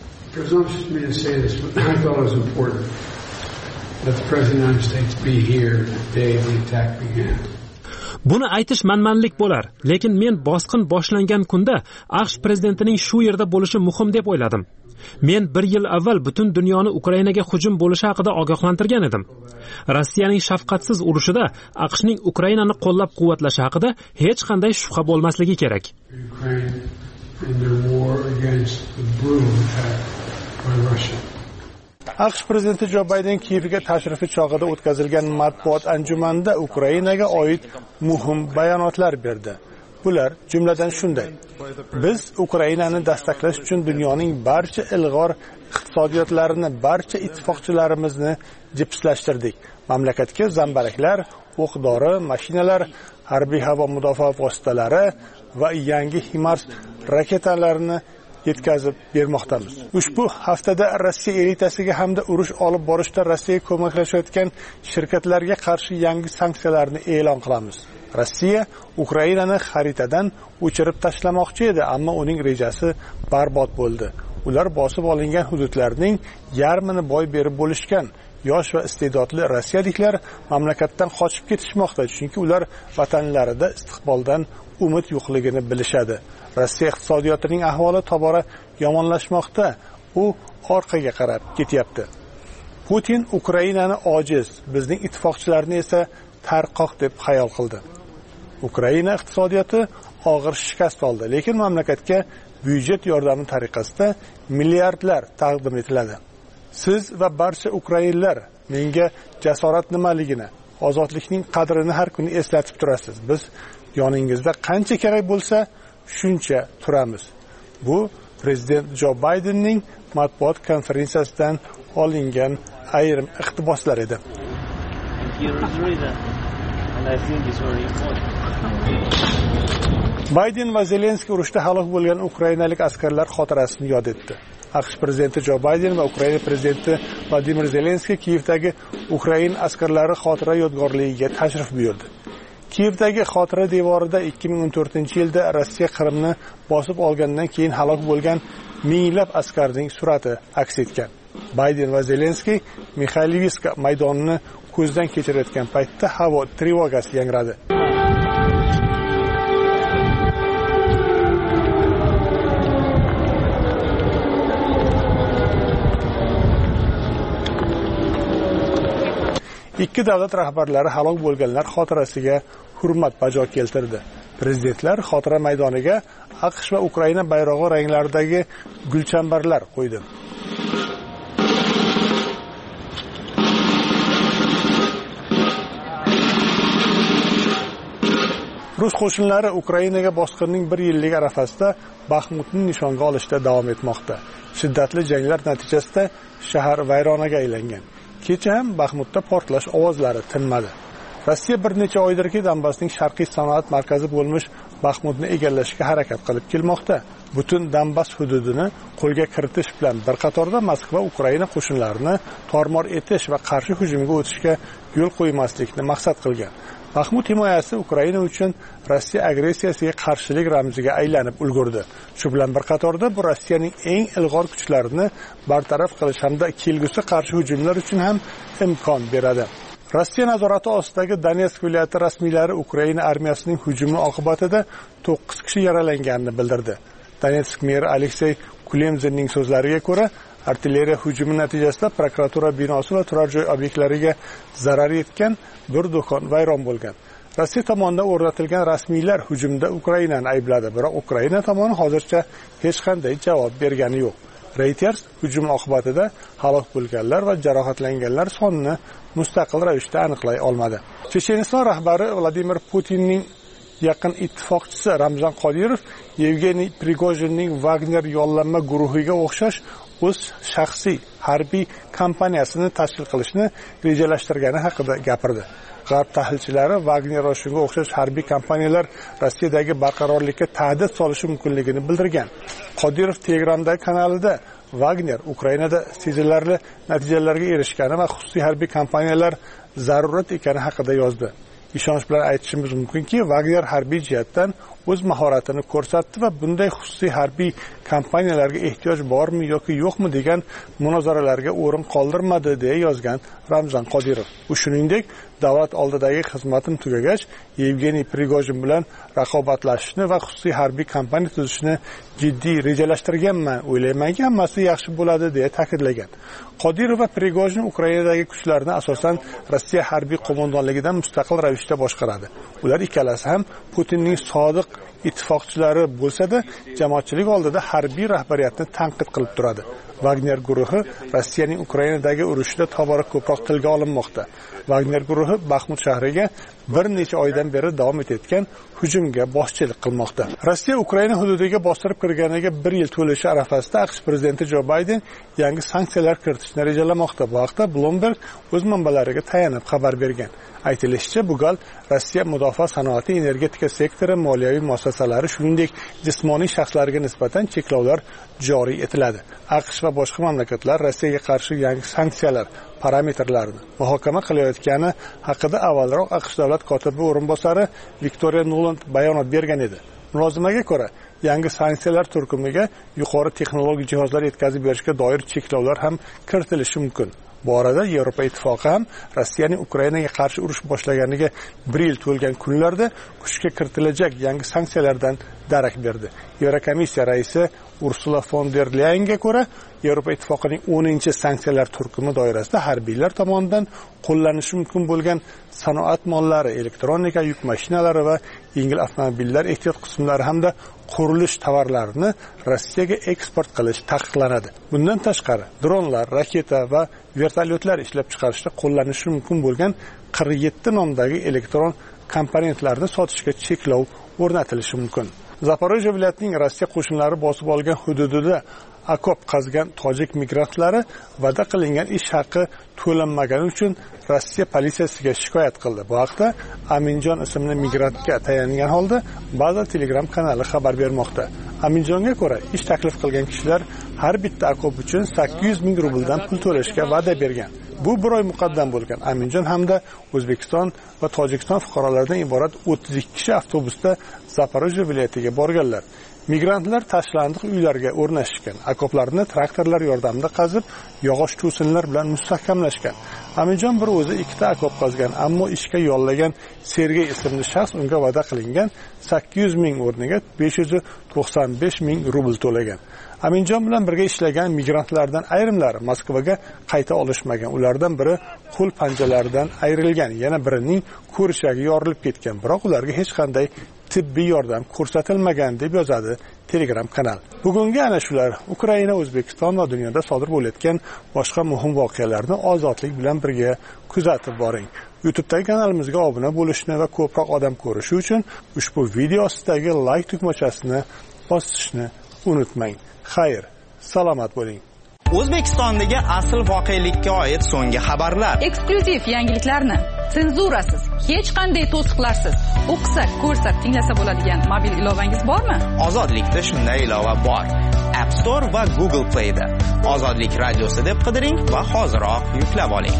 Buni aytish manmanlik bo'lar, lekin men bosqin boshlangan kunda AQSh prezidentining shu yerda bo'lishi muhim deb o'yladim. Men 1 yil avval butun dunyoni Ukrainaga hujum bo'lishi haqida ogohlantirgan edim. Rossiyaning shafqatsiz urushida AQShning Ukrainani qo'llab-quvvatlashi haqida hech qanday shubha bo'lmasligi kerak. AQSh prezidenti Jo Bayden Kiyevga tashrifi chog'ida o'tkazilgan matbuot anjumanida Ukrainaga oid muhim bayonotlar berdi. Bular jumladan shunday: biz Ukrainani dastaqlash uchun dunyoning barcha ilg'or iqtisodiyotlarini, barcha ittifoqchilarimizni jipslashtirdik. Mamlakatga zambaraklar, o'q-dori, mashinalar, harbiy havo mudofaa vositalari va yangi HIMARS raketalarini yetkazib bermoqdamiz. Ushbu haftada Rossiya elitasiga hamda urush olib borishda Rossiyaga ko'maklashayotgan shirkatlarga qarshi yangi sanksiyalarni e'lon qilamiz. Rossiya Ukrainani xaritadan o'chirib tashlamoqchi edi, ammo uning rejasi barbod bo'ldi. ular bosib olingan hududlarning yarmini boy berib bo'lishgan. Yosh va iste'dodli rossiyaliklar mamlakatdan qochib ketishmoqda, chunki ular vatanlarida istiqboldan umid yo'qligini bilishadi. Rossiya iqtisodiyotining ahvoli tobora yomonlashmoqda. U orqaga qarab ketyapti. Putin Ukrainani ojiz, bizning ittifoqchilarni esa tarqoq deb xayol qildi. Ukraina iqtisodiyoti og'ir shikast oldi, lekin mamlakatga byudjet yordami tariqasida milliardlar taqdim etiladi. Siz va barcha ukrainlar menga jasorat nimaligini, ozodlikning qadrini har kuni eslatib turasiz. Biz yoningizda qancha kerak bo'lsa, shuncha turamiz. Bu prezident Jo Baydenning matbuot konferensiyasidan olingan ayrim iqtiboslar edi. Bayden va Zelenskiy urushda halok bo'lgan ukrainalik askarlar xotirasini yod etdi. AQSh prezidenti Jo Bayden va Ukraina prezidenti Vladimir Zelenskiy Kiyevdagi Ukraina askarlari xotira yodgorligiga tashrif buyurdi. Kiyevdagi xotira devorida 2014-yilda Rossiya Qrimni bosib olgandan keyin halok bo'lgan minglab askarning surati aks etgan. Bayden va Zelenskiy Mikhaylivska maydonini ko'zdan kechirayotgan paytda havo trevogasi yangradi. Ikki davlat rahbarlari halok bo'lganlar xotirasiga hurmat bajo keltirdi. Prezidentlar xotira maydoniga AQSh va Ukraina bayrog'i ranglaridagi gulchambarlar qo'ydi. Rus qo'shinlari Ukrainaga bosqinning 1 yillik arafasida Baxmutni nishonga olishda davom etmoqda. Shiddatli janglar natijasida shahar vayronaga aylangan. Kecha ham Baxmutda portlash ovozlari tinmadi. Rossiya bir necha oydirki Donbassning sharqiy sanoat markazi bo'lmish Baxmutni egallashga harakat qilib kelmoqda. Butun Donbass hududini qo'lga kiritish bilan bir qatorda Moskva Ukraina qo'shinlarini tormor etish va qarshi hujumga o'tishga yo'l qo'ymaslikni maqsad qilgan. Baxmut himoyasi Ukraina uchun Rossiya agressiyasiga qarshilik ramziga aylanib ulgurdi. Shu bilan bir qatorda bu Rossiyaning eng ilg'or kuchlarini bartaraf qilish hamda kelgusi qarshi hujumlar uchun ham imkon beradi. Rossiya nazorati ostidagi Donetsk viloyati rasmiylari Ukraina armiyasining hujumi oqibatida 9 kishi yaralanganini bildirdi. Donetsk meri Aleksey Kulemzinning so'zlariga ko'ra, artilleriya hujumi natijasida prokuratura binosi va turar joy obyektlariga zarar yetgan, bir do'kon vayron bo'lgan. Rossiya tomonidan o'rnatilgan rasmiylar hujumda Ukrainani aybladi, biroq Ukraina tomoni hozircha hech qanday javob bergani yo'q. Reuters hujum oqibatida halok bo'lganlar va jarohatlanganlar sonini mustaqil ravishda aniqlay olmadi. Checheniston rahbari Vladimir Putinning yaqin ittifoqchisi Ramzan Qodirov Yevgeniy Prigojinning Wagner yollanma guruhiga o'xshash o'z shaxsiy harbiy kompaniyasini tashkil qilishni rejalashtirgani haqida gapirdi. G'arb tahlilchilari Wagner shunga o'xshash harbiy kompaniyalar Rossiyadagi barqarorlikka ta'did solishi mumkinligini bildirgan. Qodirov Telegramdagi kanalida Wagner Ukrainada sezilarli natijalarga erishgani va xususiy harbiy kompaniyalar zarurat ekani haqida yozdi. Ishonch bilan aytishimiz mumkinki, Wagner harbiy jihatdan o'z mahoratini ko'rsatdi va bunday xususiy harbiy kompaniyalarga ehtiyoj bormi yoki yo'qmi degan munozaralarga o'rin qoldirmadi deya yozgan Ramzan Qodirov. U shuningdek, davlat oldidagi xizmatim tugagach, Yevgeniy Prigojin bilan raqobatlashishni va xususiy harbiy kompaniya tuzishni jiddiy rejalashtirganman, o'ylaymanki, hammasi yaxshi bo'ladi deya ta'kidlagan. Qodirov va Prigojin Ukrainadagi kuchlarni asosan Rossiya harbiy qo'mondonligidan mustaqil ravishda boshqaradi. Ular ikkalasi ham Putinning sodiq ittifoqchilari bo'lsa-da, jamoatchilik oldida harbiy rahbariyatni tanqid qilib turadi. Wagner guruhi Rossiyaning Ukrainadagi urushida tobora ko'proq tilga olinmoqda. Wagner guruhi Baxmut shahriga bir necha oydan beri davom etayotgan hujumga boshchilik qilmoqda. Rossiya Ukraina hududiga bostirib kirganiga 1 yil to'lishi arafasida AQSh prezidenti Jo Bayden yangi sanksiyalar kiritishni rejalamoqda. Bu haqda Bloomberg o'z manbalariga tayanib xabar bergan. Aytilishicha, bu gal Rossiya mudofaa sanoati, energetika sektori, moliyaviy muassasalari, shuningdek jismoniy shaxslarga nisbatan cheklovlar joriy etiladi. AQSh va boshqa mamlakatlar Rossiyaga qarshi yangi sanksiyalar parametrlarini muhokama qilayotgani haqida avvalroq AQSh davlat kotibi o'rinbosari Viktoriya Nuland bayonot bergan edi. Mulozimaga ko'ra, yangi sanksiyalar turkumiga yuqori texnologik jihozlar yetkazib berishga doir cheklovlar ham kiritilishi mumkin. Bu orada Yevropa ittifoqi ham Rossiyaning Ukrainaga qarshi urush boshlaganiga 1 yil to'lgan kunlarda kuchga kiritilajak yangi sanksiyalardan darak berdi. Yevrokomissiya raisi Ursula von der Leyenga ko'ra, Yevropa ittifoqining 10-sanksiyalar turkumi doirasida harbiylar tomonidan qo'llanishi mumkin bo'lgan sanoat mollari, elektronika, yuk mashinalari va yengil avtomobillar ehtiyot qismlari hamda qurilish tovarlarini Rossiyaga eksport qilish taqiqlanadi. Bundan tashqari, dronlar, raketa va vertolyotlar ishlab chiqarishda qo'llanishi mumkin bo'lgan 47 nomdagi elektron komponentlarni sotishga cheklov o'rnatilishi mumkin. Zaporojye viloyatining Rossiya qo'shinlari bosib olgan hududida okop qazgan tojik migrantlari va'da qilingan ish haqi to'lanmagani uchun Rossiya politsiyasiga shikoyat qildi. Bu haqda Aminjon ismli migrantga tayangan holda Baza Telegram kanali xabar bermoqda. Aminjonga ko'ra, ish taklif qilgan kishilar har bitta okop uchun 800 ming rubldan pul to'lashga va'da bergan. Bu bir oy muqaddam bo'lgan. Aminjon hamda O'zbekiston va Tojikiston fuqarolaridan iborat 32 kishi avtobusda Zaporojye viloyatiga borganlar. Migrantlar tashlandiq uylarga o'rnashgan, okoplarni traktorlar yordamida qazib, yog'och to'sinlar bilan mustahkamlashgan. Aminjon bir o'zi 2 ta okop qazgan, ammo ishga yollagan Sergey ismli shaxs unga va'da qilingan 800 ming o'rniga 595 ming rubl to'lagan. Aminjon bilan birga ishlagan migrantlardan ayrimlari Moskvaga qayta olishmagan. Ulardan biri qo'l panjalaridan ayrilgan, yana birining ko'rishagi yorilib ketgan, biroq ularga hech qanday tibbiy yordam ko'rsatilmagan deb yozadi Telegram kanal. Bugungi ana shular Ukraina, O'zbekiston va dunyoda sodir bo'layotgan boshqa muhim voqealarni ozodlik bilan birga kuzatib boring. YouTube'dagi kanalimizga obuna bo'lishni va ko'proq odam ko'rishi uchun ushbu video ostidagi like tugmachasini bosishni unutmang. Xayr, salomat bo'ling. O'zbekistondagi asl voqelikka oid so'nggi xabarlar. Eksklyuziv yangiliklarni senzurasiz, hech qanday to'siqlarsiz o'qisak, ko'rsak, tinglasa bo'ladigan mobil ilovangiz bormi? Ozodlikda shunday ilova bor. App Store va Google Play'da Ozodlik radiosi deb qidiring va hoziroq yuklab oling.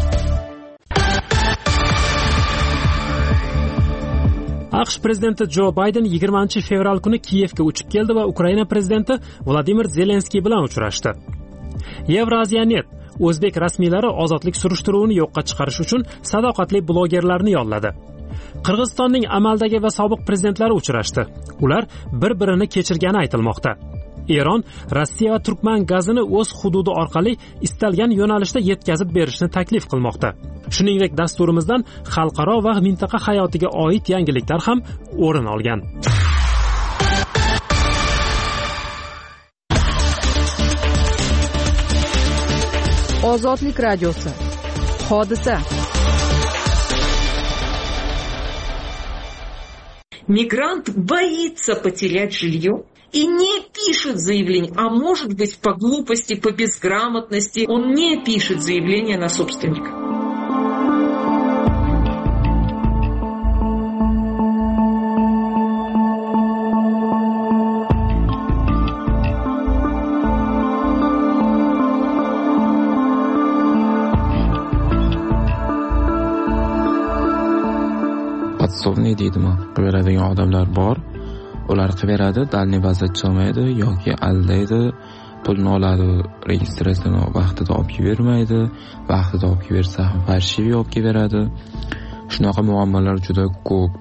AQSh prezidenti Jo Bayden 20-fevral kuni Kiyevga uchib keldi va Ukraina prezidenti Vladimir Zelenskiy bilan uchrashdi. Yevraziyanet o'zbek rasmiylari ozodlik surishtiruvini yo'qqa chiqarish uchun sadoqatli blogerlarni yolladi. Qirg'izistonning amaldagi va sobiq prezidentlari uchrashdi. Ular bir-birini kechirgani aytilmoqda. Eron Rossiya va Turkman gazini o'z hududi orqali istalgan yo'nalishda yetkazib berishni taklif qilmoqda. Shuningdek, dasturimizdan xalqaro va mintaqa hayotiga oid yangiliklar ham o'rin olgan. Ozodlik radiosi. Hodisa. Мигрант боится потерять жилье и не пишет заявление, а может быть по глупости, по безграмотности он не пишет заявление на собственника. Podsovniy deydimi, qilaveradigan odamlar bor. Ular qilaveradi, dalniy vaziyat olmaydi yoki aldaydi, pulni oladi, registratsiyani vaqtida olib bermaydi, vaqtida olib bersa ham farshiviy olib beradi. Shunaqa muammolar juda ko'p.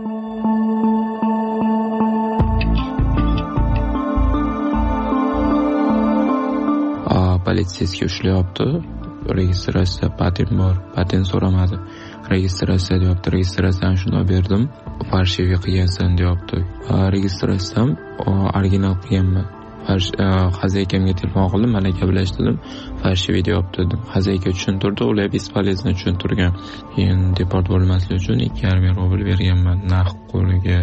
Politsiyasiga ushlayapti. Registratsiya patent bor, patent so'ramadi. Registratsiya deyapti, registratsiyani shunday berdim, farshiviy qilgansan deyapti. Registratsiyam original qilganman. Xazaykamga telefon qildim, mana gaplashdim, farshiviy deyapti dedim. Xazayka tushuntirdi, ular bespolezno tushuntirgan. Keyin deport bo'lmaslik uchun 2,5 rubl berganman naqd qo'liga.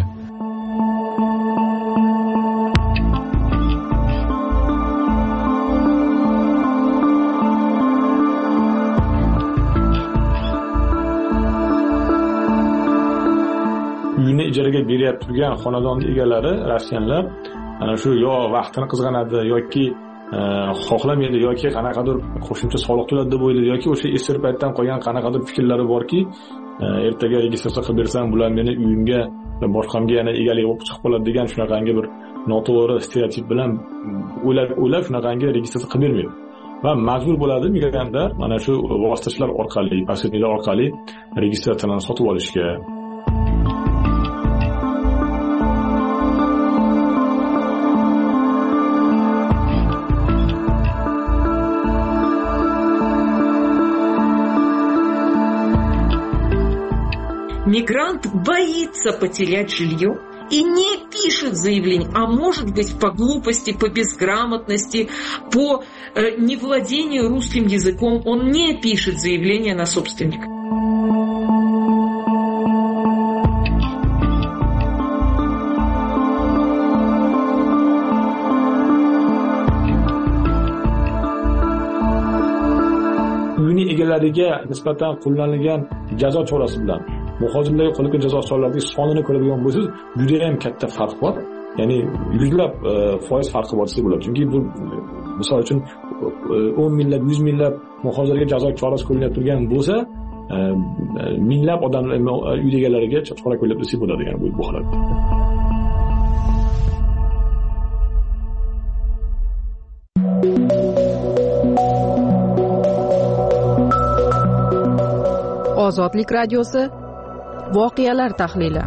Uyini ijaraga beryapti turgan xonadon egalari rossiyanlar ana shu yo vaqtini qizg'anadi yoki xohlamaydi yoki qanaqadir qo'shimcha soliq to'ladi deb o'ylaydi yoki o'sha esir paytdan qolgan qanaqadir fikrlari borki ertaga registratsiya qilib bersam bular meni uyimga boshqamga yana egalik bo'lib chiqib qoladi degan shunaqangi bir noto'g'ri stereotip bilan o'ylab shunaqangi registratsiya qilib bermaydi va majbur bo'ladi migrantlar mana shu vositachilar orqali, posredniklar orqali registratsiyani sotib olishga. Мигрант боится потерять жилье и не пишет заявление, а может быть по глупости, по безграмотности, по невладению русским языком он не пишет заявление на собственника. Uyini egalariga nisbatan qo'llanilgan jazo chorasi bilan muhojirlarga qo'llangan jazo choralarining sonini ko'radigan bo'lsangiz, juda ham katta farq bor. Ya'ni yuzlab foiz farqi bor desa bo'ladi. Chunki bu misol uchun 10 minglab, 100 minglab muhojirlarga jazo chorasi qo'llanib turgan bo'lsa, minglab odamlar uy egalariga chora qo'llab desa bo'ladi, ya'ni bu holat. Ozodlik radiosi voqealar tahlili.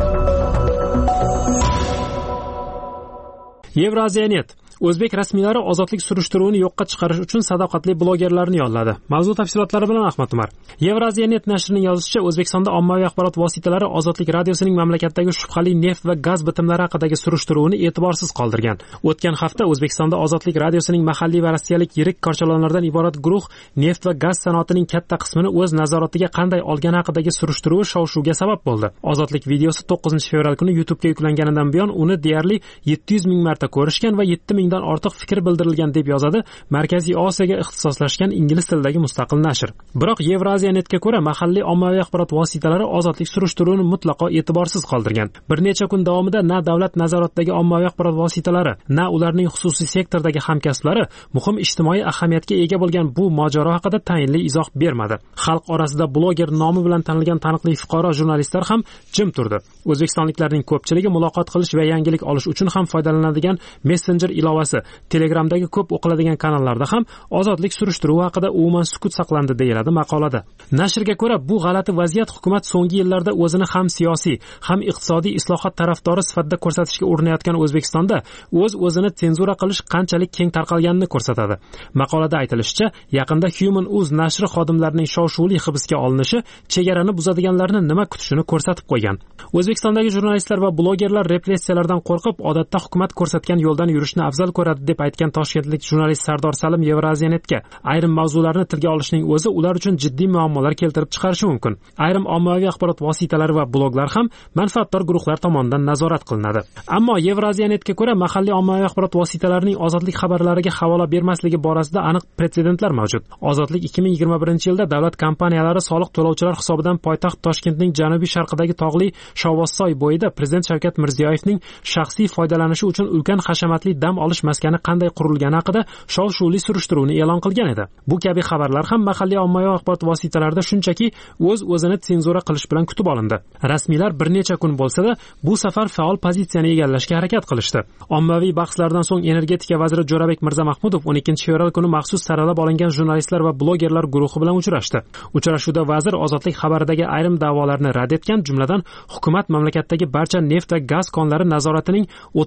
Yevraziyanet O'zbek rasmiylari ozodlik surishtiruvini yo'qqa chiqarish uchun sadoqatli blogerlarni yolladi. Mavzu tafsilotlari bilan Ahmad Umar. Yevraziyanet nashrining yozishicha, O'zbekistonda ommaviy axborot vositalari Ozodlik radiosining mamlakatdagi shubhali neft va gaz bitimlari haqidagi surishtiruvini e'tiborsiz qoldirgan. O'tgan hafta O'zbekistonda Ozodlik radiosining mahalliy va rossiyalik yirik korchalonlardan iborat guruh neft va gaz sanoatining katta qismini o'z nazoratiga qanday olgani haqidagi surishtiruvi shov-shuvga sabab bo'ldi. Ozodlik videosi 9-fevral kuni YouTube'ga yuklanganidan buyon uni deyarli 700 ming marta ko'rishgan va 7 mingdan ortiq fikr bildirilgan deb yozadi Markaziy Osiyoga ixtisoslashgan ingliz tilidagi mustaqil nashr. Biroq Yevraziyanetga ko'ra mahalliy ommaviy axborot vositalari ozodlik surishtiruvini mutlaqo e'tiborsiz qoldirgan. Bir necha kun davomida na davlat nazoratidagi ommaviy axborot vositalari, na ularning xususiy sektordagi hamkasblari muhim ijtimoiy ahamiyatga ega bo'lgan bu mojaro haqida tayinli izoh bermadi. Xalq orasida bloger nomi bilan tanilgan taniqli fuqaro jurnalistlar ham jim turdi. O'zbekistonliklarning ko'pchiligi muloqot qilish va yangilik olish uchun ham foydalanadigan Messenger ilovasi, Telegramdagi ko'p o'qiladigan kanallarda ham ozodlik surishtiruvi haqida umuman sukut saqlandi deyiladi maqolada. Nashrga ko'ra, bu g'alati vaziyat hukumat so'nggi yillarda o'zini ham siyosiy, ham iqtisodiy islohot tarafdori sifatida ko'rsatishga urinayotgan O'zbekistonda o'z-o'zini senzura qilish qanchalik keng tarqalganini ko'rsatadi. Maqolada aytilishicha, yaqinda Human.uz nashri xodimlarining shov-shuvli hibsga olinishi chegarani buzadiganlarni nima kutishini ko'rsatib qo'ygan. O'zbekistondagi jurnalistlar va blogerlar repressiyalardan qo'rqib, odatda hukumat ko'rsatgan yo'ldan yurishni afzal ko'radi deb aytgan toshkentlik jurnalist Sardor Salim Yevraziyanetga ayrim mavzularni tilga olishning o'zi ular uchun jiddiy muammolar keltirib chiqarishi mumkin. Ayrim ommaviy axborot vositalari va bloglar ham manfaatdor guruhlar tomonidan nazorat qilinadi. Ammo Yevraziyanetga ko'ra mahalliy ommaviy axborot vositalarining ozodlik xabarlariga havola bermasligi borasida aniq pretsedentlar mavjud. Ozodlik 2021-yilda davlat kompaniyalari soliq to'lovchilar hisobidan poytaxt Toshkentning janubiy sharqidagi tog'li Shovvozsoy bo'yida Prezident Shavkat Mirziyoyevning shaxsiy foydalanishi uchun ulkan hashamatli dam olish maskani qanday qurilgani haqida shov-shuvli surishtiruvni e'lon qilgan edi. Bu kabi xabarlar ham mahalliy ommaviy axborot vositalarida shunchaki o'z-o'zini senzura qilish bilan kutib olindi. Rasmiylar bir necha kun bo'lsa-da, bu safar faol pozitsiyani egallashga harakat qilishdi. Ommaviy bahslardan so'ng energetika vaziri Jo'rabek Mirzamahmudov 12-fevral kuni maxsus saralab olingan jurnalistlar va blogerlar guruhi bilan uchrashdi. Uchrashuvda vazir ozodlik xabaridagi ayrim da'volarni rad etgan, jumladan hukumat mamlakatdagi barcha neft va gaz konlari nazoratining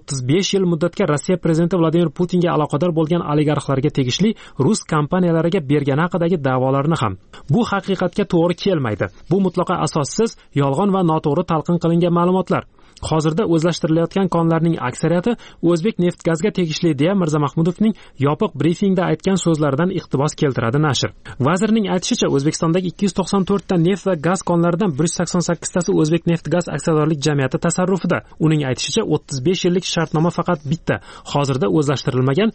35 yil muddatga Rossiya prezidenti Vladimir Putinga aloqador bo'lgan oligarxlarga tegishli rus kompaniyalariga bergani haqidagi da'volarni ham. Bu haqiqatga to'g'ri kelmaydi. Bu mutlaqo asossiz, yolg'on va noto'g'ri talqin qilingan ma'lumotlar. Hozirda o'zlashtirilayotgan konlarning aksariyati O'zbek neft gazga tegishli deya Mirzamahmudovning yopiq brifingda aytgan so'zlaridan iqtibos keltiradi nashr. Vazirning aytishicha, O'zbekistondagi 294 ta neft va gaz konlaridan 188 tasi O'zbek neft gaz aksiyadorlik jamiyati tasarrufida. Uning aytishicha, 35 yillik shartnoma faqat bitta, hozirda o'zlashtirilmagan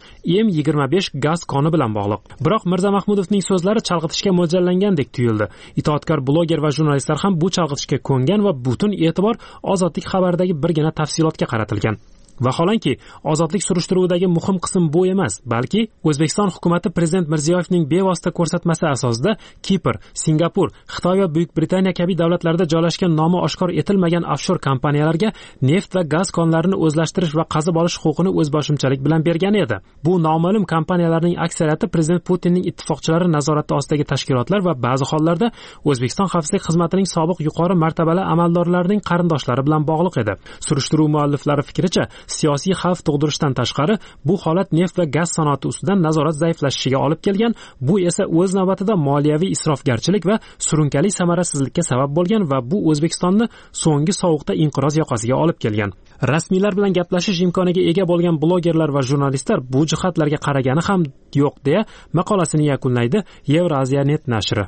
M25 gaz koni bilan bog'liq. Biroq Mirzamahmudovning so'zlari chalg'itishga mo'ljallangandek tuyuldi. Itoatkor bloger va jurnalistlar ham bu chalg'itishga ko'ngan va butun e'tibor ozodlik xabaridagi birgina tafsilotga qaratilgan. Vaholanki, ozodlik surishtiruvidagi muhim qism bu emas, balki O'zbekiston hukumatı Prezident Mirziyoyevning bevosita ko'rsatmasi asosida Kipr, Singapur, Xitoy va Buyuk Britaniya kabi davlatlarda joylashgan nomi oshkor etilmagan offshor kompaniyalarga neft va gaz konlarini o'zlashtirish va qazib olish huquqini o'zboshimchalik bilan bergan edi. Bu noma'lum kompaniyalarning aksariyati Prezident Putinning ittifoqchilari nazorati ostidagi tashkilotlar va ba'zi hollarda O'zbekiston xavfsizlik xizmatining sobiq yuqori martabali amaldorlarining qarindoshlari bilan bog'liq edi. Surishtiruv mualliflari fikricha, siyosiy xavf tug'dirishdan tashqari, bu holat neft va gaz sanoati ustidan nazorat zaiflashishiga olib kelgan. Bu esa o'z navbatida moliyaviy isrofgarchilik va surunkali samarasizlikka sabab bo'lgan va bu O'zbekistonni so'nggi sovuqda inqiroz yoqasiga olib kelgan. Rasmiylar bilan gaplashish imkoniga ega bo'lgan blogerlar va jurnalistlar bu jihatlarga qaragani ham yo'q deya maqolasini yakunlaydi Euraziya.net nashri.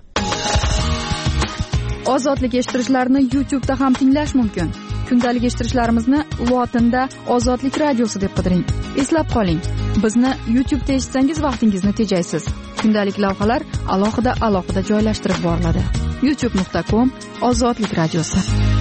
Ozodlik eshittirishlarni YouTube'da ham tinglash mumkin. Kundalik eshittirishlarimizni lotinda Ozodlik radiosi deb qidiring. Eslab qoling, bizni YouTube'da eshitsangiz vaqtingizni tejaysiz. Kundalik lavhalar alohida joylashtirib boriladi. youtube.com/Ozodlik radiosi.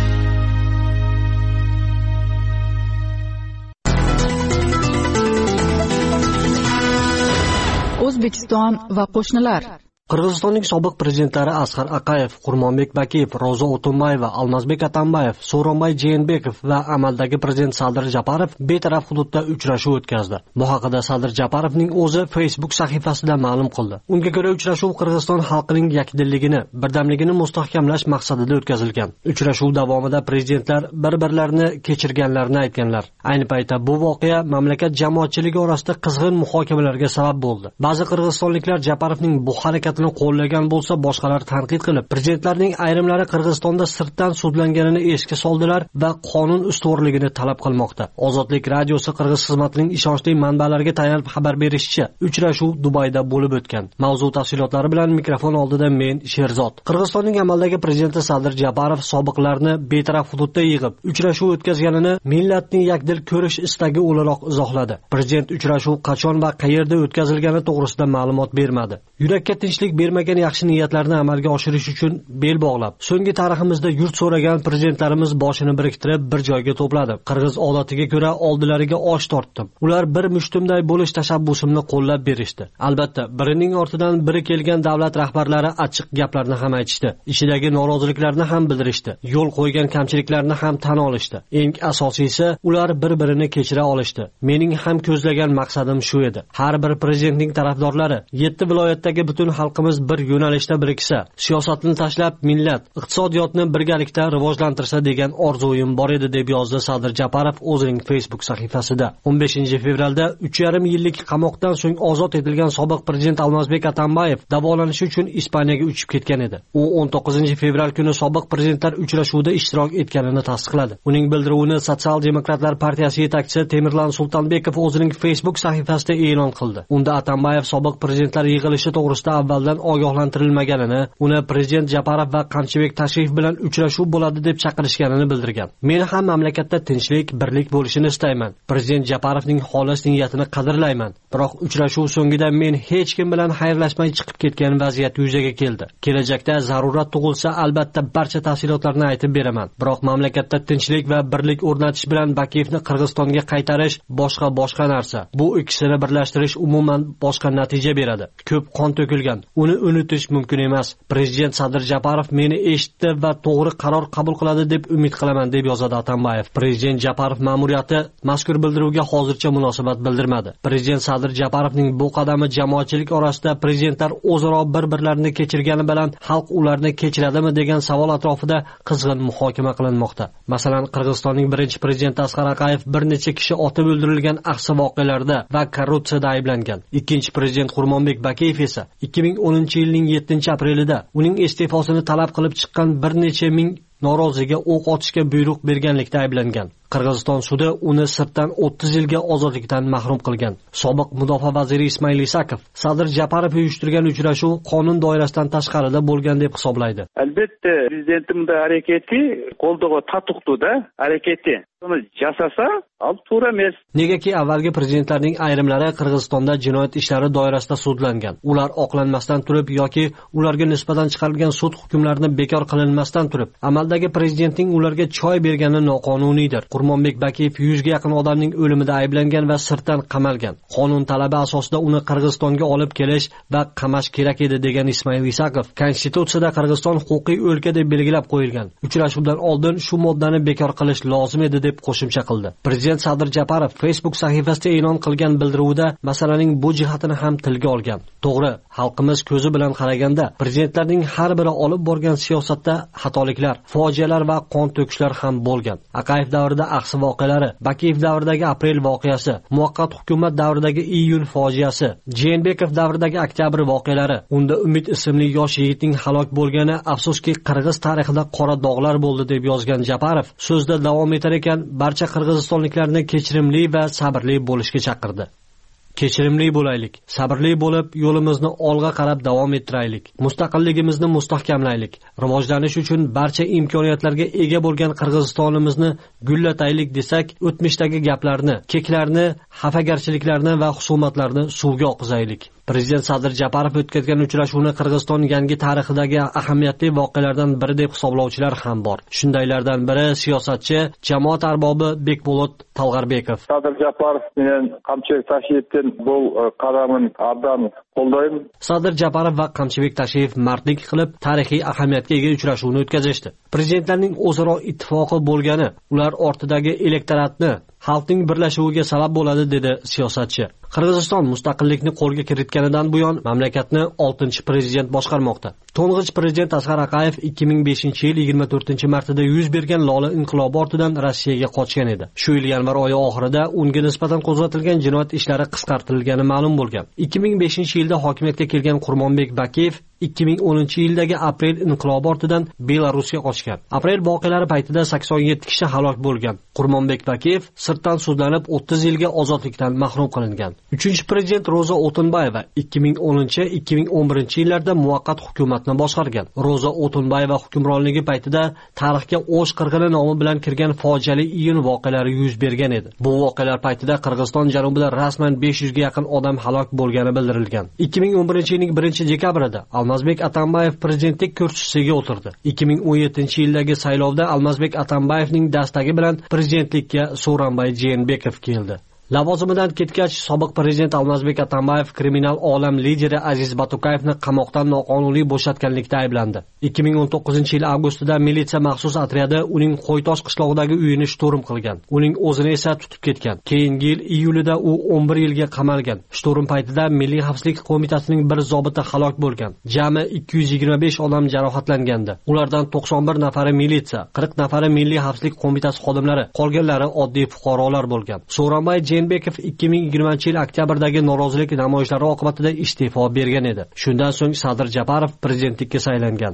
O'zbekiston va qo'shnilar. Qirg'izistonning sobiq prezidentlari Asqar Aqayev, Qurmonbek Bakiyev, Ro'za O'tunbayeva, Almazbek Atambayev, So'ronbay Jeenbekov va amaldagi prezident Sadir Japarov betaraf hududda uchrashuv o'tkazdi. Bu haqida Sadir Japarovning o'zi Facebook sahifasida ma'lum qildi. Unga ko'ra uchrashuv Qirg'iziston xalqining yakdilligini, birdamligini mustahkamlash maqsadida o'tkazilgan. Uchrashuv davomida prezidentlar bir-birlarini kechirganlarini aytganlar. Ayni paytda bu voqea mamlakat jamoatchiligi orasida qizg'in muhokamalarga sabab bo'ldi. Ba'zi qirg'izistonliklar Japarovning bu harakati qo'llagan bo'lsa, boshqalar tanqid qilib, prezidentlarning ayrimlari Qirg'izistonda sirtdan sudlanganini esga soldilar va qonun ustuvorligini talab qilmoqda. Ozodlik radiosi Qirg'iz xizmatining ishonchli manbalariga tayanib xabar berishicha, uchrashuv Dubayda bo'lib o'tgan. Mavzu tafsilotlari bilan mikrofon oldida men Sherzod. Qirg'izistonning amaldagi prezidenti Sadir Japarov sobiqlarni betaraf hududda yig'ib, uchrashuv o'tkazganini millatning yakdil ko'rish istagi o'laroq izohladi. Prezident uchrashuv qachon va qayerda o'tkazilgani to'g'risida ma'lumot bermadi. Yurakka tinchlik bermagan yaxshi niyatlarni amalga oshirish uchun bel bog'lab, so'nggi tariximizda yurt so'ragan prezidentlarimiz boshini biriktirib bir joyga to'pladi. Qirg'iz odatiga ko'ra oldilariga osh tortdim. Ular bir mushtumday bo'lish tashabbusimni qo'llab berishdi. Albatta, birining ortidan biri kelgan davlat rahbarlari achchiq gaplarni ham aytishdi. Ishidagi noroziliklarni ham bildirishdi. Yo'l qo'ygan kamchiliklarni ham tan olishdi. Eng asosiysi, ular bir-birini kechira olishdi. Mening ham ko'zlagan maqsadim shu edi. Har bir prezidentning tarafdorlari 7 viloyatdagi butun xalqimiz bir yo'nalishda biriksa, siyosatni tashlab millat, iqtisodiyotni birgalikda rivojlantirsa degan orzuim bor edi, deb yozdi Sadir Japarov o'zining Facebook sahifasida. 15-fevralda 3,5 yillik qamoqdan so'ng ozod etilgan sobiq prezident Almazbek Atambayev davolanish uchun Ispaniyaga uchib ketgan edi. U 19-fevral kuni sobiq prezidentlar uchrashuvida ishtirok etganini tasdiqladi. Uning bildiruvini Sotsial demokratlar partiyasi yetakchisi Temirlan Sultonbekov o'zining Facebook sahifasida e'lon qildi. Unda Atambayev sobiq prezidentlar yig'ilishi to'g'risida avvaldan ogohlantirilmaganini, uni prezident Japarov va Qamchibek tashrif bilan uchrashuv bo'ladi deb chaqirishganini bildirgan. Men ham mamlakatda tinchlik, birlik bo'lishini istayman. Prezident Japarovning xolis niyatini qadrlayman. Biroq uchrashuv so'ngida men hech kim bilan xayrlashmay chiqib ketgan vaziyat yuzaga keldi. Kelajakda zarurat tug'ilsa, albatta barcha tafsilotlarni aytib beraman. Biroq mamlakatda tinchlik va birlik o'rnatish bilan Bakiyevni Qirg'izistonga qaytarish boshqa narsa. Bu ikkisini birlashtirish umuman boshqa natija beradi. Ko'p qon to'kilgan. Uni unutish mumkin emas. Prezident Sadir Japarov meni eshitdi va to'g'ri qaror qabul qiladi deb umid qilaman, deb yozadi Atambayev. Prezident Japarov ma'muriyati mazkur bildiruvga hozircha munosabat bildirmadi. Prezident Sadir Japarovning bu qadami jamoatchilik orasida prezidentlar o'zaro bir-birlarini kechirgani bilan xalq ularni kechiradimi degan savol atrofida qizg'in muhokama qilinmoqda. Masalan, Qirg'izistonning birinchi prezidenti Asqar Aqayev bir necha kishi otib o'ldirilgan ahsi voqealarda va korrupsiyada ayblangan. Ikkinchi prezident Qurmonbek Bakiyev esa 2010-yilning 7-aprelida uning iste'fosini talab qilib chiqqan bir necha ming noroziga o'q otishga buyruq berganlikda ayblangan. Qirg'iziston sudi uni sirtdan 30 yilga ozodlikdan mahrum qilgan. Sobiq mudofaa vaziri Ismoil Isakov Sadir Japarov uyushtirgan uchrashuv qonun doirasidan tashqarida bo'lgan deb hisoblaydi. Albatta, prezidentimda harakati qo'ldoga tatuqdi-da, harakati. Uni jasasa, al to'g'ri emas. Negaki avvalgi prezidentlarning ayrimlari Qirg'izistonda jinoyat ishlari doirasida sudlangan. Ular oqlanmasdan turib yoki ularga nisbatan chiqarilgan sud hukmlarini bekor qilinmasdan turib, amaldagi prezidentning ularga choy bergani noqonuniydir. Qurmonbek Bakiyev 100 ga yaqin odamning o'limida ayblangan va sirtdan qamalgan. Qonun talabi asosida uni Qirg'izistonga olib kelish va qamash kerak edi degan Ismoil Isakov Konstitutsiyada Qirg'iziston huquqiy o'lka deb belgilab qo'yilgan. Uchrashuvdan oldin shu moddani bekor qilish lozim edi deb qo'shimcha qildi. Prezident Sadir Japarov Facebook sahifasida e'lon qilgan bildiruvda masalaning bu jihatini ham tilga olgan. To'g'ri, xalqimiz ko'zi bilan qaraganda prezidentlarning har biri olib borgan siyosatda xatoliklar, fojialar va qon to'kishlar ham bo'lgan. Aqayev davrida Aqsi voqealari, Bakiyev davridagi aprel voqeasi, muvaqqat hukumat davridagi iyul fojiasi, Jeenbekov davridagi oktyabr voqealari, unda Umid ismli yosh yigitning halok bo'lgani afsuski qirg'iz tarixida qora dog'lar bo'ldi deb yozgan Japarov so'zda davom etar ekan, barcha qirg'izistonliklarni kechirimli va sabrli bo'lishga chaqirdi. Kechirimli bo'laylik, sabrli bo'lib, yo'limizni olg'a qarab davom ettiraylik. Mustaqilligimizni mustahkamlaylik. Rivojlanish uchun barcha imkoniyatlarga ega bo'lgan Qirg'izistonimizni gullataylik desak, o'tmishdagi gaplarni, keklarni, xafagarchiliklarni va husumatlarni suvga oqizaylik. Prezident Sadir Japarov o'tkazgan uchrashuvni Qirg'iziston yangi tarixidagi ahamiyatli voqealardan biri deb hisoblovchilar ham bor. Shundaylardan biri siyosatchi, jamoat arbobi Bekbolot Talg'arbekov. Sadir Japarov bilan Qamchibek Tashiyevning bu qadamini abdan qo'llayman. Sadir Japarov va Qamchibek Tashiyev mardlik qilib tarixiy ahamiyatga ega uchrashuvni o'tkazishdi. Prezidentlarning o'zaro ittifoqi bo'lgani ular ortidagi elektoratni xalqning birlashuviga sabab bo'ladi dedi siyosatchi. Qirg'iziston mustaqillikni qo'lga kiritganidan buyon mamlakatni 6-prezident boshqarmoqda. To'ng'ich prezident Asqar Aqayev 2005-yil 24-martida yuz bergan Lola inqilobi ortidan Rossiyaga qochgan edi. Shu yil yanvar oyi oxirida unga nisbatan qo'zg'atilgan jinoyat ishlari qisqartirilgani ma'lum bo'lgan. 2005-yilda hokimiyatga kelgan Qurmonbek Bakiyev 2010-yildagi aprel inqilobi ortidan Belarusga qochgan. Aprel voqealari paytida 87 kishi halok bo'lgan. Qurmonbek Bakiyev sirtdan sudlanib 30 yilga ozodlikdan mahrum qilingan. 3-prezident Roza O'tinbayeva 2010-2011-yillarda muvaqqat hukumatni boshqargan. Roza O'tinbayeva hukmronligi paytida tarixga O'sh qirg'ini nomi bilan kirgan fojiali iyun voqealari yuz bergan edi. Bu voqealar paytida Qirg'iziston janubida rasman 500 ga yaqin odam halok bo'lgani bildirilgan. 2011-yilning 1-dekabrida Almazbek Atambayev prezidentlik kursisiga o'tirdi. 2017-yildagi saylovda Almazbek Atambayevning dastagi bilan prezidentlikka Sooronbay Jeenbekov keldi. Lavozimidan ketgach, sobiq prezident Almazbek Atambayev kriminal olam lideri Aziz Batukayevni qamoqdan noqonuniy bo'shatganlikda ayblandi. 2019-yil avgustida militsiya maxsus otryadi uning Qo'ytosh qishlog'idagi uyini shturm qilgan. Uning o'zini esa tutib ketgan. Keyingi yil iyulida u 11 yilga qamalgan. Shturm paytida Milliy xavfsizlik qo'mitasining bir zobiti halok bo'lgan. Jami 225 odam jarohatlangandi. Ulardan 91 nafari militsiya, 40 nafari Milliy xavfsizlik qo'mitasi xodimlari, qolganlari oddiy fuqarolar bo'lgan. Sooronbay Jeenbekov 2020-yil oktyabrdagi norozilik namoyishlari oqibatida iste'fo bergan edi. Shundan so'ng Sadir Japarov prezidentlikka saylangan.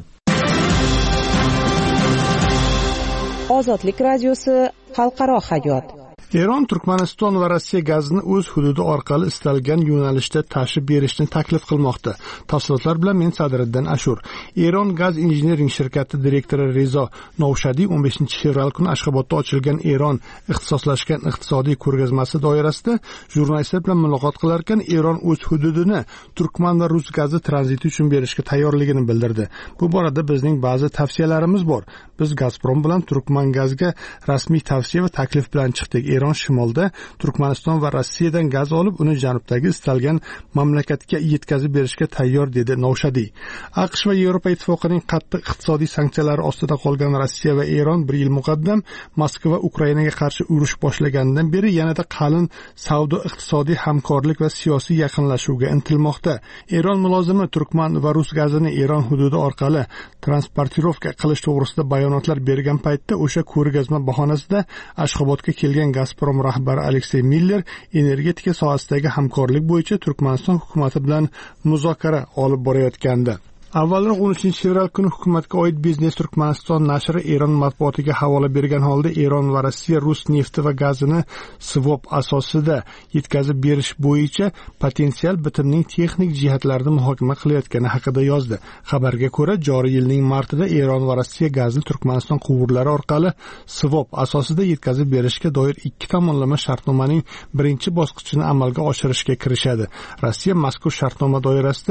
Ozodlik radiosi xalqaro hayot. Eron Turkmaniston va Rossiya gazini o'z hududi orqali istalgan yo'nalishda tashib berishni taklif qilmoqda. Tafsilotlar bilan men Sadiriddin Ashur. Eron Gaz Engineering shirkati direktori Rezo Novshadiy 15-fevral kuni Ashxobodda ochilgan Eron ixtisoslashgan iqtisodiy ko'rgazmasi doirasida jurnalistlar bilan muloqot qilar ekan, Eron o'z hududini turkman va rus gazi tranziti uchun berishga tayyorligini bildirdi. Bu borada bizning ba'zi tavsiyalarimiz bor. Biz Gazprom bilan turkman gazga rasmiy tavsiya va taklif bilan chiqdik. Eron shimolda Turkmaniston va Rossiyadan gaz olib, uni janubdagi istalgan mamlakatga yetkazib berishga tayyor dedi Novshadiy. AQSh va Yevropa ittifoqining qattiq iqtisodiy sanksiyalari ostida qolgan Rossiya va Eron bir yil muqaddam Moskva Ukrainaga qarshi urush boshlaganidan beri yanada qalin savdo-iqtisodiy hamkorlik va siyosiy yaqinlashuvga intilmoqda. Eron mulozimi turkman va rus gazini Eron hududi orqali transportirovka qilish to'g'risida bayonotlar bergan paytda o'sha ko'rgazma bahonasida Ashxobodga kelgan Gazprom rahbari Aleksey Miller energetika sohasidagi hamkorlik bo'yicha Turkmaniston hukumati bilan muzokara olib borayotgandi. Avvalroq 13-fevral kuni hukumatga oid Biznes Turkmaniston nashri Eron matbuotiga havola bergan holda Eron va Rossiya rus nefti va gazini swap asosida yetkazib berish bo'yicha potensial bitimning texnik jihatlarini muhokama qilayotgani haqida yozdi. Xabarga ko'ra, joriy yilning martida Eron va Rossiya gazni Turkmaniston quvurlari orqali swap asosida yetkazib berishga doir ikki tomonlama shartnomaning birinchi bosqichini amalga oshirishga kirishadi. Rossiya mazkur shartnoma doirasida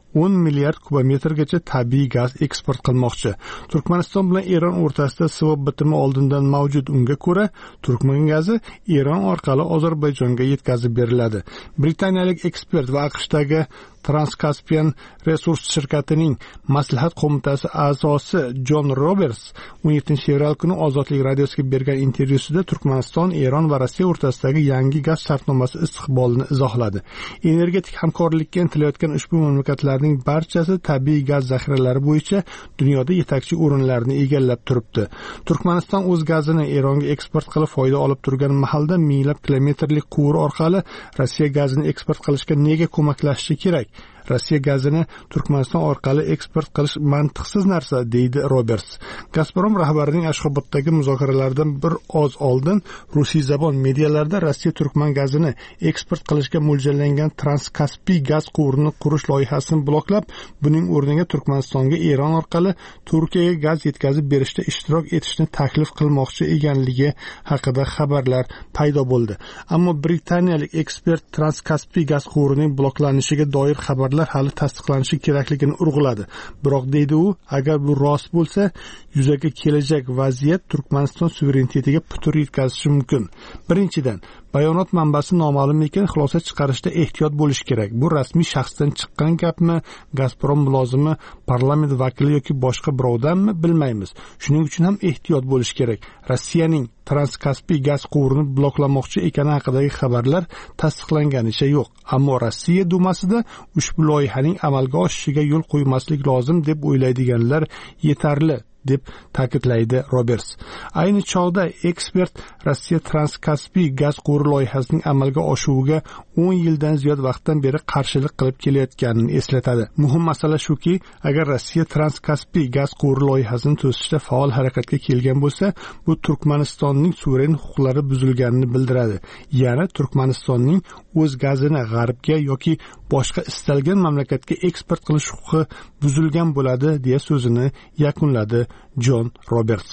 10 milliard kubometrgacha tabiiy gaz eksport qilmoqchi. Turkmaniston bilan Eron o'rtasida svop bitimi oldindan mavjud. Unga ko'ra, Turkman gazi Eron orqali Ozarbayjonga yetkazib beriladi. Britaniyalik ekspert va AQShdagi Transkaspian Resurs shirkatining maslahat qo'mitasi a'zosi Jon Roberts 17 fevral kuni Ozodlik radiosiga bergan intervyusida Turkmaniston, Eron va Rossiya o'rtasidagi yangi gaz shartnomasi istiqbolini izohladi. Energetik hamkorlikka intilayotgan ushbu mamlakatlarning barchasi tabiiy gaz zaxiralari bo'yicha dunyoda yetakchi o'rinlarni egallab turibdi. Turkmaniston o'z gazini Eronga eksport qilib foyda olib turgan mahalda minglab kilometrlik quvur orqali Rossiya gazini eksport qilishga nega ko'maklashishi kerak? Rossiya gazini Turkmaniston orqali eksport qilish mantiqsiz narsa, deydi Roberts. Gazprom rahbarining Ashxoboddagi muzokaralardan bir oz oldin Rusiyzabon medialarda Rossiya Turkman gazini eksport qilishga mo'ljallangan Transkaspiy gaz quvurini qurish loyihasini bloklab, buning o'rniga Turkmanistonga Eron orqali Turkiyaga gaz yetkazib berishda ishtirok etishni taklif qilmoqchi ekanligi haqida xabarlar paydo bo'ldi. Ammo britaniyalik ekspert Transkaspiy gaz quvurining bloklanishiga doir xabarlar hali tasdiqlanishi kerakligini urg'uladi. Biroq deydi u, agar bu rost bo'lsa, yuzaga kelajak vaziyat Turkmaniston suverenitetiga putur yetkazishi mumkin. Birinchidan, bayonot manbasi noma'lum ekan, xulosa chiqarishda ehtiyot bo'lish kerak. Bu rasmiy shaxsdan chiqqan gapmi, Gazprom mulozimi, parlament vakili yoki boshqa birovdanmi bilmaymiz. Shuning uchun ham ehtiyot bo'lish kerak. Rossiyaning Transkaspiy gaz quvurini bloklamoqchi ekani haqidagi xabarlar tasdiqlanganicha yo'q. Ammo Rossiya dumasida ushbu loyihaning amalga oshishiga yo'l qo'ymaslik lozim deb o'ylaydiganlar yetarli, deb ta'kidlaydi Roberts. Ayni chog'da ekspert Rossiya Transkaspiy gaz quvuri loyihasining amalga oshuviga 10 yildan ziyod vaqtdan beri qarshilik qilib kelayotganini eslatadi. Muhim masala shuki, agar Rossiya Transkaspiy gaz quvuri loyihasini to'sishda faol harakatga kelgan bo'lsa, bu Turkmanistonning suveren huquqlari buzilganini bildiradi. Ya'ni Turkmanistonning o'z gazini g'arbga yoki boshqa istalgan mamlakatga eksport qilish huquqi buzilgan bo'ladi, deya so'zini yakunladi Jon Roberts.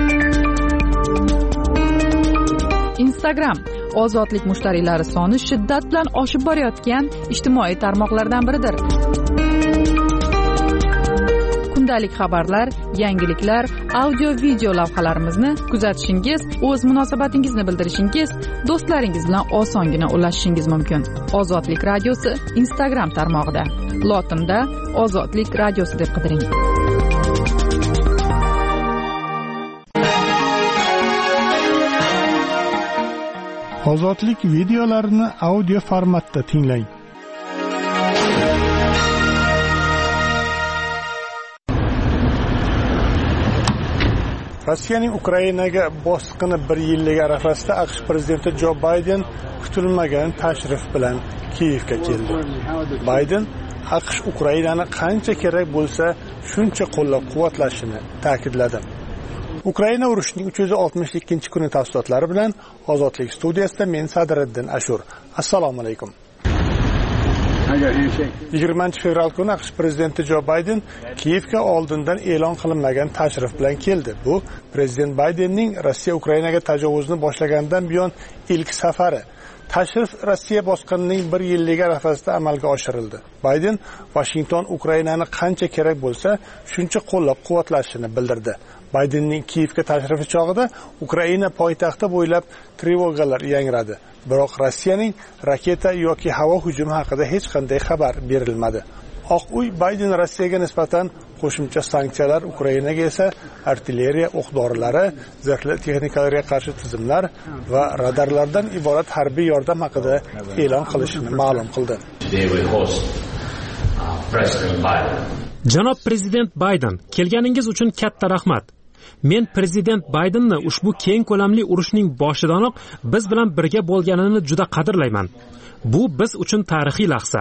Instagram ozodlik mushtariylari soni shiddat bilan oshib borayotgan ijtimoiy tarmoqlardan biridir. Kundalik xabarlar, yangiliklar, audio-video lavhalarimizni kuzatishingiz, o'z munosabatingizni bildirishingiz, do'stlaringiz bilan osongina ulashishingiz mumkin. Ozodlik radiosi Instagram tarmog'ida. Lotinda Ozodlik radiosi deb qidiring. Ozodlik videolarini audio formatda tinglang. Rossiyaning Ukrainaga bosqini 1 yillik arafasida AQSh prezidenti Jo Bayden kutilmagan tashrif bilan Kiyevga keldi. Bayden AQSh Ukrainani qancha kerak bo'lsa, shuncha qo'llab-quvvatlashini ta'kidladi. Ukraina urushining 362-kuni tafsilotlari bilan Ozodlik studiyasida men Sadriddin Ashur. Assalomu alaykum. 20 fevral kuni AQSh prezidenti Jo Bayden Kiyevga oldindan e'lon qilinmagan tashrif bilan keldi. Bu prezident Baydenning Rossiya Ukrainaga tajovuzni boshlagandan buyon ilk safari. Tashrif Rossiya bosqinining 1 yilligi arafasida amalga oshirildi. Bayden Washington Ukrainani qancha kerak bo'lsa, shuncha qo'llab-quvvatlashini bildirdi. Baydenning Kiyevga tashrifi chog'ida Ukraina poytaxti bo'ylab trevogalar yangradi. Biroq Rossiyaning raketa yoki havo hujumi haqida hech qanday xabar berilmadi. Oq uy Bayden Rossiyaga nisbatan qo'shimcha sanksiyalar, Ukrainaga esa artilleriya o'q-dorilari, zirhli texnikalarga qarshi tizimlar va radarlardan iborat harbiy yordam haqida e'lon qilishini ma'lum qildi. Janob prezident Bayden, kelganingiz uchun katta rahmat. Men prezident Baydenni ushbu keng ko'lamli urushning boshidayoq biz bilan birga bo'lganini juda qadrlayman. Bu biz uchun tarixiy lahza.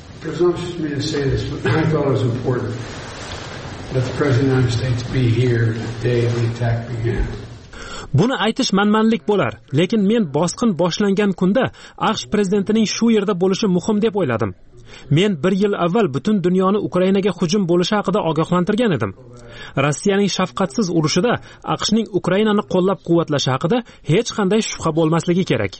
Buni aytish manmanlik bo'lar, lekin men bosqin boshlangan kunda AQSh prezidentining shu yerda bo'lishi muhim deb o'yladim. Men 1 yil avval butun dunyoni Ukrainaga hujum bo'lishi haqida ogohlantirgan edim. Rossiyaning shafqatsiz urushida AQShning Ukrainani qo'llab-quvvatlashi haqida hech qanday shubha bo'lmasligi kerak.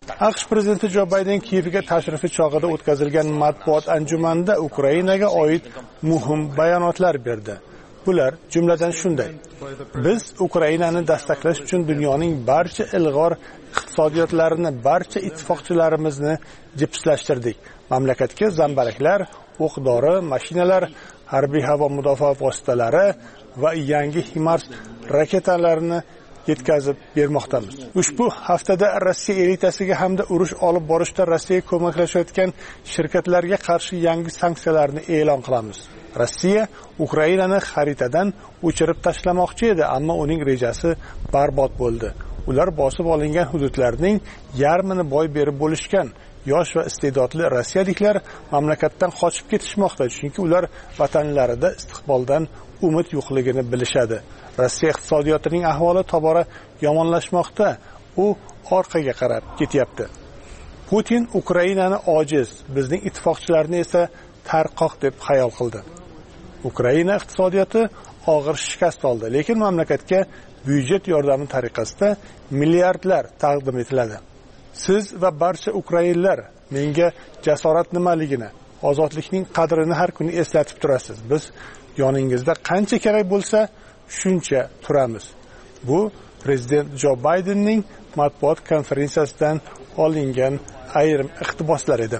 AQSh prezidenti Jo Bayden Kiyevga tashrifi chog'ida o'tkazilgan matbuot anjumanida Ukrainaga oid muhim bayonotlar berdi. Bular jumladan shunday: biz Ukrainani dastaqlash uchun dunyoning barcha ilg'or iqtisodiyotlarini, barcha ittifoqchilarimizni jipslashtirdik. Mamlakatga zambaraklar, o'q-dori, mashinalar, harbiy havo mudofaa vositalari va yangi HIMARS raketalarini yetkazib bermoqdamiz. Ushbu haftada Rossiya elitasiga hamda urush olib borishda Rossiyaga ko'maklashayotgan shirkatlarga qarshi yangi sanksiyalarni e'lon qilamiz. Rossiya Ukrainani xaritadan o'chirib tashlamoqchi edi, ammo uning rejasi barbod bo'ldi. Ular bosib olingan hududlarning yarmini boy berib bo'lishgan. Yosh va iste'dodli rossiyaliklar mamlakatdan qochib ketishmoqda, chunki ular vatanlarida istiqboldan umid yo'qligini bilishadi. Rossiya iqtisodiyotining ahvoli tobora yomonlashmoqda, u orqaga qarab ketyapti. Putin Ukrainani ojiz, bizning ittifoqchilarni esa tarqoq deb xayol qildi. Ukraina iqtisodiyoti og'ir shikast oldi, lekin mamlakatga byudjet yordami tariqasida milliardlar taqdim etiladi. Siz va barcha ukrainlar menga jasorat nimaligini, ozodlikning qadrini har kuni eslatib turasiz. Biz yoningizda qancha kerak bo'lsa, shuncha turamiz. Bu prezident Jo Baydenning matbuot konferensiyasidan olingan ayrim iqtiboslar edi.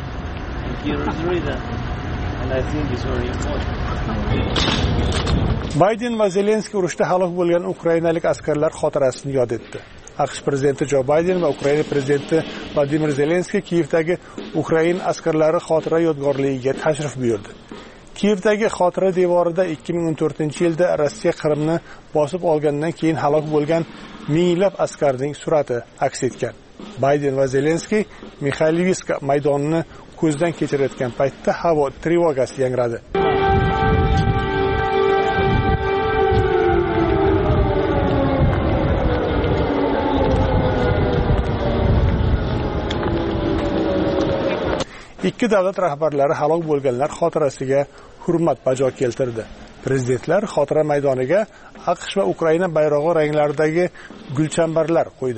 Bayden va Zelenskiy urushda halok bo'lgan ukrainalik askarlar xotirasini yod etdi. AQSh prezidenti Jo Bayden va Ukraina prezidenti Vladimir Zelenskiy Kiyevdagi Ukraina askarlari xotira yodgorligiga tashrif buyurdi. Kiyevdagi xotira devorida 2014-yilda Rossiya Qrimni bosib olgandan keyin halok bo'lgan minglab askarning surati aks etgan. Bayden va Zelenskiy Mikhaylivska maydonini ko'zdan kechirayotgan paytda havo trevogasi yangradi. Ikki davlat rahbarlari halok bo'lganlar xotirasiga hurmat bajo keltirdi. Prezidentlar xotira maydoniga AQSh va Ukraina bayrog'i ranglaridagi gulchambarlar qo'ydi.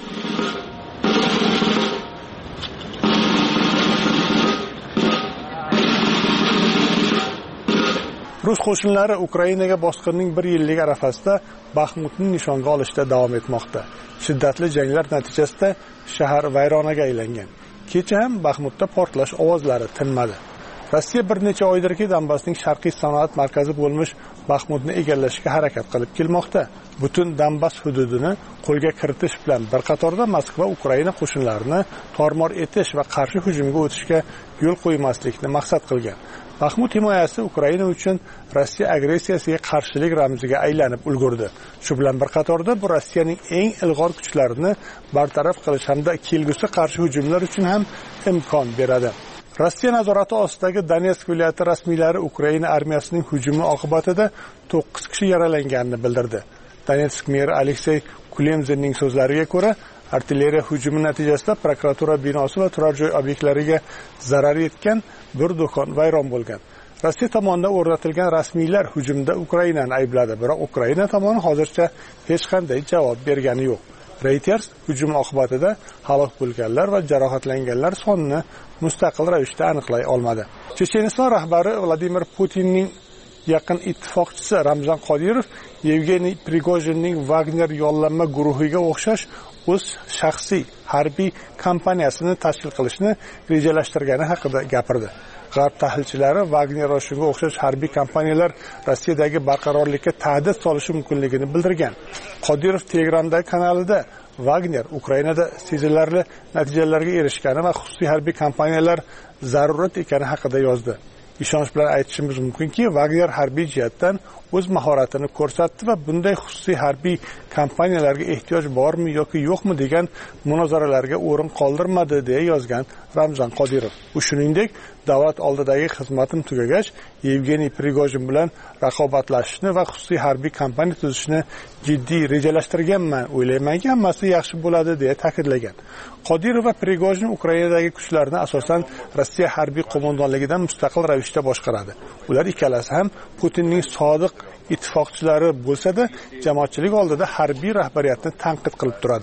Rus qo'shinlari Ukrainaga bosqinning 1 yillik arafasida Baxmutni nishonga olishda davom etmoqda. Shiddatli janglar natijasida shahar vayronaga aylangan. Kecha ham Baxmutda portlash ovozlari tinmadi. Rossiya bir necha oydirki Donbassning sharqiy sanoat markazi bo'lmish Baxmutni egallashga harakat qilib kelmoqda. Butun Donbass hududini qo'lga kiritish bilan bir qatorda Moskva Ukraina qo'shinlarini tormor etish va qarshi hujumga o'tishga yo'l qo'ymaslikni maqsad qilgan. Baxmut himoyasi Ukraina uchun Rossiya agressiyasiga qarshilik ramziga aylanib ulgurdi. Shu bilan bir qatorda bu Rossiyaning eng ilg'or kuchlarini bartaraf qilish hamda kelgusi qarshi hujumlar uchun ham imkon beradi. Rossiya nazorati ostidagi Donetsk viloyati rasmiylari Ukraina armiyasining hujumi oqibatida 9 kishi yaralanganini bildirdi. Donetsk meri Aleksey Kulemzinning so'zlariga ko'ra, artilleriya hujumi natijasida prokuratura binosi va turar joy obyektlariga zarar yetgan, bir do'kon vayron bo'lgan. Rossiya tomonidan o'rnatilgan rasmiylar hujumda Ukrainani aybladi, biroq Ukraina tomoni hozircha hech qanday javob bergani yo'q. Reuters hujum oqibatida halok bo'lganlar va jarohatlanganlar sonini mustaqil ravishda aniqlay olmadi. Checheniston rahbari Vladimir Putinning yaqin ittifoqchisi Ramzan Qodirov Yevgeniy Prigojinning Wagner yollanma guruhiga o'xshash o'z shaxsiy harbiy kompaniyasini tashkil qilishni rejalashtirgani haqida gapirdi. G'arb tahlilchilari Wagner va shunga o'xshash harbiy kompaniyalar Rossiyadagi barqarorlikka tahdid solishi mumkinligini bildirgan. Qodirov Telegramdagi kanalida Wagner Ukrainada sezilarli natijalarga erishgani va xususiy harbiy kompaniyalar zarurat ekani haqida yozdi. Ishonch bilan aytishimiz mumkinki, Wagner harbiy jihatdan o'z mahoratini ko'rsatdi va bunday xususiy harbiy kompaniyalarga ehtiyoj bormi yoki yo'qmi degan munozaralarga o'rin qoldirmadi deya yozgan Ramzan Qodirov. U shuningdek, davlat oldidagi xizmatim tugagach, Yevgeniy Prigojin bilan raqobatlashishni va xususiy harbiy kompaniya tuzishni jiddiy rejalashtirganman, o'ylaymanki, hammasi yaxshi bo'ladi deya ta'kidlagan. Qodirov va Prigojin Ukrainadagi kuchlarni asosan Rossiya harbiy qo'mondonligidan mustaqil ravishda boshqaradi. Ular ikkalasi ham Putinning sodiq ittifoqchilari bo'lsa-da, jamoatchilik oldida harbiy rahbariyatni tanqid qilib turadi.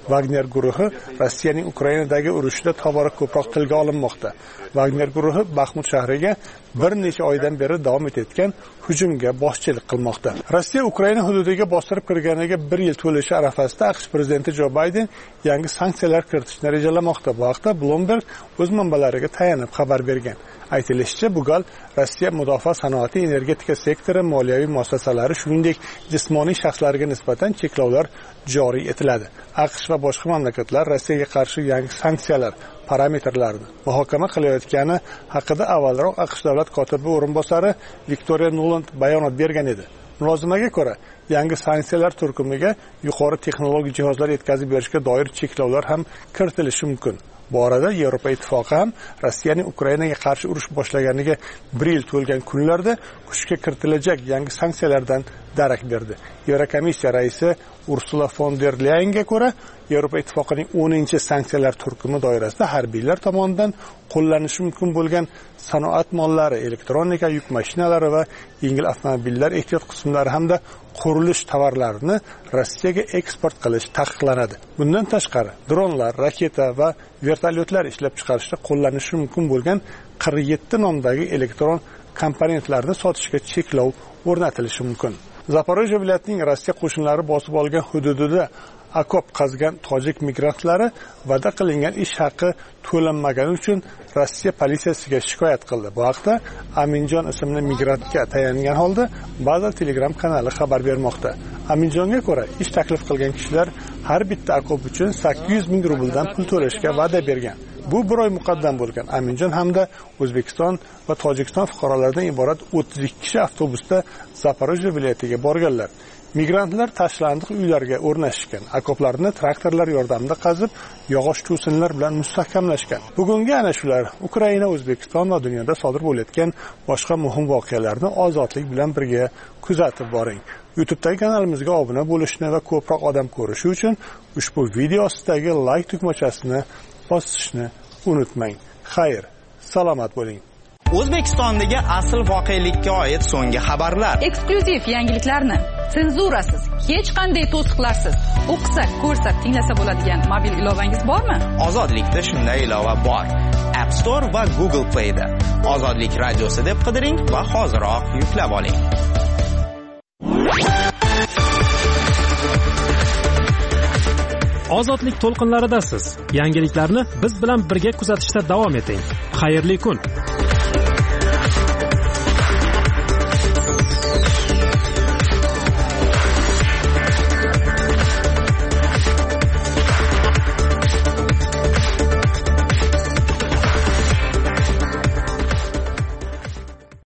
Wagner guruhi Rossiyaning Ukrainadagi urushida tobora ko'proq tilga olinmoqda. Wagner guruhi Baxmut shahriga bir necha oydan beri davom etayotgan hujumga boshchilik qilmoqda. Rossiya Ukraina hududiga bostirib kirganiga 1 yil to'lishi arafasida AQSh prezidenti Jo Bayden yangi sanksiyalar kiritishni rejalamoqda. Bu haqda Bloomberg o'z manbalariga tayanib xabar bergan. Aytilishicha, bu gal Rossiya mudofaa sanoati, energetika sektori, moliyaviy muassasalari, shuningdek jismoniy shaxslarga nisbatan cheklovlar joriy etiladi. AQSh va boshqa mamlakatlar Rossiyaga qarshi yangi sanksiyalar parametrlarini muhokama qilayotgani haqida avvalroq AQSh davlat kotibi o'rinbosari Victoria Nuland bayonot bergan edi. Mulozimaga ko'ra, yangi sanksiyalar turkumiga yuqori texnologik jihozlar yetkazib berishga doir cheklovlar ham kiritilishi mumkin. Bu orada Yevropa ittifoqi ham Rossiyaning Ukrainaga qarshi urush boshlaganiga 1 yil to'lgan kunlarda kuchga kiritilajak yangi sanksiyalardan darak berdi. Yevrokomissiya raisi Ursula von der Leyenga ko'ra, Yevropa ittifoqining 10-sanksiyalar turkumi doirasida harbiylar tomonidan qo'llanishi mumkin bo'lgan sanoat mollari, elektronika, yuk mashinalari va yengil avtomobillar ehtiyot qismlari hamda qurilish tovarlarini Rossiyaga eksport qilish taqiqlanadi. Bundan tashqari, dronlar, raketa va vertolyotlar ishlab chiqarishda qo'llanishi mumkin bo'lgan 47 nomdagi elektron komponentlarni sotishga cheklov o'rnatilishi mumkin. Zaporojye viloyatining Rossiya qo'shinlari bosib olgan hududida akop qazgan tojik migrantlari va'da qilingan ish haqi to'lanmagani uchun Rossiya politsiyasiga shikoyat qildi. Bu haqda Aminjon ismli migrantga tayangan holda Baza Telegram kanali xabar bermoqda. Aminjonga ko'ra, ish taklif qilgan kishilar har bitta akop uchun 800 ming rubldan pul to'lashga va'da bergan. Bu bir oy muqaddam bo'lgan. Aminjon hamda O'zbekiston va Tojikiston fuqarolaridan iborat 32 kishi avtobusda Zaporojye viloyatiga borganlar. Migrantlar tashlandiq uylarga o'rnashgan, akoplarni traktorlar yordamida qazib, yog'och to'sinlar bilan mustahkamlashgan. Bugungi ana shular Ukraina, O'zbekiston va dunyoda sodir bo'layotgan boshqa muhim voqealarni ozodlik bilan birga kuzatib boring. YouTube'dagi kanalimizga obuna bo'lishni va ko'proq odam ko'rishi uchun ushbu video ostidagi like tugmachasini bosishni unutmang. Xayr, salomat bo'ling. O'zbekistondagi asl voqelikka oid so'nggi xabarlar. Eksklyuziv yangiliklarni senzurasiz, hech qanday to'siqlarsiz o'qisak, ko'rsak, tinglasa bo'ladigan mobil ilovangiz bormi? Ozodlikda shunday ilova bor. App Store va Google Play'da Ozodlik radiosi deb qidiring va hoziroq yuklab oling. Ozodlik to'lqinlaridasiz. Yangiliklarni biz bilan birga kuzatishda davom eting. Xayrli kun.